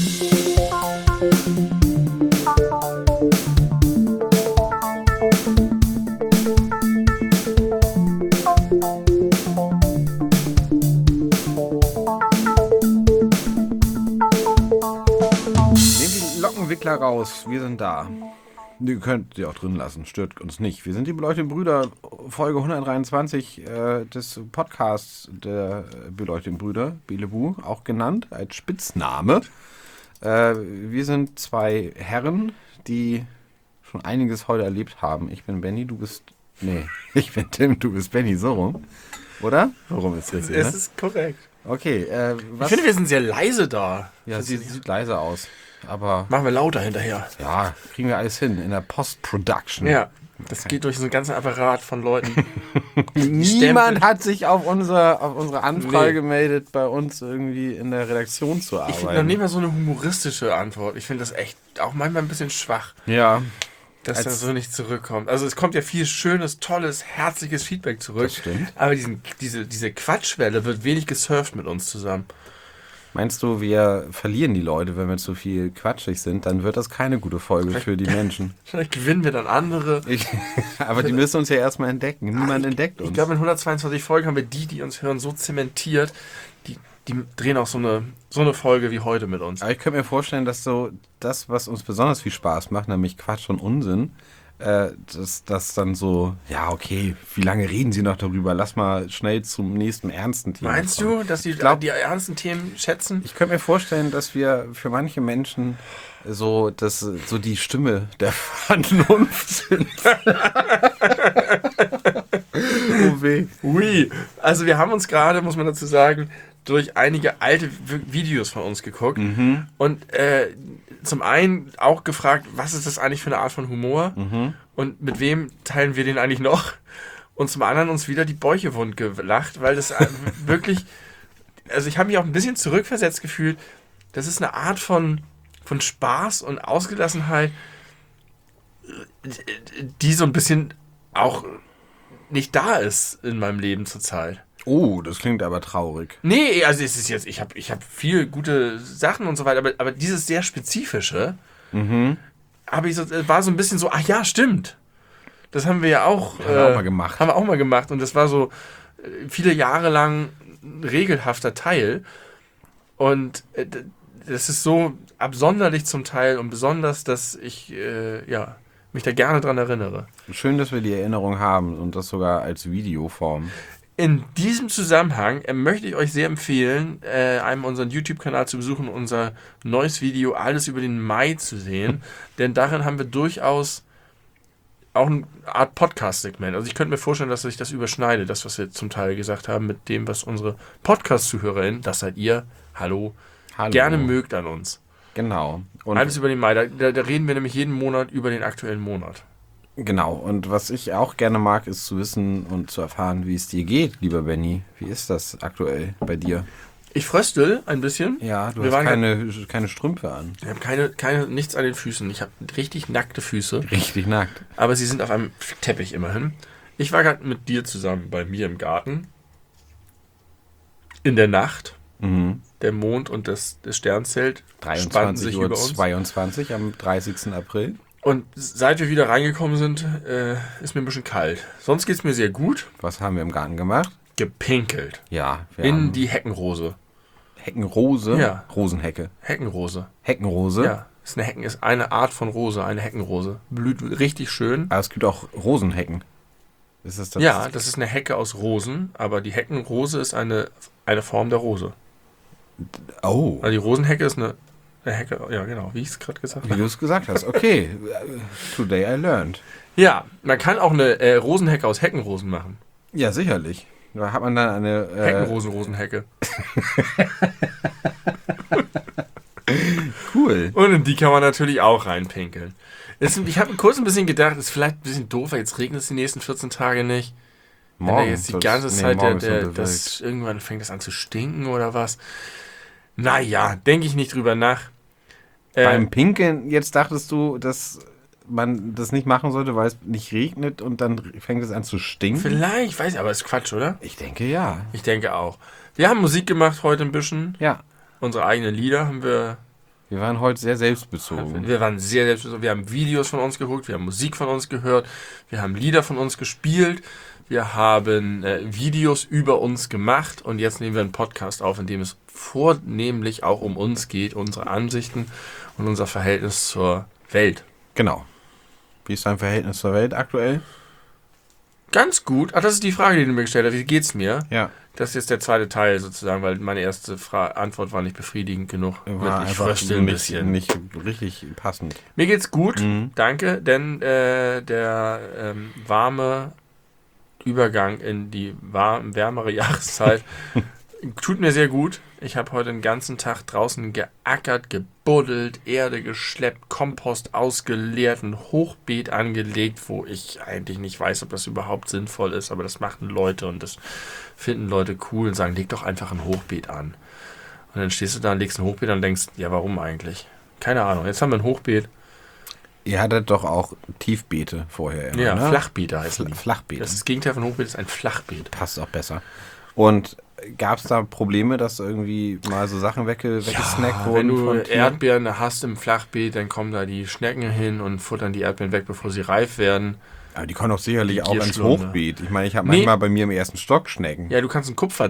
Lockenwickler raus, wir sind da. Ihr könnt sie auch drin lassen, stört uns nicht. Wir sind die beleuchteten Brüder, Folge 123 des Podcasts der beleuchteten Brüder, Belebu, auch genannt als Spitzname. Wir sind zwei Herren, die schon einiges heute erlebt haben. Ich bin Benny, du bist... Nee, ich bin Tim, du bist Benny, so rum. Oder? Warum ist das? Es ist korrekt. Okay, was? Ich finde, wir sind sehr leise da. Ja, sie sieht leise aus. Aber machen wir lauter hinterher. Ja, kriegen wir alles hin in der Post-Production. Ja, das geht durch so einen ganzen Apparat von Leuten. Niemand hat sich auf unsere Anfrage gemeldet, bei uns irgendwie in der Redaktion zu arbeiten. Ich finde noch nicht mal so eine humoristische Antwort. Ich finde das echt auch manchmal ein bisschen schwach. Ja. Dass das so nicht zurückkommt. Also es kommt ja viel schönes, tolles, herzliches Feedback zurück. Das stimmt. Aber diese Quatschwelle wird wenig gesurft mit uns zusammen. Meinst du, wir verlieren die Leute, wenn wir zu viel quatschig sind? Dann wird das keine gute Folge für die Menschen. Vielleicht gewinnen wir dann andere. Aber die müssen uns ja erstmal entdecken. Niemand entdeckt uns. Ich glaube, in 122 Folgen haben wir die uns hören, so zementiert. Die drehen auch so eine Folge wie heute mit uns. Aber ich könnte mir vorstellen, dass so das, was uns besonders viel Spaß macht, nämlich Quatsch und Unsinn, dass dann so, ja okay, wie lange reden sie noch darüber? Lass mal schnell zum nächsten ernsten Thema Meinst kommen. Du, dass die ernsten Themen schätzen? Ich könnte mir vorstellen, dass wir für manche Menschen so die Stimme der Vernunft sind. Oh weh. Ui. Also wir haben uns gerade, muss man dazu sagen, durch einige alte Videos von uns geguckt und zum einen auch gefragt, was ist das eigentlich für eine Art von Humor und mit wem teilen wir den eigentlich noch, und zum anderen uns wieder die Bäuche wund gelacht, weil das wirklich, also ich habe mich auch ein bisschen zurückversetzt gefühlt, das ist eine Art von Spaß und Ausgelassenheit, die so ein bisschen auch nicht da ist in meinem Leben zurzeit. Oh, das klingt aber traurig. Nee, also es ist jetzt, ich hab viel gute Sachen und so weiter, aber dieses sehr Spezifische war so ein bisschen so, ach ja, stimmt. Das haben wir ja auch, Haben wir auch mal gemacht. Und das war so viele Jahre lang ein regelhafter Teil. Und das ist so absonderlich zum Teil und besonders, dass ich mich da gerne dran erinnere. Schön, dass wir die Erinnerung haben und das sogar als Videoform. In diesem Zusammenhang möchte ich euch sehr empfehlen, einmal unseren YouTube-Kanal zu besuchen, unser neues Video Alles über den Mai zu sehen, denn darin haben wir durchaus auch eine Art Podcast-Segment. Also ich könnte mir vorstellen, dass sich das überschneidet, das, was wir zum Teil gesagt haben, mit dem, was unsere Podcast-ZuhörerInnen, das seid ihr, hallo, gerne mögt an uns. Genau. Und Alles über den Mai, da reden wir nämlich jeden Monat über den aktuellen Monat. Genau, und was ich auch gerne mag, ist zu wissen und zu erfahren, wie es dir geht, lieber Benny. Wie ist das aktuell bei dir? Ich fröstel ein bisschen. Ja, du hast keine Strümpfe an. Ich habe nichts an den Füßen. Ich habe richtig nackte Füße. Richtig nackt. Aber sie sind auf einem Teppich immerhin. Ich war gerade mit dir zusammen bei mir im Garten. In der Nacht. Der Mond und das Sternzelt spannten sich über uns. 23 Uhr am 30. April. Und seit wir wieder reingekommen sind, ist mir ein bisschen kalt. Sonst geht es mir sehr gut. Was haben wir im Garten gemacht? Gepinkelt. Ja. In die Heckenrose. Heckenrose? Ja. Rosenhecke. Heckenrose. Heckenrose? Ja. Ist eine Art von Rose, eine Heckenrose. Blüht richtig schön. Aber es gibt auch Rosenhecken. Ist das ja, das ist eine Hecke aus Rosen, aber die Heckenrose ist eine Form der Rose. Oh. Also die Rosenhecke ist eine Hecke, ja genau, wie ich es gerade gesagt habe. Wie du es gesagt hast, okay. Today I learned. Ja, man kann auch eine Rosenhecke aus Heckenrosen machen. Ja, sicherlich. Da hat man dann eine... Heckenrosenhecke. Cool. Und in die kann man natürlich auch reinpinkeln. Ich habe kurz ein bisschen gedacht, ist vielleicht ein bisschen doof, weil jetzt regnet es die nächsten 14 Tage nicht. Morgen. Jetzt die ganze Zeit, irgendwann fängt das an zu stinken oder was. Naja, denke ich nicht drüber nach. Beim Pinkeln, jetzt dachtest du, dass man das nicht machen sollte, weil es nicht regnet und dann fängt es an zu stinken? Vielleicht, weiß ich, aber ist Quatsch, oder? Ich denke, ja. Ich denke auch. Wir haben Musik gemacht heute ein bisschen. Ja. Unsere eigenen Lieder haben wir Wir waren heute sehr selbstbezogen. Wir waren sehr selbstbezogen. Wir haben Videos von uns geguckt, wir haben Musik von uns gehört, wir haben Lieder von uns gespielt, wir haben Videos über uns gemacht und jetzt nehmen wir einen Podcast auf, in dem es vornehmlich auch um uns geht, unsere Ansichten und unser Verhältnis zur Welt. Genau. Wie ist dein Verhältnis zur Welt aktuell? Ganz gut. Ach, das ist die Frage, die du mir gestellt hast. Wie geht's mir? Ja. Das ist jetzt der zweite Teil sozusagen, weil meine erste Antwort war nicht befriedigend genug. War Ich einfach fröstel ein bisschen. nicht richtig passend. Mir geht's gut, danke, denn der warme Übergang in die wärmere Jahreszeit tut mir sehr gut. Ich habe heute den ganzen Tag draußen geackert, gebuddelt, Erde geschleppt, Kompost ausgeleert, ein Hochbeet angelegt, wo ich eigentlich nicht weiß, ob das überhaupt sinnvoll ist, aber das machen Leute und das finden Leute cool und sagen, leg doch einfach ein Hochbeet an. Und dann stehst du da und legst ein Hochbeet an und denkst, ja, warum eigentlich? Keine Ahnung, jetzt haben wir ein Hochbeet. Ihr hattet doch auch Tiefbeete vorher. Immer, Ja, ne? Flachbeete heißen die. Flachbeete. Das ist das Gegenteil von Hochbeet, ist ein Flachbeet. Passt auch besser. Und gab es da Probleme, dass irgendwie mal so Sachen weggesnackt wurden? Wenn du von Tieren? Erdbeeren hast im Flachbeet, dann kommen da die Schnecken hin und futtern die Erdbeeren weg, bevor sie reif werden. Aber die kommen doch sicherlich Die auch ins Gierschlunde. Hochbeet. Ich meine, ich habe manchmal bei mir im ersten Stock Schnecken. Ja, du kannst einen Kupfer...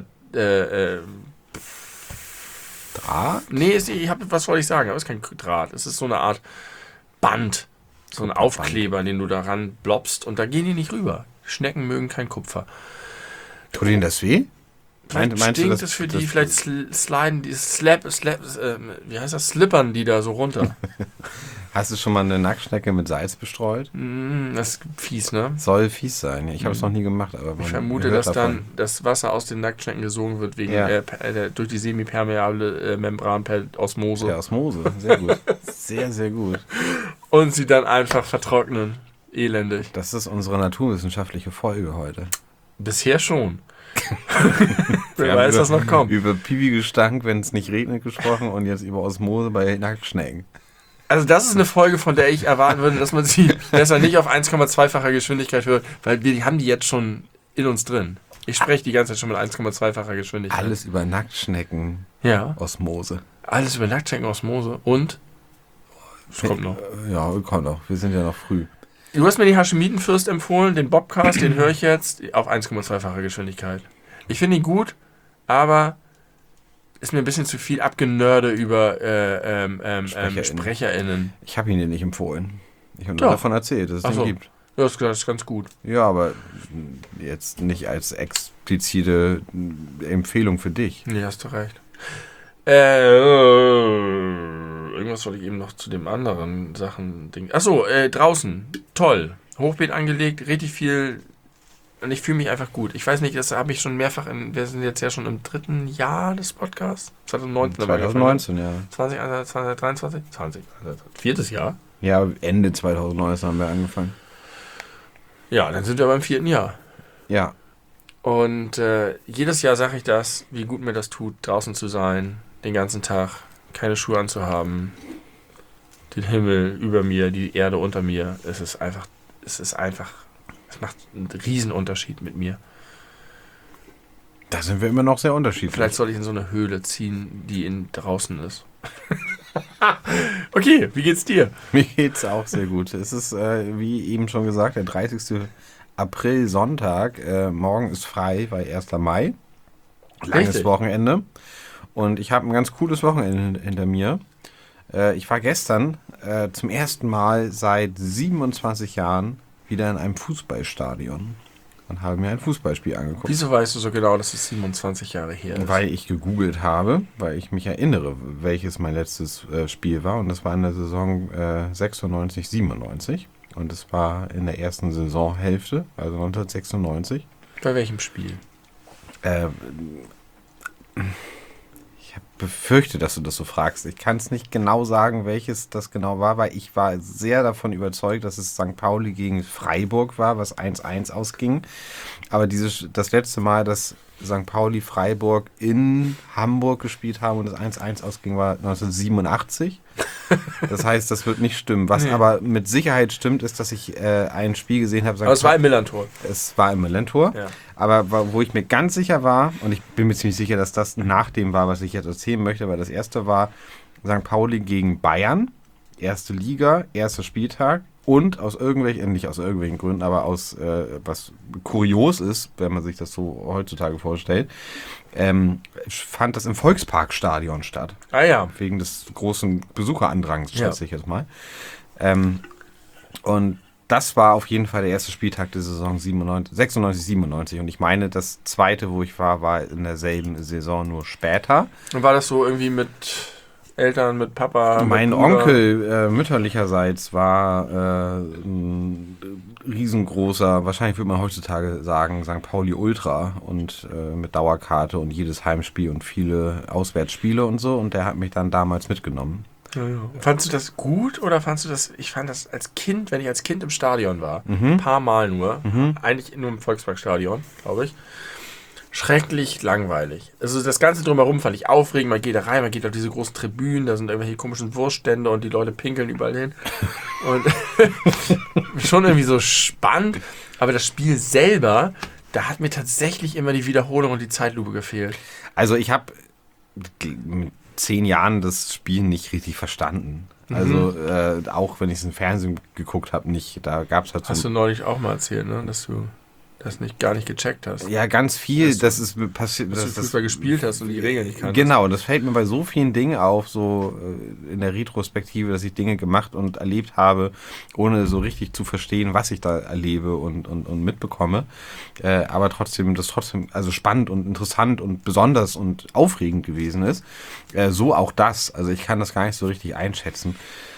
Draht? Nee, was wollte ich sagen? Aber es ist kein Draht. Es ist so eine Art Band. So ein Aufkleber, den du daran blobst. Und da gehen die nicht rüber. Schnecken mögen kein Kupfer. Tut ihnen das weh? Vielleicht stinkt es für die, vielleicht sliden die wie heißt das? Slippern die da so runter. Hast du schon mal eine Nacktschnecke mit Salz bestreut? Das ist fies, ne? Soll fies sein. Ich habe es noch nie gemacht, aber Ich vermute, dass dann das Wasser aus den Nacktschnecken gesogen wird wegen durch die semipermeable Membran per Osmose. Per Osmose, sehr gut. Sehr, sehr gut. Und sie dann einfach vertrocknen. Elendig. Das ist unsere naturwissenschaftliche Folge heute. Bisher schon. Wir Wer weiß, was noch kommt. Über Pipi-Gestank, wenn es nicht regnet, gesprochen und jetzt über Osmose bei Nacktschnecken. Also das ist eine Folge, von der ich erwarten würde, dass man sie besser nicht auf 1,2-facher Geschwindigkeit hört, weil wir haben die jetzt schon in uns drin. Ich spreche die ganze Zeit schon mit 1,2-facher Geschwindigkeit. Alles über Nacktschnecken. Ja. Osmose. Alles über Nacktschnecken, Osmose und... kommt noch. Ja, kommt noch. Wir sind ja noch früh. Du hast mir die Haschemitenfürst empfohlen, den Bobcast, den höre ich jetzt auf 1,2-facher Geschwindigkeit. Ich finde ihn gut, aber ist mir ein bisschen zu viel Abgenörde über SprecherInnen. Ich habe ihn dir nicht empfohlen. Ich habe nur davon erzählt, dass es den gibt. Ja, das ist ganz gut. Ja, aber jetzt nicht als explizite Empfehlung für dich. Nee, hast du recht. Irgendwas wollte ich eben noch zu dem anderen Sachen denken. Achso, draußen. Toll. Hochbeet angelegt, richtig viel. Und ich fühle mich einfach gut. Ich weiß nicht, das habe ich schon mehrfach wir sind jetzt ja schon im 3. Jahr des Podcasts. 2019. 2019, ja. 2023? 20. 4. Jahr? Ja, Ende 2019 haben wir angefangen. Ja, dann sind wir beim 4. Jahr. Ja. Und jedes Jahr sage ich das, wie gut mir das tut, draußen zu sein, den ganzen Tag, keine Schuhe anzuhaben, den Himmel über mir, die Erde unter mir. Es macht einen Riesenunterschied mit mir. Da sind wir immer noch sehr unterschiedlich. Vielleicht soll ich in so eine Höhle ziehen, die draußen ist. Okay, wie geht's dir? Mir geht's auch sehr gut. Es ist, wie eben schon gesagt, der 30. April, Sonntag. Morgen ist frei, weil 1. Mai. Langes Wochenende. Und ich habe ein ganz cooles Wochenende hinter mir. Ich war gestern zum ersten Mal seit 27 Jahren wieder in einem Fußballstadion und habe mir ein Fußballspiel angeguckt. Wieso weißt du so genau, dass es 27 Jahre her ist? Weil ich gegoogelt habe, weil ich mich erinnere, welches mein letztes Spiel war. Und das war in der Saison 96, 97. Und es war in der ersten Saisonhälfte, also 1996. Bei welchem Spiel? Ich befürchte, dass du das so fragst. Ich kann es nicht genau sagen, welches das genau war, weil ich war sehr davon überzeugt, dass es St. Pauli gegen Freiburg war, was 1-1 ausging. Aber das letzte Mal, dass St. Pauli Freiburg in Hamburg gespielt haben und das 1-1 ausging, war 1987. Das heißt, das wird nicht stimmen. Was aber mit Sicherheit stimmt, ist, dass ich ein Spiel gesehen habe. Aber es war im Millantor. Es war im Millantor. Ja. Aber wo ich mir ganz sicher war, und ich bin mir ziemlich sicher, dass das nach dem war, was ich jetzt erzählen möchte, weil das erste war St. Pauli gegen Bayern, erste Liga, erster Spieltag. Und nicht aus irgendwelchen Gründen, aber aus was kurios ist, wenn man sich das so heutzutage vorstellt, fand das im Volksparkstadion statt. Ah ja. Wegen des großen Besucherandrangs, schätze ich jetzt mal. Und das war auf jeden Fall der erste Spieltag der Saison 96, 97. Und ich meine, das zweite, wo ich war in derselben Saison, nur später. Und war das so irgendwie mit Eltern, mit Papa? Mein Onkel mütterlicherseits war ein riesengroßer, wahrscheinlich würde man heutzutage sagen, St. Pauli Ultra und mit Dauerkarte und jedes Heimspiel und viele Auswärtsspiele und so. Und der hat mich dann damals mitgenommen. Ja. Fandst du das gut oder fandst du das, ich fand das als Kind, wenn ich als Kind im Stadion war, ein paar Mal nur, eigentlich nur im Volksparkstadion, glaube ich, schrecklich langweilig. Also das Ganze drumherum fand ich aufregend, man geht da rein, man geht auf diese großen Tribünen, da sind irgendwelche komischen Wurststände und die Leute pinkeln überall hin und schon irgendwie so spannend, aber das Spiel selber, da hat mir tatsächlich immer die Wiederholung und die Zeitlupe gefehlt. Also ich habe mit 10 Jahren das Spiel nicht richtig verstanden. Also auch wenn ich es im Fernsehen geguckt habe, nicht. Da gab es halt Hast du neulich auch mal erzählt, ne? Dass du das gar nicht gecheckt hast. Ja, ganz viel. Das ist passiert. Dass du Fußball gespielt hast und die Regeln nicht kanntest. Genau, das fällt mir bei so vielen Dingen auf, so in der Retrospektive, dass ich Dinge gemacht und erlebt habe, ohne so richtig zu verstehen, was ich da erlebe und mitbekomme. Aber trotzdem, also spannend und interessant und besonders und aufregend gewesen ist. So auch das. Also ich kann das gar nicht so richtig einschätzen.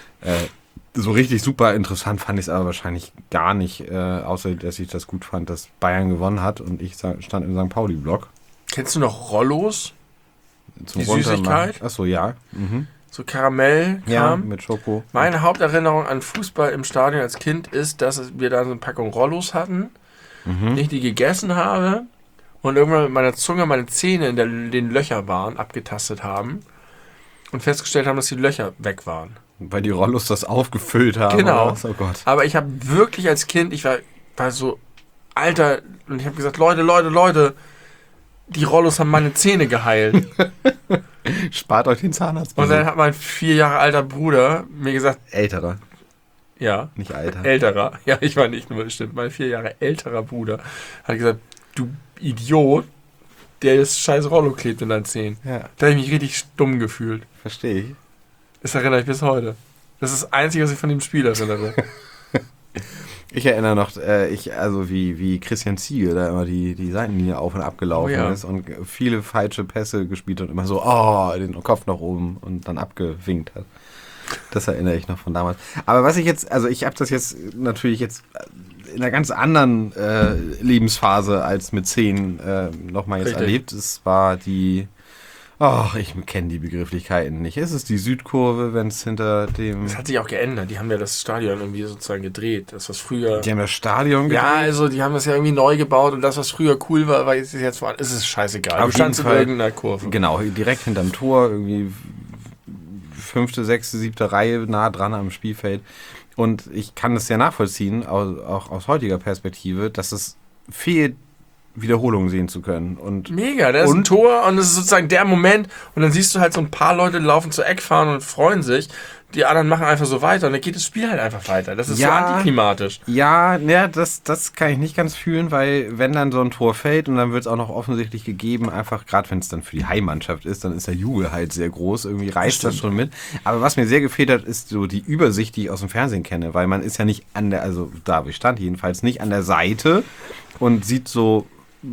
So richtig super interessant fand ich es aber wahrscheinlich gar nicht, außer dass ich das gut fand, dass Bayern gewonnen hat und ich stand im St. Pauli-Block. Kennst du noch Rollos? Zum die Süßigkeit? Achso, ja. Mhm. So Karamell ja, mit Schoko. Meine Haupterinnerung an Fußball im Stadion als Kind ist, dass wir da so eine Packung Rollos hatten, ich die gegessen habe und irgendwann mit meiner Zunge meine Zähne in den Löchern waren, abgetastet haben und festgestellt haben, dass die Löcher weg waren. Weil die Rollos das aufgefüllt haben. Genau. Oh Gott. Aber ich habe wirklich als Kind, ich war so alter und ich habe gesagt, Leute, die Rollos haben meine Zähne geheilt. Spart euch den Zahnarzt. Und dann hat mein 4 Jahre alter Bruder mir gesagt... Älterer. Ja. Nicht alter. Älterer. Ja, ich war nicht nur, stimmt. Mein 4 Jahre älterer Bruder hat gesagt, du Idiot, der das scheiß Rollo klebt in deinen Zähnen. Ja. Da habe ich mich richtig stumm gefühlt. Verstehe ich. Das erinnere ich bis heute. Das ist das Einzige, was ich von dem Spiel erinnere. Ich erinnere noch, wie Christian Ziege da immer die Seitenlinie auf und ab gelaufen ist und viele falsche Pässe gespielt hat und immer so, den Kopf nach oben und dann abgewinkt hat. Das erinnere ich noch von damals. Aber was ich jetzt, also ich habe das jetzt natürlich jetzt in einer ganz anderen Lebensphase als mit 10 nochmal jetzt erlebt. Es war ich kenne die Begrifflichkeiten nicht. Ist es die Südkurve, wenn es hinter dem... Das hat sich auch geändert. Die haben ja das Stadion irgendwie sozusagen gedreht. Das, was früher... Die haben das Stadion gedreht? Ja, also die haben das ja irgendwie neu gebaut und das, was früher cool war, ist jetzt vor allem... Es ist scheißegal. Auf jeden Fall, in irgendeiner Kurve. Genau, direkt hinterm Tor, irgendwie 5., 6., 7. Reihe, nah dran am Spielfeld. Und ich kann das sehr nachvollziehen, auch aus heutiger Perspektive, dass es fehlt, Wiederholungen sehen zu können. Und mega, da ist ein Tor und das ist sozusagen der Moment und dann siehst du halt so ein paar Leute laufen zur Eckfahne und freuen sich, die anderen machen einfach so weiter und dann geht das Spiel halt einfach weiter. Das ist so antiklimatisch. Ja, das kann ich nicht ganz fühlen, weil wenn dann so ein Tor fällt und dann wird es auch noch offensichtlich gegeben, einfach gerade wenn es dann für die Heimmannschaft ist, dann ist der Jubel halt sehr groß, irgendwie reißt das schon mit. Aber was mir sehr gefehlt hat, ist so die Übersicht, die ich aus dem Fernsehen kenne, weil man ist ja nicht also da wo ich stand jedenfalls, nicht an der Seite und sieht so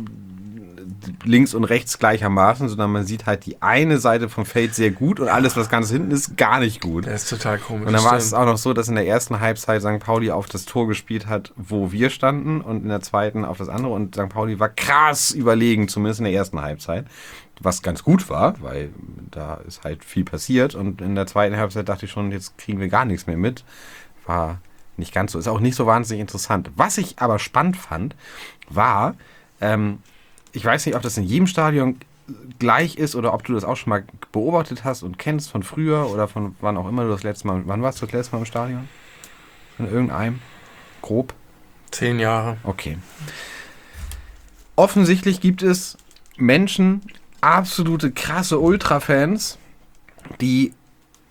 links und rechts gleichermaßen, sondern man sieht halt die eine Seite vom Feld sehr gut und alles, was ganz hinten ist, gar nicht gut. Das ist total komisch. Und dann war es auch noch so, dass in der ersten Halbzeit St. Pauli auf das Tor gespielt hat, wo wir standen und in der zweiten auf das andere und St. Pauli war krass überlegen, zumindest in der ersten Halbzeit, was ganz gut war, weil da ist halt viel passiert und in der zweiten Halbzeit dachte ich schon, jetzt kriegen wir gar nichts mehr mit. War nicht ganz so, ist auch nicht so wahnsinnig interessant. Was ich aber spannend fand, war, ich weiß nicht, ob das in jedem Stadion gleich ist oder ob du das auch schon mal beobachtet hast und kennst von früher oder von wann auch immer du das letzte Mal... Wann warst du das letzte Mal im Stadion? In irgendeinem? Grob? 10 Jahre. Okay. Offensichtlich gibt es Menschen, absolute krasse Ultra-Fans, die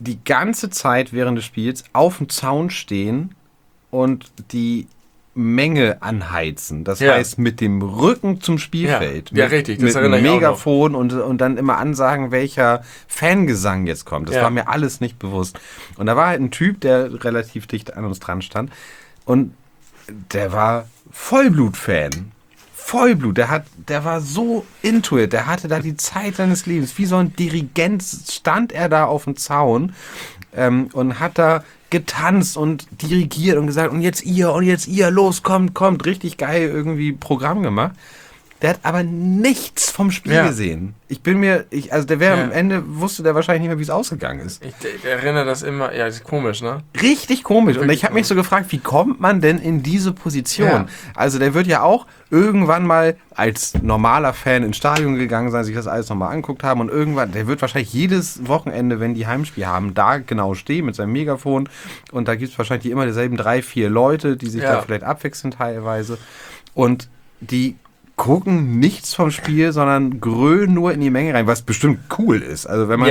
die ganze Zeit während des Spiels auf dem Zaun stehen und die Menge anheizen. Das heißt, mit dem Rücken zum Spielfeld. Ja, richtig. Das mit einem Megafon und dann immer ansagen, welcher Fangesang jetzt kommt. Das war mir alles nicht bewusst. Und da war halt ein Typ, der relativ dicht an uns dran stand. Und der war Vollblut-Fan. Vollblut. Der war so into it. Der hatte da die Zeit seines Lebens. Wie so ein Dirigent stand er da auf dem Zaun und hat da getanzt und dirigiert und gesagt, und jetzt ihr, los, kommt. Richtig geil irgendwie Programm gemacht. Der hat aber nichts vom Spiel gesehen. Also der wäre am Ende, wusste der wahrscheinlich nicht mehr, wie es ausgegangen ist. Ich erinnere das immer, das ist komisch, ne? Richtig komisch. Und ich habe mich so gefragt, wie kommt man denn in diese Position? Ja. Also der wird ja auch irgendwann mal als normaler Fan ins Stadion gegangen sein, sich das alles nochmal angeguckt haben und irgendwann, der wird wahrscheinlich jedes Wochenende, wenn die Heimspiel haben, da genau stehen mit seinem Megafon und da gibt es wahrscheinlich immer dieselben 3-4 Leute, die sich da vielleicht abwechseln teilweise und die gucken nichts vom Spiel, sondern grölen nur in die Menge rein, was bestimmt cool ist. Also wenn man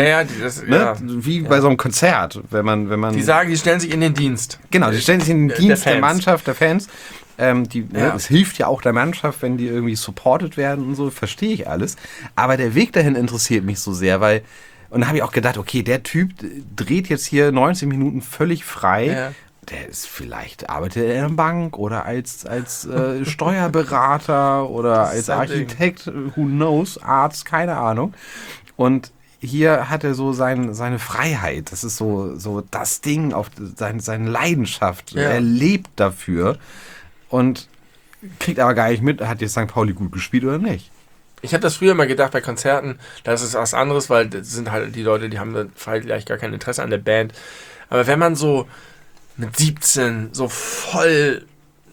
wie bei so einem Konzert, wenn man die sagen, die stellen sich in den Dienst. Genau, die stellen sich in den Dienst der Mannschaft, der Fans. Es hilft ja auch der Mannschaft, wenn die irgendwie supported werden und so, verstehe ich alles. Aber der Weg dahin interessiert mich so sehr, weil und da habe ich auch gedacht, okay, der Typ dreht jetzt hier 90 Minuten völlig frei. Ja. Der ist vielleicht, arbeitet er in einer Bank oder als Steuerberater oder als Architekt, who knows, Arzt, keine Ahnung. Und hier hat er so seine Freiheit. Das ist so das Ding, auf seine Leidenschaft. Ja. Er lebt dafür und kriegt aber gar nicht mit, hat jetzt St. Pauli gut gespielt oder nicht. Ich habe das früher mal gedacht bei Konzerten, das ist was anderes, weil das sind halt die Leute, die haben da vielleicht gar kein Interesse an der Band. Aber wenn man so mit 17 so voller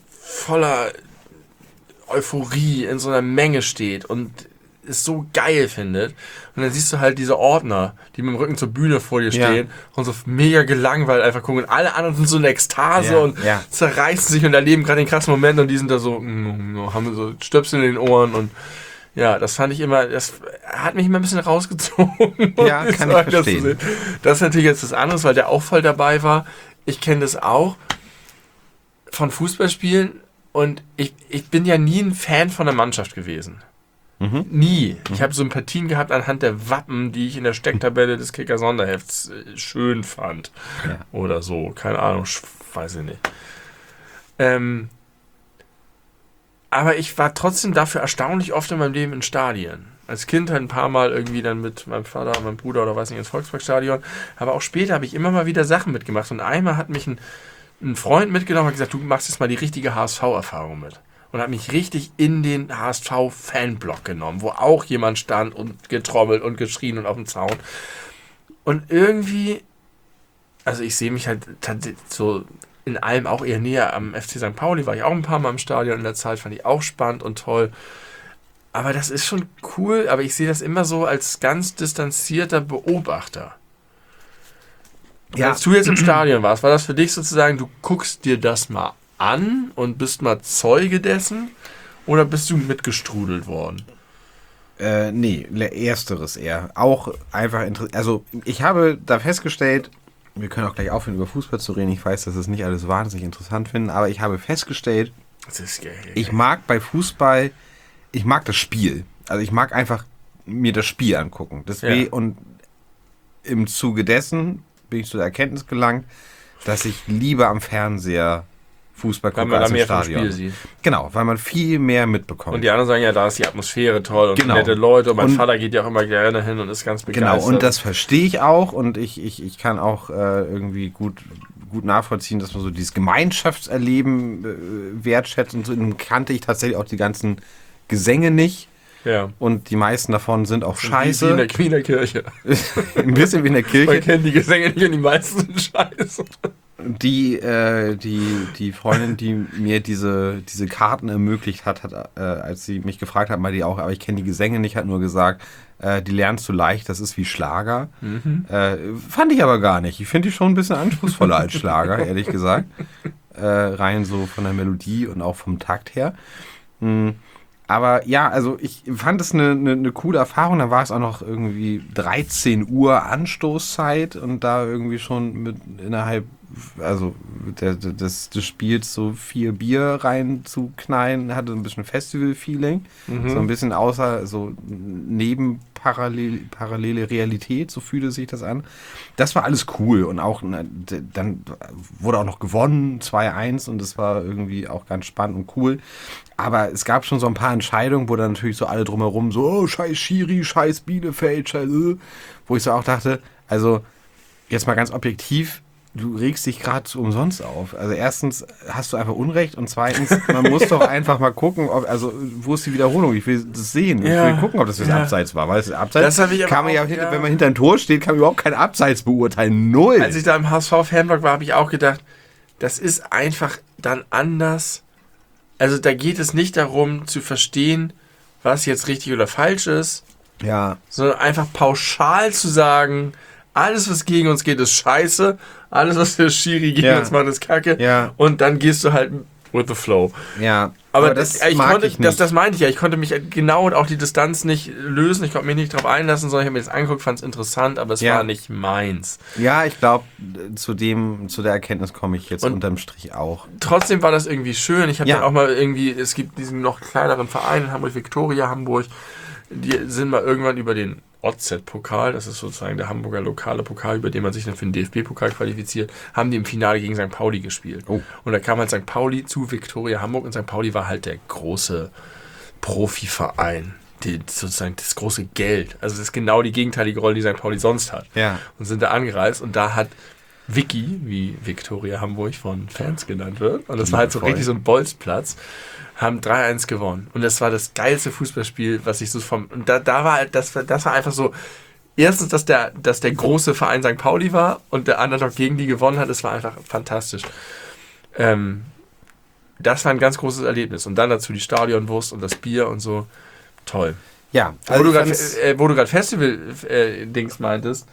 Euphorie in so einer Menge steht und es so geil findet. Und dann siehst du halt diese Ordner, die mit dem Rücken zur Bühne vor dir stehen und so mega gelangweilt einfach gucken. Und alle anderen sind so in Ekstase und zerreißen sich und erleben gerade den krassen Moment und die sind da so, haben so Stöpsel in den Ohren und ja, das fand ich immer, das hat mich immer ein bisschen rausgezogen. Ja, kann ich verstehen. Das ist natürlich jetzt was anderes, weil der auch voll dabei war. Ich kenne das auch von Fußballspielen und ich bin ja nie ein Fan von der Mannschaft gewesen. Mhm. Nie. Ich habe Sympathien gehabt anhand der Wappen, die ich in der Stecktabelle des Kicker-Sonderhefts schön fand. Ja. Oder so. Keine Ahnung, weiß ich nicht. Aber ich war trotzdem dafür erstaunlich oft in meinem Leben in Stadien. Als Kind halt ein paar Mal irgendwie dann mit meinem Vater, meinem Bruder oder weiß nicht ins Volksparkstadion. Aber auch später habe ich immer mal wieder Sachen mitgemacht. Und einmal hat mich ein Freund mitgenommen und gesagt, du machst jetzt mal die richtige HSV-Erfahrung mit. Und hat mich richtig in den HSV-Fanblock genommen, wo auch jemand stand und getrommelt und geschrien und auf dem Zaun. Und irgendwie, also ich sehe mich halt so in allem auch eher näher am FC St. Pauli, war ich auch ein paar Mal im Stadion in der Zeit, fand ich auch spannend und toll. Aber das ist schon cool, aber ich sehe das immer so als ganz distanzierter Beobachter. Ja. Als du jetzt im Stadion warst, war das für dich sozusagen, du guckst dir das mal an und bist mal Zeuge dessen oder bist du mitgestrudelt worden? Nee, ersteres eher. Auch einfach interessant. Also ich habe da festgestellt, wir können auch gleich aufhören, über Fußball zu reden. Ich weiß, dass das nicht alles wahnsinnig interessant finden, aber ich habe festgestellt, ich mag bei Fußball, ich mag das Spiel. Also ich mag einfach mir das Spiel angucken. Und im Zuge dessen bin ich zu der Erkenntnis gelangt, dass ich lieber am Fernseher Fußball gucke als im Stadion. Spiel sieht. Genau, weil man viel mehr mitbekommt. Und die anderen sagen ja, da ist die Atmosphäre toll und nette Leute. Und mein Vater geht ja auch immer gerne hin und ist ganz begeistert. Genau, und das verstehe ich auch und ich kann auch irgendwie gut nachvollziehen, dass man so dieses Gemeinschaftserleben wertschätzt. Und so kannte ich tatsächlich auch die ganzen Gesänge nicht. Ja. Und die meisten davon sind auch scheiße. Wie in der Kirche. Ein bisschen wie in der Kirche. Man kennt die Gesänge nicht und die meisten sind scheiße. Die Freundin, die mir diese Karten ermöglicht hat, als sie mich gefragt hat, mal die auch, aber ich kenne die Gesänge nicht, hat nur gesagt, die lernst du leicht, das ist wie Schlager. Mhm. Fand ich aber gar nicht. Ich finde die schon ein bisschen anspruchsvoller als Schlager, ehrlich gesagt. Rein so von der Melodie und auch vom Takt her. Aber ja, also ich fand es eine coole Erfahrung. Da war es auch noch irgendwie 13 Uhr Anstoßzeit und da irgendwie schon mit innerhalb des Spiels so 4 Bier reinzuknallen, hatte ein bisschen Festival-Feeling. So ein bisschen außer, so neben parallele Realität, so fühlte sich das an. Das war alles cool und auch, dann wurde auch noch gewonnen, 2-1 und das war irgendwie auch ganz spannend und cool. Aber es gab schon so ein paar Entscheidungen, wo dann natürlich so alle drumherum so, oh, scheiß Schiri, scheiß Bielefeld, scheiß, wo ich so auch dachte, also jetzt mal ganz objektiv, du regst dich gerade umsonst auf. Also erstens hast du einfach Unrecht und zweitens, man muss doch einfach mal gucken, wo ist die Wiederholung? Ich will das sehen. Ich will gucken, ob das Abseits war. Weil das Abseits kann man wenn man hinter ein Tor steht, kann man überhaupt kein Abseits beurteilen. Null. Als ich da im HSV-Fanblock war, habe ich auch gedacht, das ist einfach dann anders. Also da geht es nicht darum zu verstehen, was jetzt richtig oder falsch ist, sondern einfach pauschal zu sagen, alles, was gegen uns geht, ist scheiße. Alles, was der Schiri gegen uns macht, ist kacke. Ja. Und dann gehst du halt with the flow. Ja. Aber das meinte ich ja. Ich konnte mich genau und auch die Distanz nicht lösen. Ich konnte mich nicht drauf einlassen, sondern ich habe mir das angeguckt, fand es interessant, aber es war nicht meins. Ja, ich glaube, zu der Erkenntnis komme ich jetzt unterm Strich auch. Trotzdem war das irgendwie schön. Ich habe dann auch mal irgendwie, es gibt diesen noch kleineren Verein in Hamburg, Viktoria Hamburg, die sind mal irgendwann über den OZ-Pokal, das ist sozusagen der Hamburger lokale Pokal, über den man sich dann für den DFB-Pokal qualifiziert, haben die im Finale gegen St. Pauli gespielt. Oh. Und da kam halt St. Pauli zu Viktoria Hamburg und St. Pauli war halt der große Profiverein, sozusagen das große Geld. Also das ist genau die gegenteilige Rolle, die St. Pauli sonst hat. Ja. Und sind da angereist und da hat Vicky, wie Viktoria Hamburg von Fans genannt wird, und das war halt so richtig so ein Bolzplatz, haben 3-1 gewonnen. Und das war das geilste Fußballspiel, was ich so und da war halt, das war einfach so, erstens, dass der große Verein St. Pauli war und der Underdog gegen die gewonnen hat, das war einfach fantastisch. Das war ein ganz großes Erlebnis. Und dann dazu die Stadionwurst und das Bier und so. Toll. Ja. Also wo du gerade Festival-Dings meintest,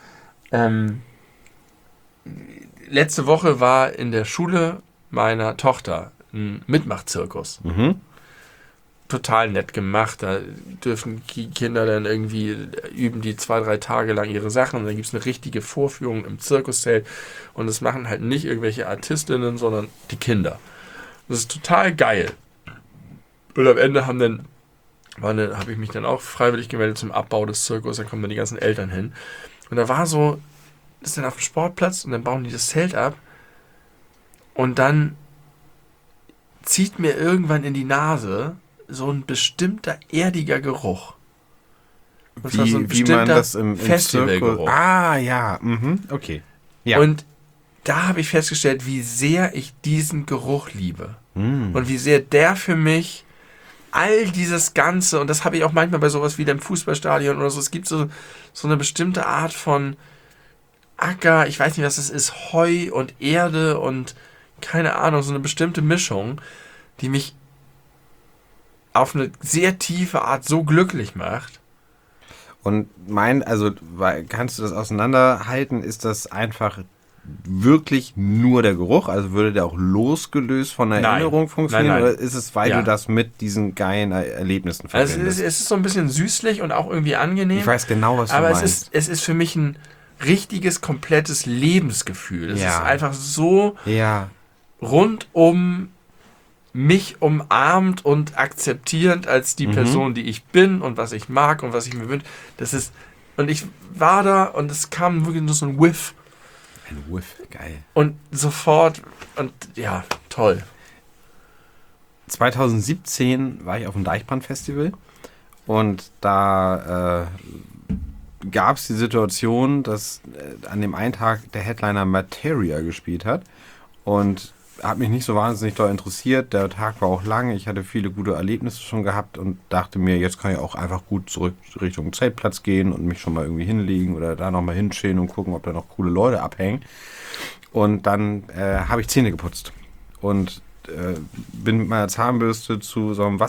letzte Woche war in der Schule meiner Tochter ein Mitmachzirkus. Mhm. Total nett gemacht. Da dürfen die Kinder dann irgendwie üben die 2-3 Tage lang ihre Sachen und dann gibt es eine richtige Vorführung im Zirkuszelt und das machen halt nicht irgendwelche Artistinnen, sondern die Kinder. Das ist total geil. Und am Ende habe ich mich dann auch freiwillig gemeldet zum Abbau des Zirkus, dann kommen dann die ganzen Eltern hin. Und da war so, das ist dann auf dem Sportplatz und dann bauen die das Zelt ab und dann zieht mir irgendwann in die Nase so ein bestimmter erdiger Geruch. Das war so ein bestimmter Festivalgeruch. Ah, ja. Mhm. Okay. Ja. Und da habe ich festgestellt, wie sehr ich diesen Geruch liebe. Und wie sehr der für mich all dieses Ganze, und das habe ich auch manchmal bei sowas wie dem Fußballstadion oder so, es gibt so eine bestimmte Art von Acker, ich weiß nicht, was das ist, Heu und Erde und keine Ahnung, so eine bestimmte Mischung, die mich auf eine sehr tiefe Art so glücklich macht. Und kannst du das auseinanderhalten? Ist das einfach wirklich nur der Geruch? Also würde der auch losgelöst von der Erinnerung funktionieren? Nein. Oder ist es, weil du das mit diesen geilen Erlebnissen verbindest? Also es ist so ein bisschen süßlich und auch irgendwie angenehm. Ich weiß genau, was du meinst. Aber es ist für mich ein richtiges, komplettes Lebensgefühl. Es ist einfach so rundum mich umarmt und akzeptierend als die Person, die ich bin und was ich mag und was ich mir wünsche. Und ich war da und es kam wirklich nur so ein Whiff. Ein Whiff, geil. Und sofort, und ja, toll. 2017 war ich auf dem Deichbrand-Festival und da gab es die Situation, dass an dem einen Tag der Headliner Materia gespielt hat und hat mich nicht so wahnsinnig doll interessiert. Der Tag war auch lang, ich hatte viele gute Erlebnisse schon gehabt und dachte mir, jetzt kann ich auch einfach gut zurück Richtung Zeltplatz gehen und mich schon mal irgendwie hinlegen oder da nochmal hinstehen und gucken, ob da noch coole Leute abhängen. Und dann habe ich Zähne geputzt und bin mit meiner Zahnbürste zu so einem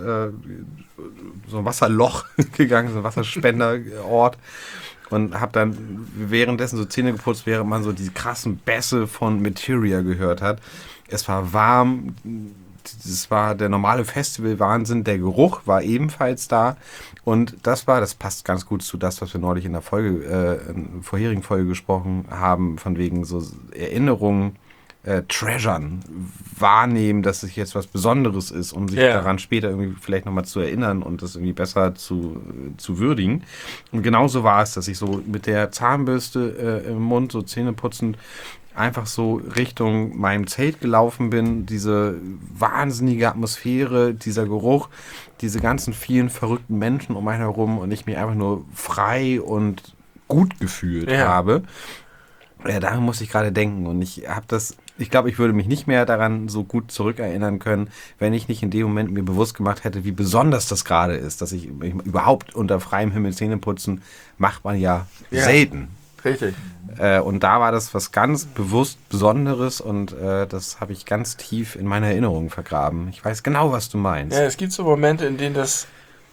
Wasserloch gegangen, so ein Wasserspenderort. Und habe dann währenddessen so Zähne geputzt, während man so die krassen Bässe von Materia gehört hat. Es war warm, das war der normale Festival-Wahnsinn, der Geruch war ebenfalls da. Und das passt ganz gut zu das, was wir neulich in der vorherigen Folge gesprochen haben, von wegen so Erinnerungen, treasuren, wahrnehmen, dass es jetzt was Besonderes ist, um sich daran später irgendwie vielleicht nochmal zu erinnern und das irgendwie besser zu würdigen. Und genauso war es, dass ich so mit der Zahnbürste im Mund, so zähneputzend, einfach so Richtung meinem Zelt gelaufen bin, diese wahnsinnige Atmosphäre, dieser Geruch, diese ganzen vielen verrückten Menschen um einen herum und ich mich einfach nur frei und gut gefühlt habe. Ja, daran muss ich gerade denken und ich glaube, ich würde mich nicht mehr daran so gut zurückerinnern können, wenn ich nicht in dem Moment mir bewusst gemacht hätte, wie besonders das gerade ist, dass ich überhaupt unter freiem Himmel Zähne putzen, macht man ja selten. Richtig. Und da war das was ganz bewusst Besonderes und das habe ich ganz tief in meiner Erinnerung vergraben. Ich weiß genau, was du meinst. Ja, es gibt so Momente, in denen das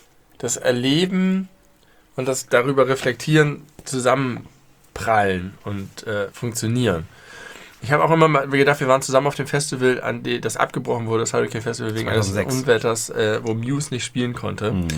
Erleben und das darüber reflektieren zusammenprallen und funktionieren. Ich habe auch immer mal gedacht, wir waren zusammen auf dem Festival, an das abgebrochen wurde, das Hurricane Festival wegen eines Unwetters, wo Muse nicht spielen konnte. Mhm.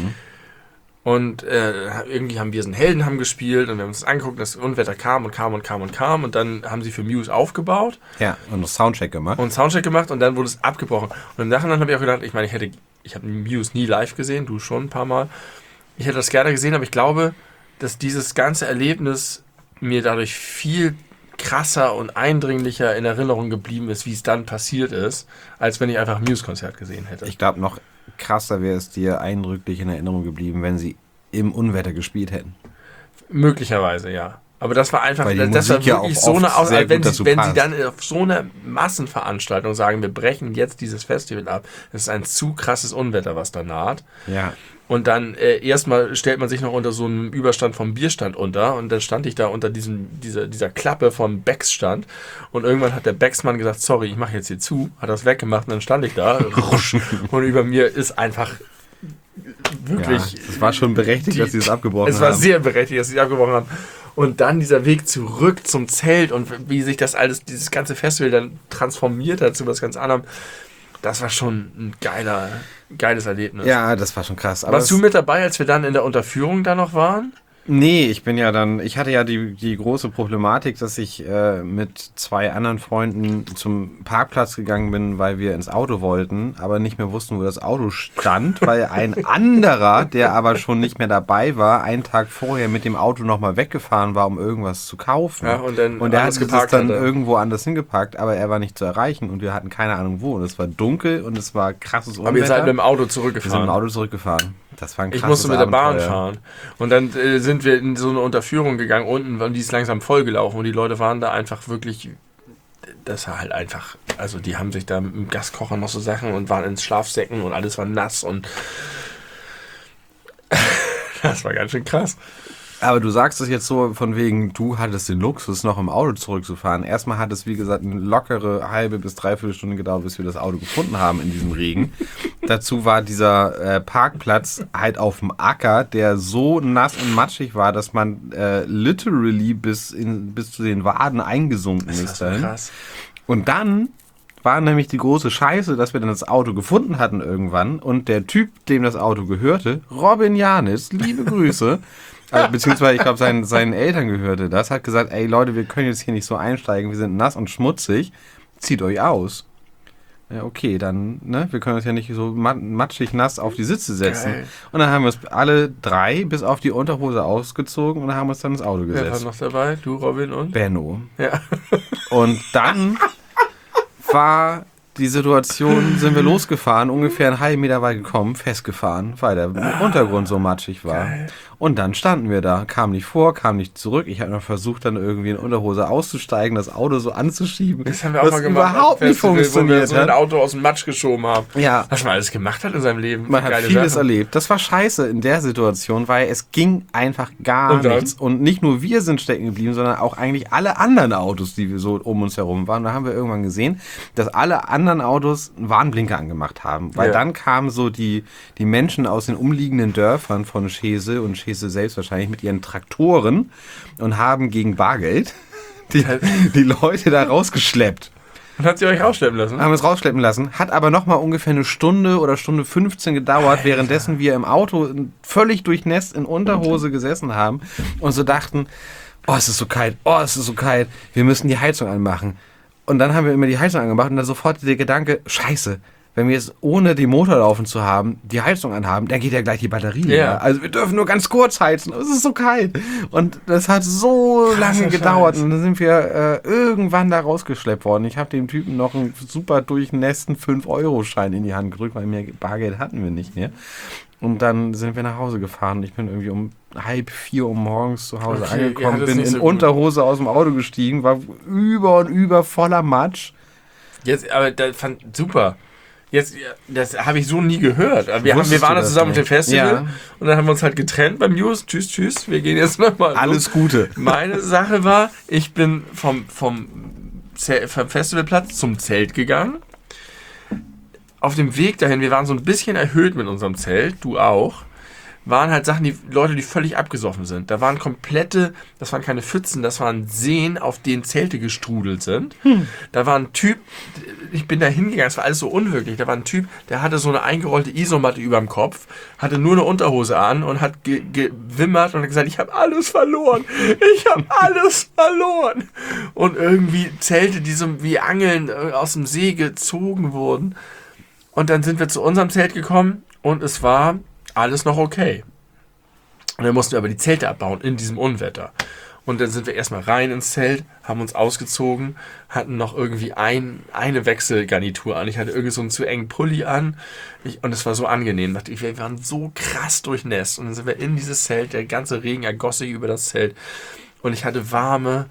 Und irgendwie haben wir so einen Helden haben gespielt und wir haben uns das angeguckt, das Unwetter kam und dann haben sie für Muse aufgebaut. Ja, und einen Soundcheck gemacht. Und dann wurde es abgebrochen. Und im Nachhinein habe ich auch gedacht, ich meine, ich habe Muse nie live gesehen, du schon ein paar Mal. Ich hätte das gerne gesehen, aber ich glaube, dass dieses ganze Erlebnis mir dadurch viel krasser und eindringlicher in Erinnerung geblieben ist, wie es dann passiert ist, als wenn ich einfach ein Muse-Konzert gesehen hätte. Ich glaube, noch krasser wäre es dir eindrücklich in Erinnerung geblieben, wenn sie im Unwetter gespielt hätten. Möglicherweise, ja. Aber das war einfach, das war wirklich so eine wenn sie dann auf so eine Massenveranstaltung sagen, wir brechen jetzt dieses Festival ab, das ist ein zu krasses Unwetter, was da naht. Ja. Und dann erstmal stellt man sich noch unter so einem Überstand vom Bierstand unter und dann stand ich da unter dieser Klappe vom Becks-Stand und irgendwann hat der Becks-Mann gesagt, sorry, ich mache jetzt hier zu, hat das weggemacht und dann stand ich da und über mir ist einfach wirklich... Ja, es war schon berechtigt, dass sie das abgebrochen haben. Es war sehr berechtigt, dass sie das abgebrochen haben. Und dann dieser Weg zurück zum Zelt und wie sich das alles, dieses ganze Festival dann transformiert hat zu was ganz anderem. Das war schon ein geiles Erlebnis. Ja, das war schon krass. Aber warst du mit dabei, als wir dann in der Unterführung da noch waren? Nee, ich hatte ja die große Problematik, dass ich mit 2 anderen Freunden zum Parkplatz gegangen bin, weil wir ins Auto wollten, aber nicht mehr wussten, wo das Auto stand, weil ein anderer, der aber schon nicht mehr dabei war, einen Tag vorher mit dem Auto nochmal weggefahren war, um irgendwas zu kaufen. Ja, und der hat es dann irgendwo anders hingeparkt, aber er war nicht zu erreichen und wir hatten keine Ahnung wo. Und es war dunkel und es war krasses Unwetter. Aber ihr seid mit dem Auto zurückgefahren? Wir sind mit dem Auto zurückgefahren. Das war ein krasses Ich musste mit der Bahn Abenteuer. fahren. Und dann sind wir in so eine Unterführung gegangen unten, und die ist langsam vollgelaufen und die Leute waren da einfach wirklich, das war halt einfach, also die haben sich da mit dem Gaskocher noch so Sachen und waren ins Schlafsäcken und alles war nass und das war ganz schön krass. Aber du sagst es jetzt so von wegen, du hattest den Luxus, noch im Auto zurückzufahren. Erstmal hat es, wie gesagt, eine lockere halbe bis dreiviertel Stunde gedauert, bis wir das Auto gefunden haben in diesem Regen. Dazu war dieser Parkplatz halt auf dem Acker, der so nass und matschig war, dass man literally bis zu den Waden eingesunken ist. Das war so krass. Und dann war nämlich die große Scheiße, dass wir dann das Auto gefunden hatten irgendwann und der Typ, dem das Auto gehörte, Robin Janis, liebe Grüße, beziehungsweise ich glaube seinen Eltern gehörte das, hat gesagt, ey Leute, wir können jetzt hier nicht so einsteigen, wir sind nass und schmutzig, zieht euch aus. Ja, okay, dann, ne, wir können uns ja nicht so matschig nass auf die Sitze setzen. Geil. Und dann haben wir uns alle 3 bis auf die Unterhose ausgezogen und dann haben wir uns dann ins Auto gesetzt. Wer war noch dabei? Du, Robin und? Benno. Ja. Und dann war die Situation, sind wir losgefahren, ungefähr einen halben Meter weit gekommen, festgefahren, weil der Untergrund so matschig war. Geil. Und dann standen wir da, kam nicht vor, kam nicht zurück. Ich habe noch versucht, dann irgendwie in Unterhose auszusteigen, das Auto so anzuschieben. Das haben wir auch mal gemacht. Überhaupt nicht funktioniert, wo wir so ein Auto aus dem Matsch geschoben haben. Ja. Was man alles gemacht hat in seinem Leben. Man hat vieles erlebt. Das war scheiße in der Situation, weil es ging einfach gar nichts. Und nicht nur wir sind stecken geblieben, sondern auch eigentlich alle anderen Autos, die wir so um uns herum waren. Da haben wir irgendwann gesehen, dass alle anderen Autos einen Warnblinker angemacht haben. Weil dann kamen so die Menschen aus den umliegenden Dörfern von Schese und Schese selbst wahrscheinlich mit ihren Traktoren und haben gegen Bargeld die Leute da rausgeschleppt. Und hat sie euch rausschleppen lassen? Haben uns rausschleppen lassen. Hat aber nochmal ungefähr eine Stunde oder Stunde 15 gedauert, Alter. Währenddessen wir im Auto völlig durchnässt in Unterhose gesessen haben und so dachten, oh, es ist so kalt, wir müssen die Heizung anmachen. Und dann haben wir immer die Heizung angemacht und dann sofort der Gedanke, scheiße, wenn wir jetzt ohne den Motor laufen zu haben, die Heizung anhaben, dann geht ja gleich die Batterie leer. Also wir dürfen nur ganz kurz heizen, es ist so kalt. Und das hat so lange gedauert und dann sind wir irgendwann da rausgeschleppt worden. Ich habe dem Typen noch einen super durchnässten 5-Euro-Schein in die Hand gedrückt, weil mehr Bargeld hatten wir nicht mehr. Und dann sind wir nach Hause gefahren. Ich bin irgendwie um 3:30 Uhr morgens zu Hause angekommen, bin in so Unterhose aus dem Auto gestiegen, war über und über voller Matsch. Jetzt, aber das fand super. Jetzt, das habe ich so nie gehört. Wir waren da zusammen mit dem Festival und dann haben wir uns halt getrennt beim News. Tschüss, wir gehen jetzt nochmal. Alles Gute. Meine Sache war, ich bin vom Festivalplatz zum Zelt gegangen. Auf dem Weg dahin, wir waren so ein bisschen erhöht mit unserem Zelt, du auch, waren halt Sachen, die Leute, die völlig abgesoffen sind. Da waren das waren keine Pfützen, das waren Seen, auf denen Zelte gestrudelt sind. Da war ein Typ, ich bin da hingegangen, es war alles so unwirklich, da war ein Typ, der hatte so eine eingerollte Isomatte über dem Kopf, hatte nur eine Unterhose an und hat gewimmert und hat gesagt, ich habe alles verloren. Und irgendwie Zelte, die so wie Angeln aus dem See gezogen wurden. Und dann sind wir zu unserem Zelt gekommen und es war alles noch okay. Und dann mussten wir aber die Zelte abbauen in diesem Unwetter. Und dann sind wir erstmal rein ins Zelt, haben uns ausgezogen, hatten noch irgendwie eine Wechselgarnitur an. Ich hatte irgendwie so einen zu engen Pulli an und es war so angenehm. Wir waren so krass durchnässt. Und dann sind wir in dieses Zelt, der ganze Regen ergoss sich über das Zelt. Und ich hatte warme,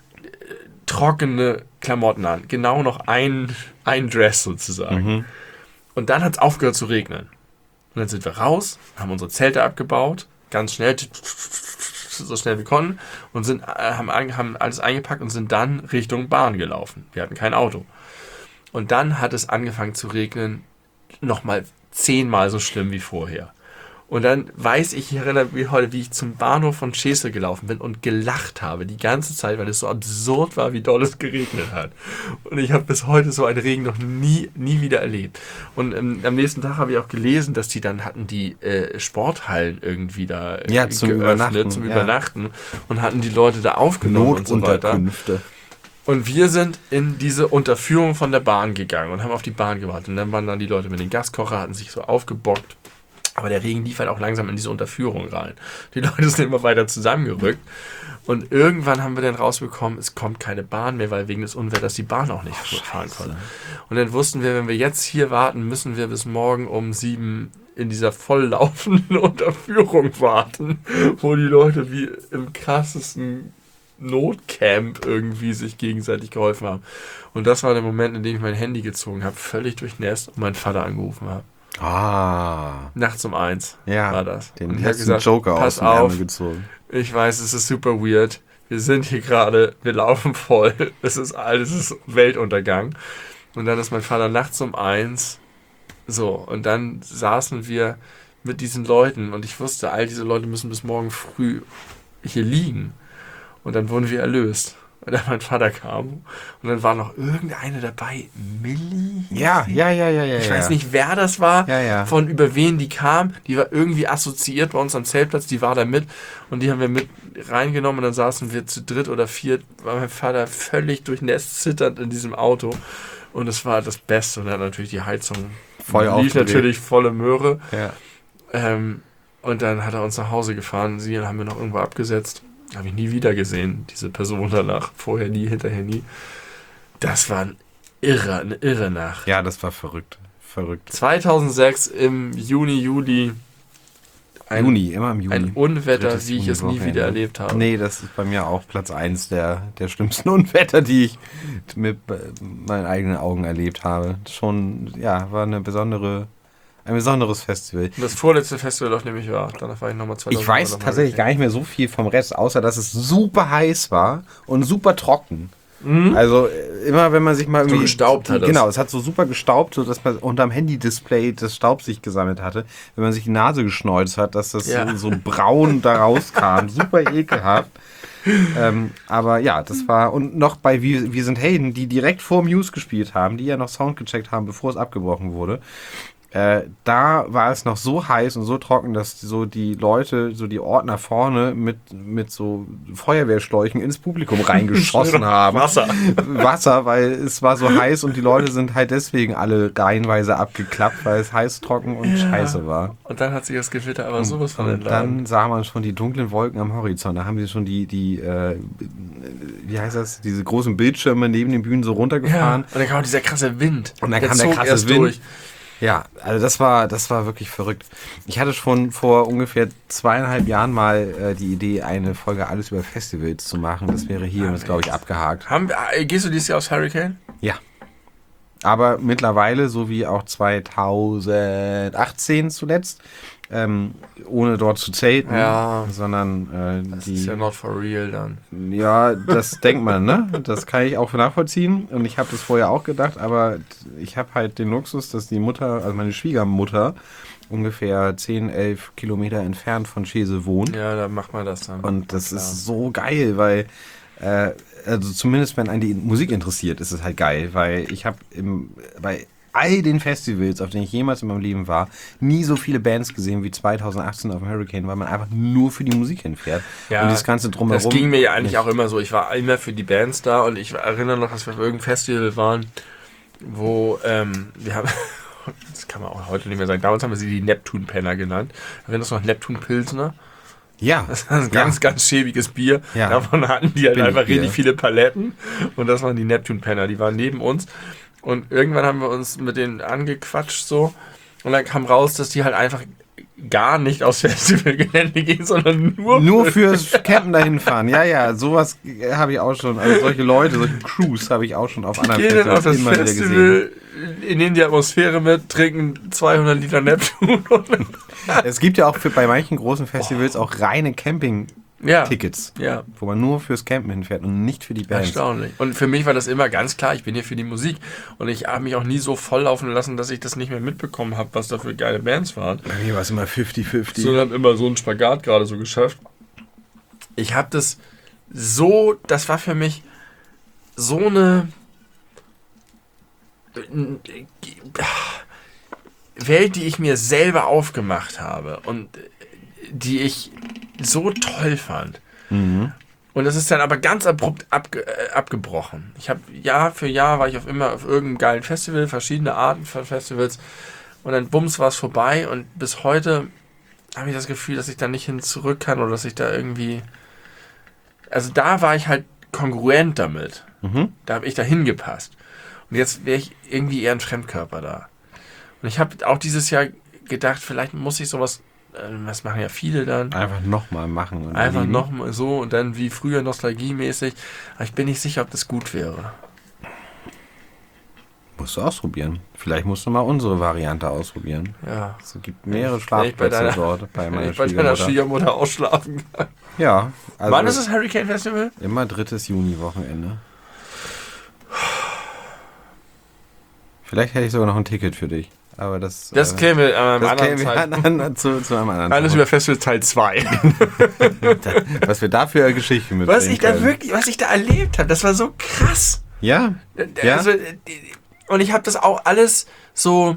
trockene Klamotten an. Genau noch ein Dress sozusagen. Und dann hat es aufgehört zu regnen. Und dann sind wir raus, haben unsere Zelte abgebaut, ganz schnell, so schnell wir konnten, und haben alles eingepackt und sind dann Richtung Bahn gelaufen. Wir hatten kein Auto. Und dann hat es angefangen zu regnen, nochmal 10-mal so schlimm wie vorher. Und dann ich erinnere mich heute, wie ich zum Bahnhof von Schesel gelaufen bin und gelacht habe die ganze Zeit, weil es so absurd war, wie doll es geregnet hat. Und ich habe bis heute so einen Regen noch nie wieder erlebt. Und am nächsten Tag habe ich auch gelesen, dass die dann hatten die Sporthallen irgendwie da zum Übernachten und hatten die Leute da aufgenommen und so weiter. Und wir sind in diese Unterführung von der Bahn gegangen und haben auf die Bahn gewartet. Und dann waren dann die Leute mit den Gaskocher, hatten sich so aufgebockt. Aber der Regen lief halt auch langsam in diese Unterführung rein. Die Leute sind immer weiter zusammengerückt. Und irgendwann haben wir dann rausbekommen, es kommt keine Bahn mehr, weil wegen des Unwetters die Bahn auch nicht fahren konnte. Und dann wussten wir, wenn wir jetzt hier warten, müssen wir bis morgen um 7 in dieser volllaufenden Unterführung warten, wo die Leute wie im krassesten Notcamp irgendwie sich gegenseitig geholfen haben. Und das war der Moment, in dem ich mein Handy gezogen habe, völlig durchnässt und meinen Vater angerufen habe. Nachts um 1 war das. Den letzten Joker aus dem Ärmel gezogen. Ich weiß, es ist super weird. Wir sind hier gerade, wir laufen voll. Es ist Weltuntergang. Und dann ist mein Vater nachts um 1. So, und dann saßen wir mit diesen Leuten und ich wusste, all diese Leute müssen bis morgen früh hier liegen. Und dann wurden wir erlöst. Und dann mein Vater kam und dann war noch irgendeine dabei, Millie? Ja. Ich weiß nicht, wer das war, von über wen die kam. Die war irgendwie assoziiert bei uns am Zeltplatz, die war da mit und die haben wir mit reingenommen und dann saßen wir zu dritt oder viert, war mein Vater völlig durchnässt, zitternd in diesem Auto und es war das Beste und dann natürlich die Heizung lief natürlich volle Möhre. Und dann hat er uns nach Hause gefahren, sie haben wir noch irgendwo abgesetzt. Habe ich nie wieder gesehen, diese Person danach. Vorher nie, hinterher nie. Das war eine irre Nacht. Ja, das war verrückt. 2006 im Juli. Immer im Juni. Ein Unwetter, wie ich es nie wieder erlebt habe. Nee, das ist bei mir auch Platz 1 der schlimmsten Unwetter, die ich mit meinen eigenen Augen erlebt habe. Schon, war ein besonderes Festival. Und das vorletzte Festival, auf dem ich war. Danach war ich nochmal 2000. Ich weiß tatsächlich gar nicht mehr so viel vom Rest, außer dass es super heiß war und super trocken. Also immer, wenn man sich mal irgendwie... So gestaubt hat. Genau, es hat so super gestaubt, so dass man unterm Handy-Display das Staub sich gesammelt hatte. Wenn man sich die Nase geschneuzt hat, dass das so braun da rauskam. Super ekelhaft. Aber ja, das war, und noch bei Wir sind Helden, die direkt vor Muse gespielt haben, die ja noch Sound gecheckt haben, bevor es abgebrochen wurde. Da war es noch so heiß und so trocken, dass so die Leute, so die Ordner vorne mit so Feuerwehrschläuchen ins Publikum reingeschossen haben. Wasser, weil es war so heiß und die Leute sind halt deswegen alle reihenweise abgeklappt, weil es heiß, trocken und scheiße war. Und dann hat sich das Gewitter aber sowas von entladen. Dann sah man schon die dunklen Wolken am Horizont. Da haben sie schon die wie heißt das, diese großen Bildschirme neben den Bühnen so runtergefahren. Ja, und dann kam dieser krasse Wind. Und dann kam der krasse Wind durch. Ja, also das war wirklich verrückt. Ich hatte schon vor ungefähr 2,5 Jahren mal die Idee, eine Folge alles über Festivals zu machen. Das wäre hier jetzt, glaube ich, abgehakt. Gehst du dieses Jahr aufs Hurricane? Ja. Aber mittlerweile, so wie auch 2018 zuletzt, ohne dort zu zelten, sondern das ist ja not for real dann. Ja, das denkt man, ne? Das kann ich auch nachvollziehen und ich habe das vorher auch gedacht, aber ich habe halt den Luxus, dass die Mutter, also meine Schwiegermutter, ungefähr 10, 11 Kilometer entfernt von Schese wohnt. Ja, da macht man das dann. Und das ist so geil, weil also zumindest wenn einen die Musik interessiert, ist es halt geil, weil ich habe bei all den Festivals, auf denen ich jemals in meinem Leben war, nie so viele Bands gesehen wie 2018 auf dem Hurricane, weil man einfach nur für die Musik hinfährt. Ja, und das Ganze drumherum. Das ging mir ja eigentlich auch immer so. Ich war immer für die Bands da und ich erinnere noch, dass wir auf irgendeinem Festival waren, wo wir haben, das kann man auch heute nicht mehr sagen, damals haben wir sie die Neptun-Penner genannt. Erinnerst du noch Neptun-Pilsner? Ja. Das war ein ganz, ganz schäbiges Bier. Ja. Davon hatten die halt einfach richtig viele Paletten und das waren die Neptun-Penner. Die waren neben uns. Und irgendwann haben wir uns mit denen angequatscht so und dann kam raus, dass die halt einfach gar nicht aufs Festivalgelände gehen, sondern nur fürs Campen dahin fahren. Ja, sowas habe ich auch schon, also solche Leute, solche Crews habe ich auch schon auf anderen Festivals immer wieder gesehen. In denen die Atmosphäre mit, trinken 200 Liter Neptun. Es gibt ja auch bei manchen großen Festivals auch reine Camping-Tickets, wo man nur fürs Campen hinfährt und nicht für die Bands. Erstaunlich. Und für mich war das immer ganz klar, ich bin hier für die Musik. Und ich habe mich auch nie so volllaufen lassen, dass ich das nicht mehr mitbekommen habe, was da für geile Bands waren. Bei mir war es immer 50-50. Sondern immer so einen Spagat gerade so geschafft. Ich habe das so, das war für mich so eine Welt, die ich mir selber aufgemacht habe und die ich so toll fand. Mhm. Und das ist dann aber ganz abrupt abgebrochen. Ich habe Jahr für Jahr war ich auf irgendeinem geilen Festival, verschiedene Arten von Festivals und dann bums war es vorbei und bis heute habe ich das Gefühl, dass ich da nicht hin zurück kann oder dass ich da irgendwie, also da war ich halt kongruent damit. Mhm. Da habe ich da hingepasst. Und jetzt wäre ich irgendwie eher ein Fremdkörper da. Und ich habe auch dieses Jahr gedacht, vielleicht muss ich sowas, das machen ja viele dann. Einfach nochmal machen. Und einfach nochmal so und dann wie früher nostalgiemäßig. Aber ich bin nicht sicher, ob das gut wäre. Musst du ausprobieren. Vielleicht musst du mal unsere Variante ausprobieren. Ja. Es gibt mehrere Schlafplätze dort bei meiner Schwiegermutter. Bei deiner Schwiegermutter ausschlafen kann. Ja. Also wann ist das Hurricane Festival? Immer 3. Juni-Wochenende. Vielleicht hätte ich sogar noch ein Ticket für dich. Aber das klären wir an einem anderen zu einem anderen Alles über Festival Teil 2. Was wir da für Geschichten mit was ich da erlebt habe, das war so krass. Ja. Also, und ich habe das auch alles so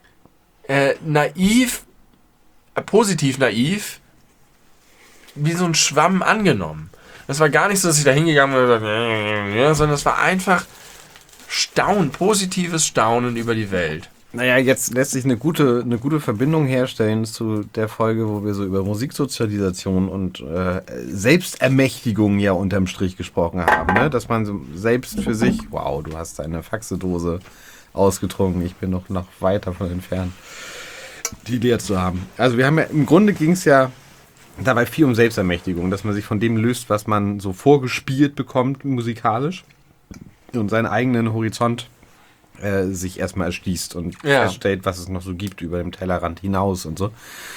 naiv, positiv naiv, wie so ein Schwamm angenommen. Das war gar nicht so, dass ich da hingegangen bin und gesagt, sondern es war einfach positives Staunen über die Welt. Naja, jetzt lässt sich eine gute Verbindung herstellen zu der Folge, wo wir so über Musiksozialisation und Selbstermächtigung ja unterm Strich gesprochen haben, ne? Dass man so selbst für sich, wow, du hast deine Faxedose ausgetrunken, ich bin noch weit davon entfernt, die leer zu haben. Also wir haben ja, im Grunde ging es ja dabei viel um Selbstermächtigung, dass man sich von dem löst, was man so vorgespielt bekommt musikalisch und seinen eigenen Horizont sich erstmal erschließt und feststellt, was es noch so gibt über dem Tellerrand hinaus und so.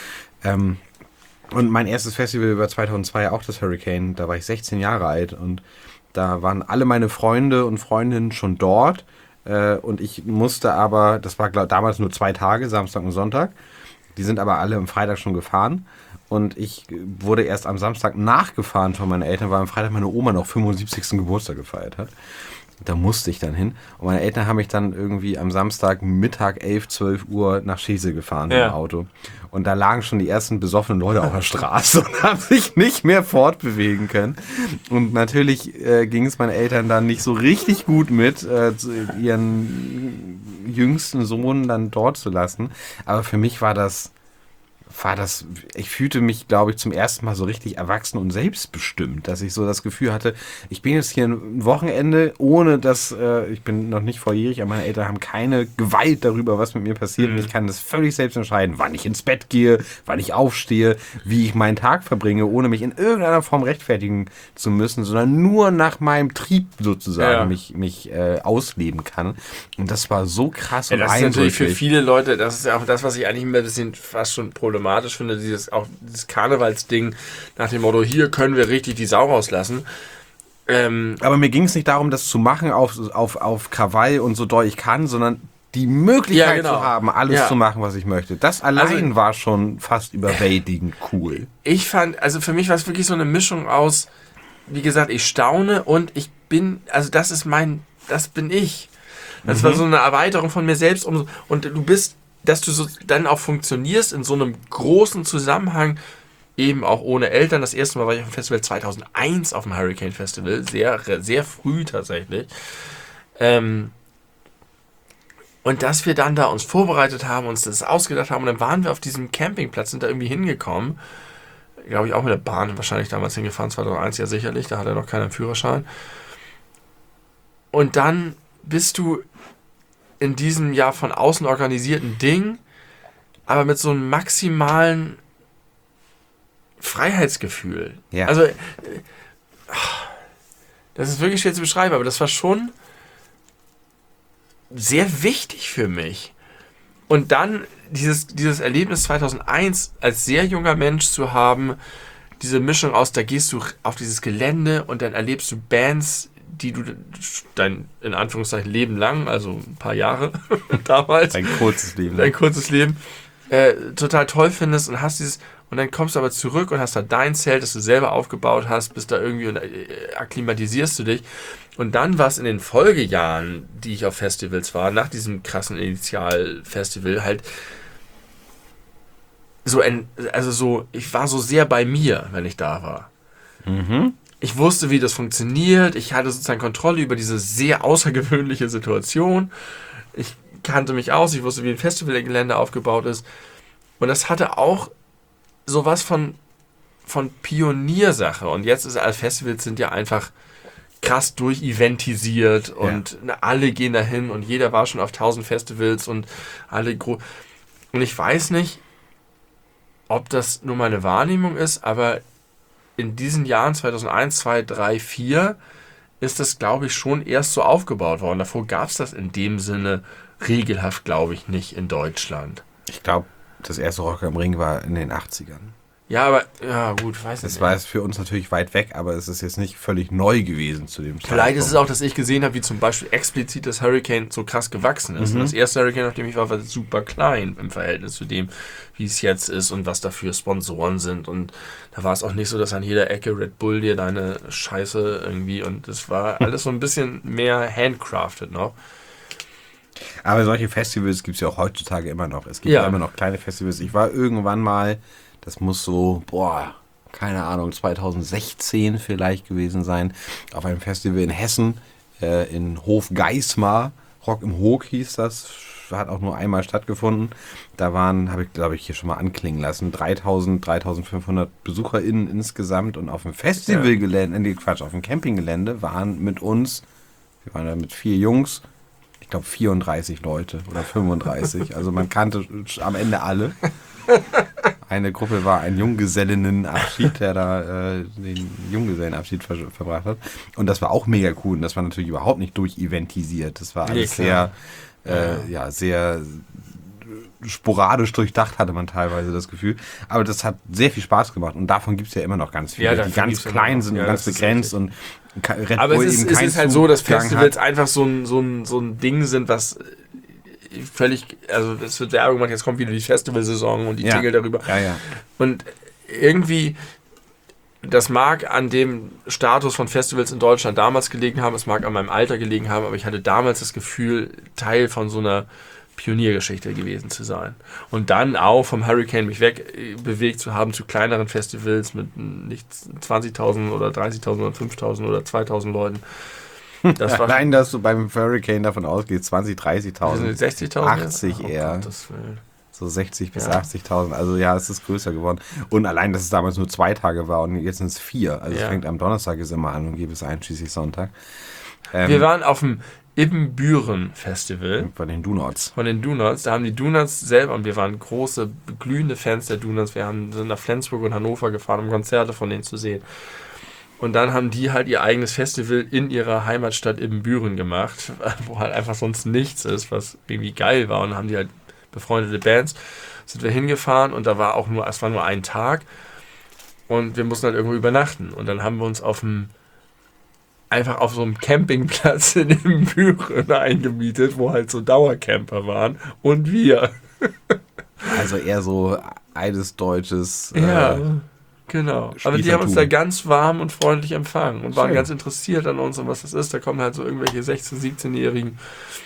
Und mein erstes Festival war 2002 auch das Hurricane. Da war ich 16 Jahre alt und da waren alle meine Freunde und Freundinnen schon dort. Und ich musste aber, das war damals nur 2 Tage, Samstag und Sonntag. Die sind aber alle am Freitag schon gefahren. Und ich wurde erst am Samstag nachgefahren von meinen Eltern, weil am Freitag meine Oma noch 75. Geburtstag gefeiert hat. Da musste ich dann hin. Und meine Eltern haben mich dann irgendwie am Samstag Mittag 11, 12 Uhr nach Schesel gefahren im Auto. Und da lagen schon die ersten besoffenen Leute auf der Straße und haben sich nicht mehr fortbewegen können. Und natürlich ging es meinen Eltern dann nicht so richtig gut mit, ihren jüngsten Sohn dann dort zu lassen. Aber für mich war das, ich fühlte mich, glaube ich, zum ersten Mal so richtig erwachsen und selbstbestimmt, dass ich so das Gefühl hatte, ich bin jetzt hier ein Wochenende, ohne dass, ich bin noch nicht volljährig, aber meine Eltern haben keine Gewalt darüber, was mit mir passiert und ich kann das völlig selbst entscheiden, wann ich ins Bett gehe, wann ich aufstehe, wie ich meinen Tag verbringe, ohne mich in irgendeiner Form rechtfertigen zu müssen, sondern nur nach meinem Trieb sozusagen mich ausleben kann. Und das war so krass und das ist eindrücklich. natürlich für viele Leute, das ist ja auch das, was ich eigentlich immer ein bisschen fast schon problematisch finde, dieses Karnevalsding nach dem Motto, hier können wir richtig die Sau rauslassen. Aber mir ging es nicht darum, das zu machen auf Krawall und so doll ich kann, sondern die Möglichkeit zu haben, alles zu machen, was ich möchte. Das allein war schon fast überwältigend cool. Ich fand, also für mich war es wirklich so eine Mischung aus, wie gesagt, ich staune und ich bin, also das bin ich. Das war so eine Erweiterung von mir selbst und du bist, dass du so dann auch funktionierst in so einem großen Zusammenhang, eben auch ohne Eltern. Das erste Mal war ich auf dem Festival 2001 auf dem Hurricane Festival, sehr, sehr früh tatsächlich. Und dass wir dann da uns vorbereitet haben, uns das ausgedacht haben und dann waren wir auf diesem Campingplatz, sind da irgendwie hingekommen, glaube ich auch mit der Bahn wahrscheinlich damals hingefahren, 2001 ja sicherlich, da hat er noch keinen Führerschein. Und dann bist du in diesem ja von außen organisierten Ding, aber mit so einem maximalen Freiheitsgefühl. Ja. Also, das ist wirklich schwer zu beschreiben, aber das war schon sehr wichtig für mich. Und dann dieses Erlebnis 2001 als sehr junger Mensch zu haben, diese Mischung aus, da gehst du auf dieses Gelände und dann erlebst du Bands, die du dein, in Anführungszeichen, Leben lang, also ein paar Jahre damals. Dein kurzes Leben. Total toll findest und hast dieses, und dann kommst du aber zurück und hast da dein Zelt, das du selber aufgebaut hast, bist da irgendwie und akklimatisierst du dich. Und dann war es in den Folgejahren, die ich auf Festivals war, nach diesem krassen Initialfestival, halt ich war so sehr bei mir, wenn ich da war. Mhm. Ich wusste, wie das funktioniert. Ich hatte sozusagen Kontrolle über diese sehr außergewöhnliche Situation. Ich kannte mich aus. Ich wusste, wie ein Festivalgelände aufgebaut ist. Und das hatte auch sowas von Pioniersache. Und jetzt Festivals sind ja einfach krass durcheventisiert und alle gehen dahin und jeder war schon auf 1000 Festivals und und ich weiß nicht, ob das nur meine Wahrnehmung ist, aber in diesen Jahren 2001, 2, 3, 4 ist das, glaube ich, schon erst so aufgebaut worden. Davor gab es das in dem Sinne regelhaft, glaube ich, nicht in Deutschland. Ich glaube, das erste Rock am Ring war in den 80ern. Ja, aber, ja gut, weiß nicht. Das war es für uns natürlich weit weg, aber es ist jetzt nicht völlig neu gewesen zu dem Zeitpunkt. Vielleicht ist es auch, dass ich gesehen habe, wie zum Beispiel explizit das Hurricane so krass gewachsen ist. Und das erste Hurricane, auf dem ich war super klein im Verhältnis zu dem, wie es jetzt ist und was dafür Sponsoren sind. Und da war es auch nicht so, dass an jeder Ecke Red Bull dir deine Scheiße irgendwie, und das war alles so ein bisschen mehr handcrafted noch. Aber solche Festivals gibt es ja auch heutzutage immer noch. Es gibt ja immer noch kleine Festivals. Ich war irgendwann mal, das muss so, keine Ahnung, 2016 vielleicht gewesen sein, auf einem Festival in Hessen, in Hofgeismar. Rock im Hoog hieß das, hat auch nur einmal stattgefunden. Da waren, habe ich glaube ich hier schon mal anklingen lassen, 3.500 BesucherInnen insgesamt, und auf dem Festivalgelände, auf dem Campinggelände waren mit uns, wir waren da mit 4 Jungs, ich glaube 34 Leute oder 35, also man kannte am Ende alle. Eine Gruppe war ein Junggesellinnenabschied, der da den Junggesellenabschied verbracht hat. Und das war auch mega cool. Und das war natürlich überhaupt nicht durcheventisiert. Das war alles sehr sporadisch durchdacht, hatte man teilweise das Gefühl. Aber das hat sehr viel Spaß gemacht. Und davon gibt es ja immer noch ganz viele, die ganz klein sind und ganz begrenzt. Und Red aber Bull es ist halt so, dass Festivals einfach so ein Ding sind, was völlig, also es wird Werbung gemacht, jetzt kommt wieder die Festivalsaison und die Jingle darüber. Ja. Und irgendwie, das mag an dem Status von Festivals in Deutschland damals gelegen haben, es mag an meinem Alter gelegen haben, aber ich hatte damals das Gefühl, Teil von so einer Pioniergeschichte gewesen zu sein. Und dann auch vom Hurricane mich wegbewegt zu haben zu kleineren Festivals mit nicht 20.000 oder 30.000 oder 5.000 oder 2.000 Leuten. Das war Nein, dass du beim Hurricane davon ausgehst, 20.000, 30.000. 60.000? 80 eher. Gottes Willen. So 60.000 bis 80.000. Also ja, es ist größer geworden. Und allein, dass es damals nur 2 Tage war und jetzt sind es 4. Also es fängt am Donnerstag ist immer an und geht bis einschließlich Sonntag. Wir waren auf dem Ibbenbüren-Festival. Von den Donuts. Da haben die Donuts selber, und wir waren große, glühende Fans der Donuts. Wir sind nach Flensburg und Hannover gefahren, um Konzerte von denen zu sehen. Und dann haben die halt ihr eigenes Festival in ihrer Heimatstadt Ibbenbüren gemacht, wo halt einfach sonst nichts ist, was irgendwie geil war. Und dann haben die halt befreundete Bands, sind wir hingefahren und es war nur ein Tag und wir mussten halt irgendwo übernachten. Und dann haben wir uns einfach auf so einem Campingplatz in Ibbenbüren eingemietet, wo halt so Dauercamper waren und wir. Also eher so eidesdeutsches. Ja, genau. Aber die haben uns da ganz warm und freundlich empfangen und waren schön. ganz interessiert an uns und was das ist. Da kommen halt so irgendwelche 16-, 17-Jährigen.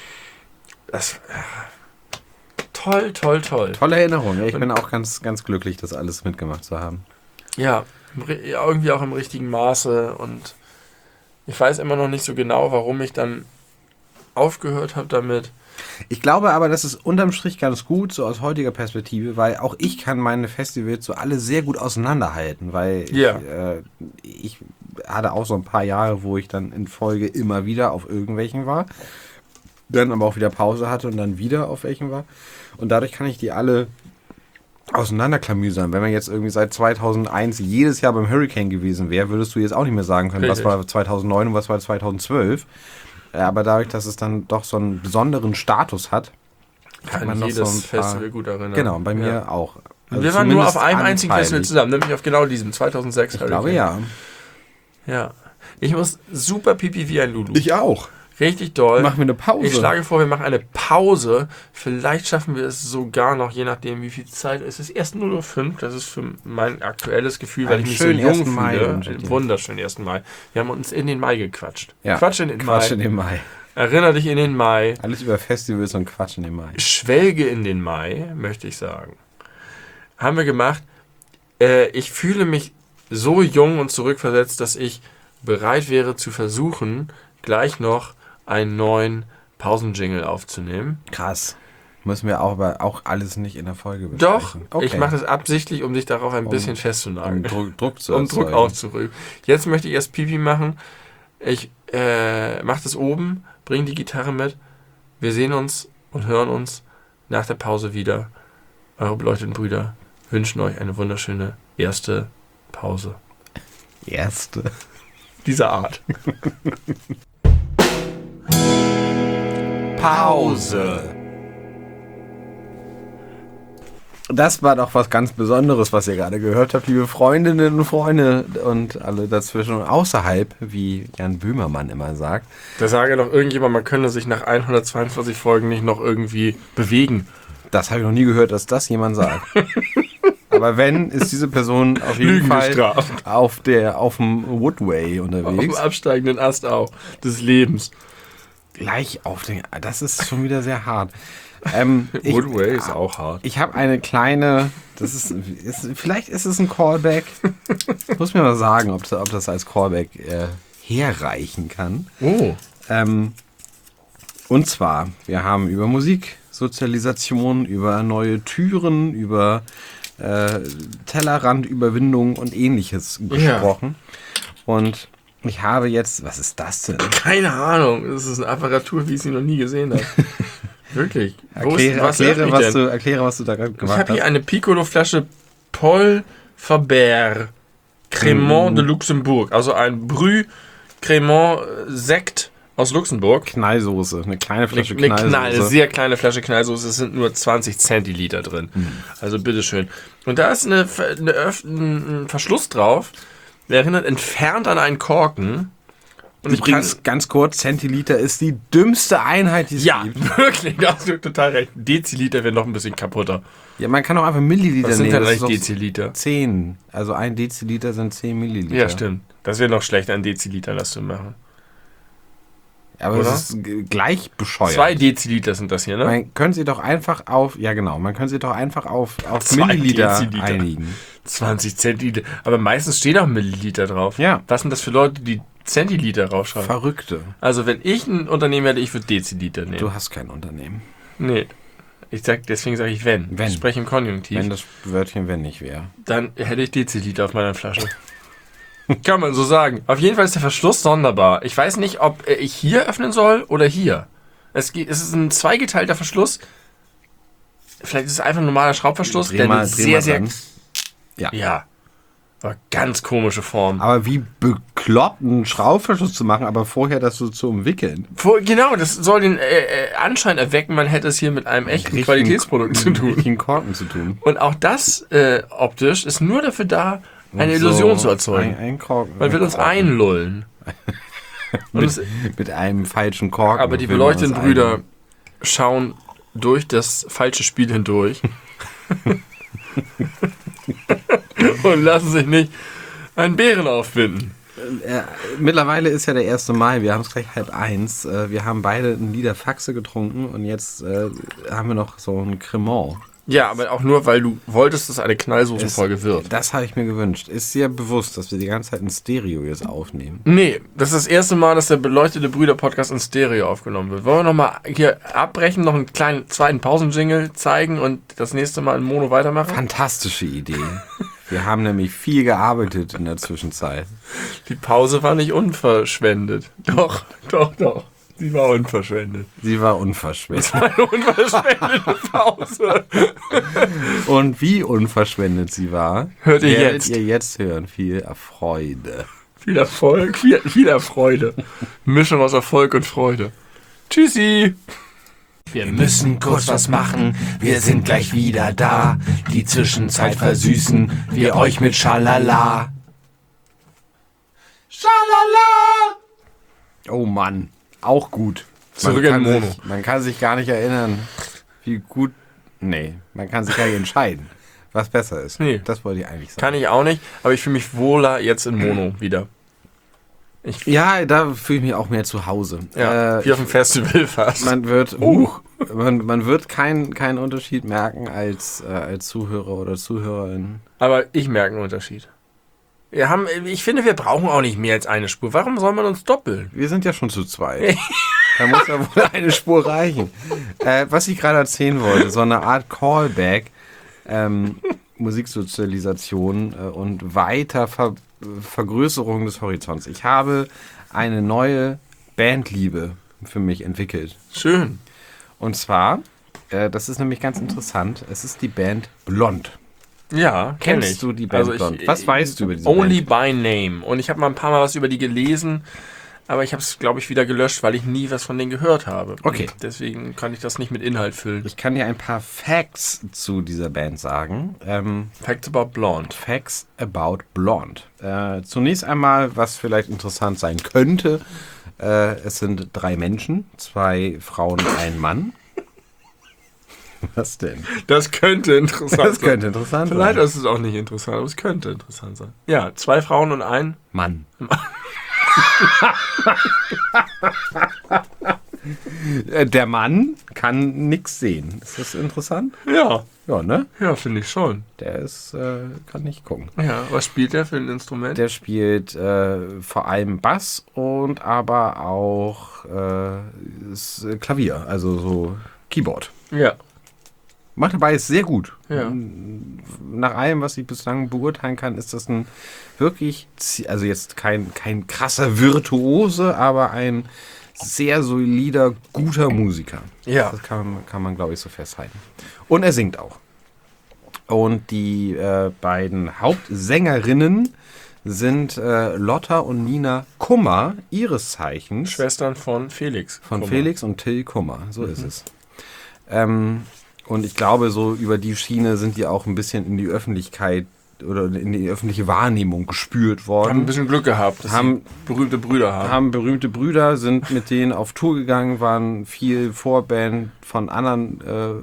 Toll. Tolle Erinnerung. Ja, ich bin auch ganz, ganz glücklich, das alles mitgemacht zu haben. Ja, irgendwie auch im richtigen Maße. Und ich weiß immer noch nicht so genau, warum ich dann aufgehört habe damit. Ich glaube aber, das ist unterm Strich ganz gut, so aus heutiger Perspektive, weil auch ich kann meine Festivals so alle sehr gut auseinanderhalten, weil ich hatte auch so ein paar Jahre, wo ich dann in Folge immer wieder auf irgendwelchen war, dann aber auch wieder Pause hatte und dann wieder auf welchen war. Und dadurch kann ich die alle auseinanderklamüsern. Wenn man jetzt irgendwie seit 2001 jedes Jahr beim Hurricane gewesen wäre, würdest du jetzt auch nicht mehr sagen können, Richtig. was war 2009 und was war 2012. Aber dadurch, dass es dann doch so einen besonderen Status hat, kann man noch jedes so ein paar, Festival gut erinnern. Genau, bei mir auch. Also wir waren nur auf zumindest einem einzigen anteilig. Festival zusammen, nämlich auf genau diesem, 2006. Ich glaube, ja. Ja. Ich muss super pipi wie ein Lulu. Ich auch. Richtig doll. Machen wir eine Pause. Ich schlage vor, wir machen eine Pause. Vielleicht schaffen wir es sogar noch, je nachdem, wie viel Zeit. Es ist erst 0:05 Uhr. Das ist für mein aktuelles Gefühl, weil Einen ich mich so schönen jung 1. Mai fühle. wünsche ich dir. Wunderschönen 1. Mai. Wir haben uns in den Mai gequatscht. Ja. Quatsch in den Quatsch Mai. in den Mai. Erinner dich in den Mai. Alles über Festivals und Quatsch in den Mai. Schwelge in den Mai, möchte ich sagen. Haben wir gemacht. Ich fühle mich so jung und zurückversetzt, dass ich bereit wäre zu versuchen, gleich noch einen neuen Pausenjingle aufzunehmen. Krass. Müssen wir aber auch alles nicht in der Folge besprechen. Doch, Okay. ich mache das absichtlich, um dich darauf ein bisschen festzunageln. Druck zu Um Druck erzeugen. auszurücken. Jetzt möchte ich erst Pipi machen. Ich mache das oben, bringe die Gitarre mit. Wir sehen uns und hören uns nach der Pause wieder. Eure beleuchteten Brüder wünschen euch eine wunderschöne erste Pause. Erste. Dieser Art. Pause. Das war doch was ganz Besonderes, was ihr gerade gehört habt, liebe Freundinnen und Freunde und alle dazwischen und außerhalb, wie Jan Böhmermann immer sagt. Da sage doch irgendjemand, man könne sich nach 142 Folgen nicht noch irgendwie bewegen. Das habe ich noch nie gehört, dass das jemand sagt. Aber wenn, ist diese Person auf jeden Lügen Fall gestraft. auf dem Woodway Auf dem unterwegs. absteigenden Ast auch des Lebens. Gleich auf den. Das ist schon wieder sehr hart. Woodway ist auch hart. Ich habe eine kleine. Vielleicht ist es ein Callback. Ich muss mir mal sagen, ob das als Callback herreichen kann. Oh. Und zwar, wir haben über Musiksozialisation, über neue Türen, über Tellerrandüberwindung und ähnliches gesprochen. Und ich habe jetzt, was ist das denn? Keine Ahnung. Das ist eine Apparatur, wie ich sie noch nie gesehen habe. Wirklich. Erkläre, was du da gerade Ich gemacht habe hier hast. eine Piccolo-Flasche Paul Faber Cremant de Luxembourg. Also ein Brü Cremant Sekt aus Luxemburg. Knallsoße, eine kleine Flasche Eine Knallsoße. sehr kleine Flasche Knallsoße. Es sind nur 20 Zentiliter drin. Also bitteschön. Und da ist ein Verschluss drauf. Der erinnert entfernt an einen Korken. Und übrigens, ganz kurz, Zentiliter ist die dümmste Einheit, die es gibt. Ja, wirklich, da hast du total recht. Deziliter wäre noch ein bisschen kaputter. Ja, man kann auch einfach Milliliter Was sind nehmen. denn Das ist eigentlich doch Deziliter? 10. Also 1 Deziliter sind 10 Milliliter. Ja, stimmt. Das wäre noch schlechter, ein Deziliter das zu machen. Aber Oder? es ist gleich bescheuert. 2 Deziliter sind das hier, ne? Man können sie doch einfach auf, ja genau, man kann sie doch einfach auf 2 Milliliter Deziliter. einigen. 20 Zentiliter. Aber meistens stehen auch Milliliter drauf. Ja. Was sind das für Leute, die Zentiliter raufschreiben? Verrückte. Also wenn ich ein Unternehmen hätte, ich würde Deziliter nehmen. Du hast kein Unternehmen. Nee. Deswegen sage ich wenn. Wenn. Ich spreche im Konjunktiv. Wenn das Wörtchen wenn nicht wäre. Dann hätte ich Deziliter auf meiner Flasche. Kann man so sagen. Auf jeden Fall ist der Verschluss sonderbar. Ich weiß nicht, ob ich hier öffnen soll oder hier. Es ist ein zweigeteilter Verschluss. Vielleicht ist es einfach ein normaler Schraubverschluss, Dreh der mal eine sehr, sehr... dran. Ja. Ja. Aber ganz komische Form. Aber wie bekloppt, einen Schraubverschluss zu machen, aber vorher das so zu umwickeln. Genau, das soll den Anschein erwecken, man hätte es hier mit einem echten Qualitätsprodukt zu tun. Richtigen Korken zu tun. Und auch das optisch ist nur dafür da, eine Und Illusion so zu erzeugen. Ein Korken. Man will uns einlullen. Und Mit einem falschen Korken. aber die will man uns beleuchteten Brüder schauen durch das falsche Spiel hindurch. Und lassen sich nicht einen Bären aufbinden. Mittlerweile ist ja der 1. Mai, wir haben es gleich 12:30. Wir haben beide ein Lieder Faxe getrunken und jetzt haben wir noch so ein Cremant. Ja, aber auch nur, weil du wolltest, dass eine Knallsoßenfolge wird. Das habe ich mir gewünscht. Ist dir bewusst, dass wir die ganze Zeit in Stereo jetzt aufnehmen? Nee, das ist das erste Mal, dass der beleuchtete Brüder-Podcast in Stereo aufgenommen wird. Wollen wir nochmal hier abbrechen, noch einen kleinen zweiten Pausenjingle zeigen und das nächste Mal in Mono weitermachen? Fantastische Idee. Wir haben nämlich viel gearbeitet in der Zwischenzeit. Die Pause war nicht unverschwendet. Doch. Sie war unverschwendet. Sie war unverschwendet. Eine unverschwendete Pause. Und wie unverschwendet sie war, Hört ihr werdet jetzt. ihr jetzt hören. Viel Freude. Viel Erfolg, viel Freude. Mischung aus Erfolg und Freude. Tschüssi. Wir müssen kurz was machen, wir sind gleich wieder da. Die Zwischenzeit versüßen wir euch mit Schalala. Schalala! Oh Mann, auch gut. Zurück in Mono. Man kann sich gar nicht erinnern, wie gut... Nee, man kann sich gar nicht entscheiden, was besser ist. Nee. Das wollte ich eigentlich sagen. Kann ich auch nicht, aber ich fühle mich wohler jetzt in Mono wieder. Ja, da fühle ich mich auch mehr zu Hause. Ja, wie auf dem Festival fast. Man wird, man wird keinen Unterschied merken als Zuhörer oder Zuhörerin. Aber ich merke einen Unterschied. Ich finde, wir brauchen auch nicht mehr als eine Spur. Warum soll man uns doppeln? Wir sind ja schon zu zweit. Da muss ja wohl eine Spur reichen. Was ich gerade erzählen wollte, so eine Art Callback, Musiksozialisation und weiter Vergrößerung des Horizonts. Ich habe eine neue Bandliebe für mich entwickelt. Schön. Und zwar, das ist nämlich ganz interessant, es ist die Band Blond. Ja, kenn ich. Kennst du die Band Blond? Was weißt du über diese Only Band? by Name. Und ich habe mal ein paar Mal was über die gelesen, aber ich habe es, glaube ich, wieder gelöscht, weil ich nie was von denen gehört habe. Okay. Und deswegen kann ich das nicht mit Inhalt füllen. Ich kann dir ein paar Facts zu dieser Band sagen. Facts about Blonde. Facts about Blond. Zunächst einmal, was vielleicht interessant sein könnte. Es sind 3 Menschen, 2 Frauen, ein Mann. Was denn? Das könnte interessant sein. Das könnte interessant Vielleicht sein. ist es auch nicht interessant, aber es könnte interessant sein. Ja, 2 Frauen und ein. Mann. Der Mann kann nichts sehen. Ist das interessant? Ja. Ja, ne? Ja, finde ich schon. Der ist, kann nicht gucken. Ja, was spielt der für ein Instrument? Der spielt vor allem Bass und aber auch Klavier, also so Keyboard. Ja. Macht dabei ist sehr gut. Ja. Nach allem, was ich bislang beurteilen kann, ist das ein wirklich, also jetzt kein krasser Virtuose, aber ein sehr solider, guter Musiker. Ja. Das kann man glaube ich, so festhalten. Und er singt auch. Und die beiden Hauptsängerinnen sind Lotta und Nina Kummer, ihres Zeichens. Schwestern von Felix. Von Kummer. Felix und Till Kummer, so ist es. Und ich glaube, so über die Schiene sind die auch ein bisschen in die Öffentlichkeit oder in die öffentliche Wahrnehmung gespült worden. Haben ein bisschen Glück gehabt, dass sie berühmte Brüder haben. Haben berühmte Brüder, sind mit denen auf Tour gegangen, waren viel Vorband von anderen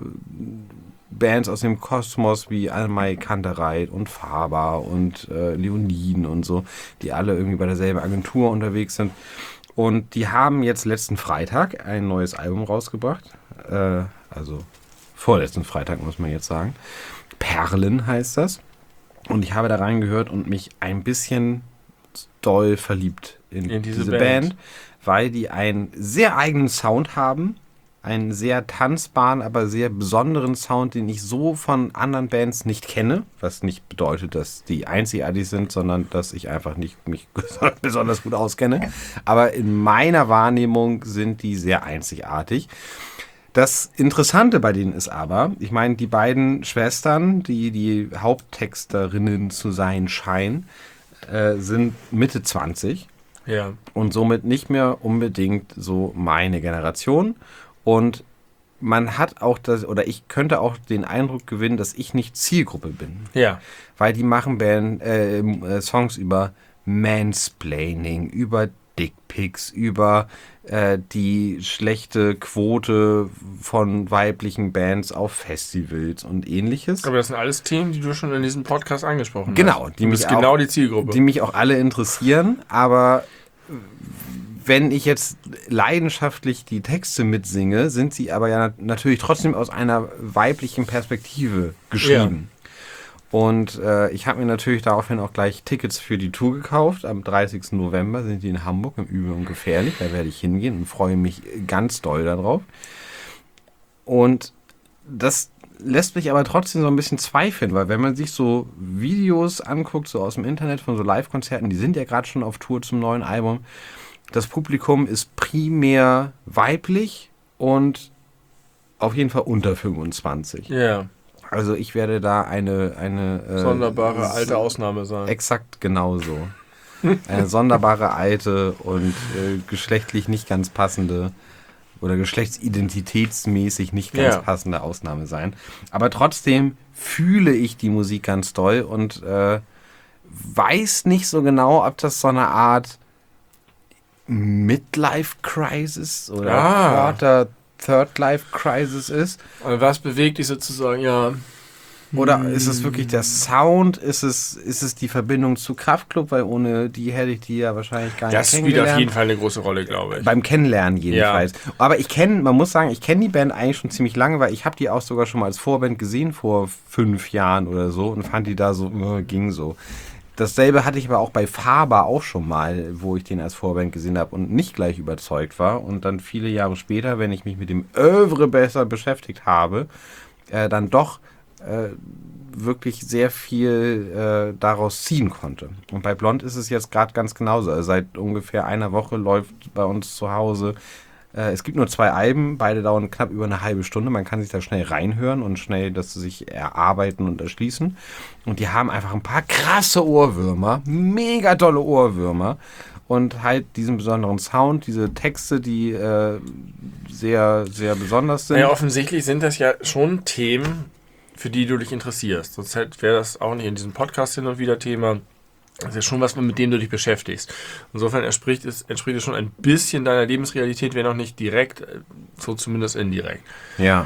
Bands aus dem Kosmos wie Almay Kantereit und Faber und Leoniden und so, die alle irgendwie bei derselben Agentur unterwegs sind. Und die haben jetzt letzten Freitag ein neues Album rausgebracht. Also vorletzten Freitag, muss man jetzt sagen. Perlen heißt das. Und ich habe da reingehört und mich ein bisschen doll verliebt in diese Band, weil die einen sehr eigenen Sound haben. Einen sehr tanzbaren, aber sehr besonderen Sound, den ich so von anderen Bands nicht kenne. Was nicht bedeutet, dass die einzigartig sind, sondern dass ich einfach nicht mich besonders gut auskenne. Aber in meiner Wahrnehmung sind die sehr einzigartig. Das Interessante bei denen ist aber, ich meine, die beiden Schwestern, die Haupttexterinnen zu sein scheinen, sind Mitte 20. Ja. Und somit nicht mehr unbedingt so meine Generation. Und man hat auch ich könnte auch den Eindruck gewinnen, dass ich nicht Zielgruppe bin. Ja. Weil die machen Songs über Mansplaining, über Dickpics, über die schlechte Quote von weiblichen Bands auf Festivals und ähnliches. Aber das sind alles Themen, die du schon in diesem Podcast angesprochen hast. Genau. Du bist genau die Zielgruppe. Die mich auch alle interessieren, aber wenn ich jetzt leidenschaftlich die Texte mitsinge, sind sie aber ja natürlich trotzdem aus einer weiblichen Perspektive geschrieben. Ja. Und ich habe mir natürlich daraufhin auch gleich Tickets für die Tour gekauft. Am 30. November sind die in Hamburg im Übel und Gefährlich. Da werde ich hingehen und freue mich ganz doll darauf. Und das lässt mich aber trotzdem so ein bisschen zweifeln, weil wenn man sich so Videos anguckt, so aus dem Internet von so Live-Konzerten, die sind ja gerade schon auf Tour zum neuen Album, das Publikum ist primär weiblich und auf jeden Fall unter 25. Ja. Also ich werde da eine sonderbare alte Ausnahme sein. Exakt genauso. Eine sonderbare alte und geschlechtlich nicht ganz passende oder geschlechtsidentitätsmäßig nicht ganz passende Ausnahme sein. Aber trotzdem fühle ich die Musik ganz doll und weiß nicht so genau, ob das so eine Art Midlife-Crisis oder Third-Life-Crisis ist. Und was bewegt dich sozusagen, ja. Oder ist es wirklich der Sound? Ist es die Verbindung zu Kraftklub? Weil ohne die hätte ich die ja wahrscheinlich gar nicht kennengelernt. Das spielt auf jeden Fall eine große Rolle, glaube ich. Beim Kennenlernen jedenfalls. Ja. Aber man muss sagen, ich kenne die Band eigentlich schon ziemlich lange, weil ich habe die auch sogar schon mal als Vorband gesehen vor 5 Jahren oder so und fand die da so, ging so. Dasselbe hatte ich aber auch bei Faber auch schon mal, wo ich den als Vorband gesehen habe und nicht gleich überzeugt war. Und dann viele Jahre später, wenn ich mich mit dem Övre besser beschäftigt habe, dann doch wirklich sehr viel daraus ziehen konnte. Und bei Blond ist es jetzt gerade ganz genauso. Also seit ungefähr einer Woche läuft bei uns zu Hause. Es gibt nur 2 Alben, beide dauern knapp über eine halbe Stunde. Man kann sich da schnell reinhören und schnell das sich erarbeiten und erschließen. Und die haben einfach ein paar krasse Ohrwürmer, mega dolle Ohrwürmer. Und halt diesen besonderen Sound, diese Texte, die sehr, sehr besonders sind. Ja, offensichtlich sind das ja schon Themen, für die du dich interessierst. Sonst wäre das auch nicht in diesem Podcast hin und wieder Thema. Das ist ja schon was, mit dem du dich beschäftigst. Insofern entspricht es schon ein bisschen deiner Lebensrealität, wenn auch nicht direkt, so zumindest indirekt. Ja.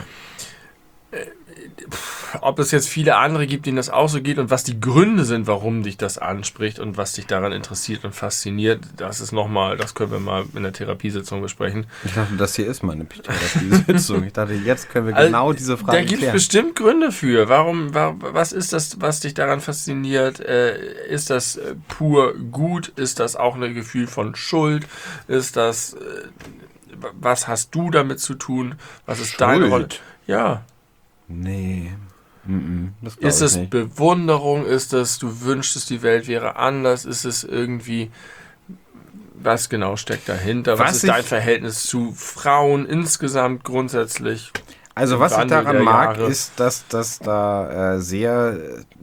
Ob es jetzt viele andere gibt, denen das auch so geht und was die Gründe sind, warum dich das anspricht und was dich daran interessiert und fasziniert, das können wir mal in der Therapiesitzung besprechen. Ich dachte, das hier ist meine Therapiesitzung. Ich dachte, jetzt können wir genau diese Frage klären. Da gibt es bestimmt Gründe für. Was ist das, was dich daran fasziniert? Ist das pur gut? Ist das auch ein Gefühl von Schuld? Ist das, was hast du damit zu tun? Was ist deine Rolle? Ja. Nee. Ist es Bewunderung? Ist es, du wünschst, die Welt wäre anders? Ist es irgendwie, was genau steckt dahinter? Was ist dein Verhältnis zu Frauen insgesamt grundsätzlich? Also was ich daran mag, ist, dass da sehr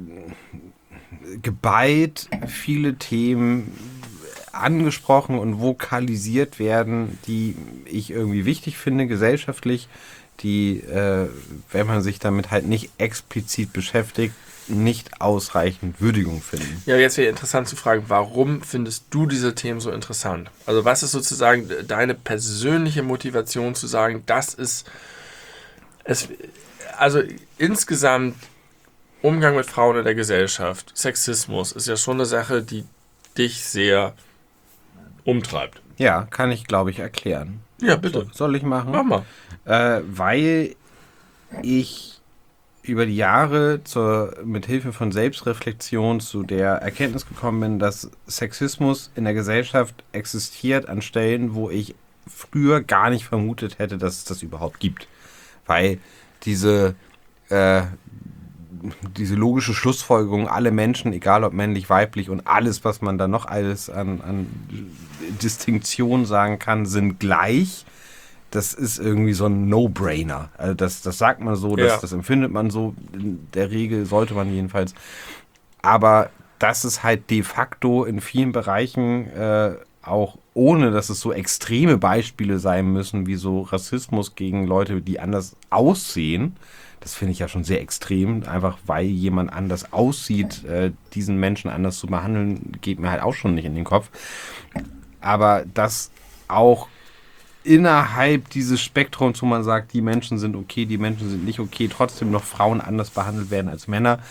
geballt viele Themen angesprochen und vokalisiert werden, die ich irgendwie wichtig finde, gesellschaftlich, die, wenn man sich damit halt nicht explizit beschäftigt, nicht ausreichend Würdigung finden. Ja, jetzt wäre interessant zu fragen, warum findest du diese Themen so interessant? Also was ist sozusagen deine persönliche Motivation zu sagen, das ist es, also insgesamt Umgang mit Frauen in der Gesellschaft, Sexismus ist ja schon eine Sache, die dich sehr umtreibt. Ja, kann ich, glaube ich, erklären. Ja, bitte. Soll ich machen? Mach mal. Weil ich über die Jahre mit Hilfe von Selbstreflexion zu der Erkenntnis gekommen bin, dass Sexismus in der Gesellschaft existiert an Stellen, wo ich früher gar nicht vermutet hätte, dass es das überhaupt gibt. Weil diese logische Schlussfolgerung, alle Menschen, egal ob männlich, weiblich und alles, was man da noch alles an Distinktion sagen kann, sind gleich. Das ist irgendwie so ein No-Brainer. Also das sagt man so, das empfindet man so. In der Regel sollte man jedenfalls. Aber dass es halt de facto in vielen Bereichen auch ohne, dass es so extreme Beispiele sein müssen, wie so Rassismus gegen Leute, die anders aussehen, das finde ich ja schon sehr extrem. Einfach weil jemand anders aussieht, diesen Menschen anders zu behandeln, geht mir halt auch schon nicht in den Kopf. Aber dass auch innerhalb dieses Spektrums, wo man sagt, die Menschen sind okay, die Menschen sind nicht okay, trotzdem noch Frauen anders behandelt werden als Männer.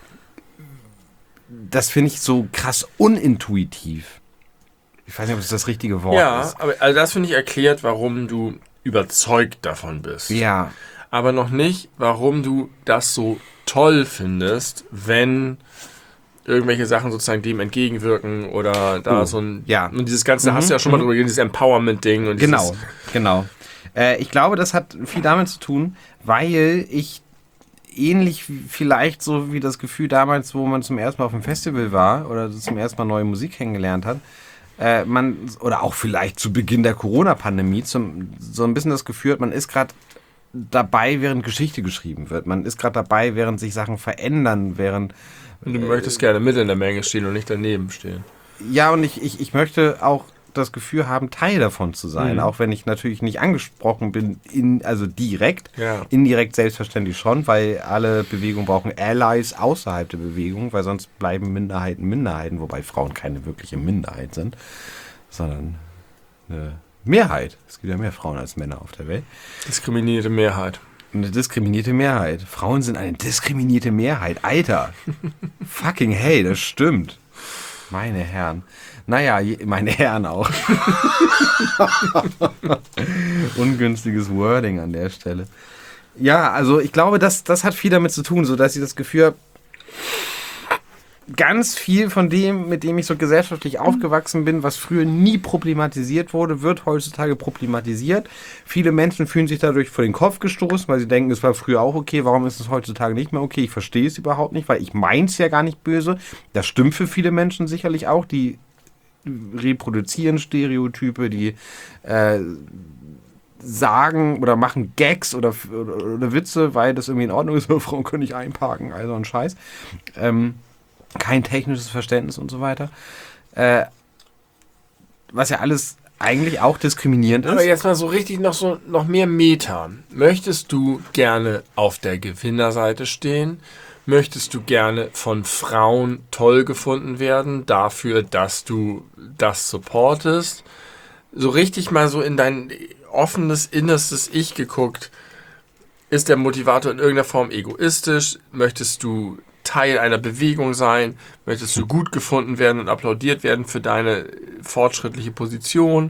Das finde ich so krass unintuitiv. Ich weiß nicht, ob es das richtige Wort ist. Ja, aber also das finde ich erklärt, warum du überzeugt davon bist. Ja. Aber noch nicht, warum du das so toll findest, wenn irgendwelche Sachen sozusagen dem entgegenwirken oder da so ein... Ja. Und dieses Ganze, da hast du ja schon mal drüber geredet, dieses Empowerment-Ding. Und Genau. Ich glaube, das hat viel damit zu tun, weil ich ähnlich vielleicht so wie das Gefühl damals, wo man zum ersten Mal auf dem Festival war oder zum ersten Mal neue Musik kennengelernt hat, oder auch vielleicht zu Beginn der Corona-Pandemie, so ein bisschen das Gefühl hat, man ist gerade dabei, während Geschichte geschrieben wird. Man ist gerade dabei, während sich Sachen verändern, während... Und du möchtest gerne mit in der Menge stehen und nicht daneben stehen. Ja, und ich möchte auch das Gefühl haben, Teil davon zu sein, auch wenn ich natürlich nicht angesprochen bin, also direkt, indirekt selbstverständlich schon, weil alle Bewegungen brauchen Allies außerhalb der Bewegung, weil sonst bleiben Minderheiten, wobei Frauen keine wirkliche Minderheit sind, sondern eine Mehrheit. Es gibt ja mehr Frauen als Männer auf der Welt. Diskriminierte Mehrheit. Eine diskriminierte Mehrheit. Frauen sind eine diskriminierte Mehrheit. Alter. Fucking hey, das stimmt. Meine Herren. Naja, meine Herren auch. Ungünstiges Wording an der Stelle. Ja, also ich glaube, das hat viel damit zu tun, so dass ich das Gefühl habe, ganz viel von dem, mit dem ich so gesellschaftlich aufgewachsen bin, was früher nie problematisiert wurde, wird heutzutage problematisiert. Viele Menschen fühlen sich dadurch vor den Kopf gestoßen, weil sie denken, es war früher auch okay, warum ist es heutzutage nicht mehr okay? Ich verstehe es überhaupt nicht, weil ich meins ja gar nicht böse. Das stimmt für viele Menschen sicherlich auch, die reproduzieren Stereotype, die sagen oder machen Gags oder Witze, weil das irgendwie in Ordnung ist, Frauen können nicht einparken, also ein Scheiß. Kein technisches Verständnis und so weiter. Was ja alles eigentlich auch diskriminierend ist. Aber jetzt mal so richtig noch mehr Meta. Möchtest du gerne auf der Gewinnerseite stehen? Möchtest du gerne von Frauen toll gefunden werden dafür, dass du das supportest? So richtig mal so in dein offenes, innerstes Ich geguckt. Ist der Motivator in irgendeiner Form egoistisch? Möchtest du Teil einer Bewegung sein? Möchtest du gut gefunden werden und applaudiert werden für deine fortschrittliche Position?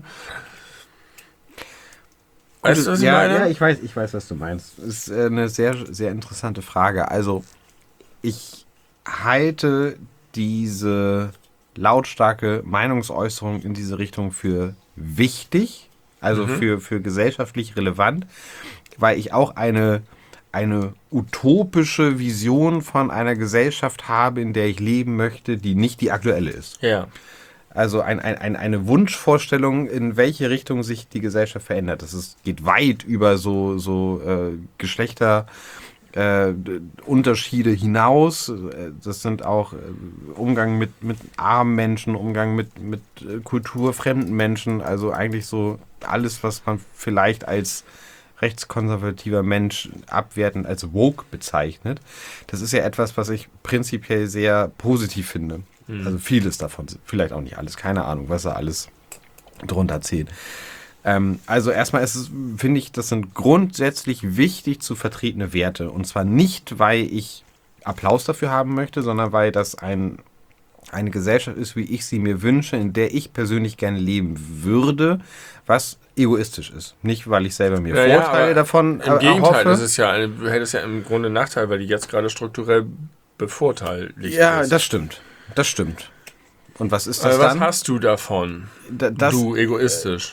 Weißt du, was ich meine? Ja, ich weiß, was du meinst. Das ist eine sehr, sehr interessante Frage. Also, ich halte diese lautstarke Meinungsäußerung in diese Richtung für wichtig, also für gesellschaftlich relevant, weil ich auch eine utopische Vision von einer Gesellschaft habe, in der ich leben möchte, die nicht die aktuelle ist. Ja. Also eine Wunschvorstellung, in welche Richtung sich die Gesellschaft verändert. Geht weit über so Geschlechter Unterschiede hinaus. Das sind auch Umgang mit armen Menschen, Umgang mit kulturfremden Menschen, also eigentlich so alles, was man vielleicht als rechtskonservativer Mensch abwertend als woke bezeichnet. Das ist ja etwas, was ich prinzipiell sehr positiv finde. Also vieles davon, vielleicht auch nicht alles, keine Ahnung, was da alles drunter zählt. Also erstmal finde ich, das sind grundsätzlich wichtig zu vertretene Werte. Und zwar nicht, weil ich Applaus dafür haben möchte, sondern weil das eine Gesellschaft ist, wie ich sie mir wünsche, in der ich persönlich gerne leben würde, was egoistisch ist. Nicht, weil ich selber mir Vorteile davon im Gegenteil, erhoffe. du hättest ja im Grunde einen Nachteil, weil die jetzt gerade strukturell bevorteiligt Ja, ist. das stimmt. Und was ist das was dann? hast du davon, du egoistisch?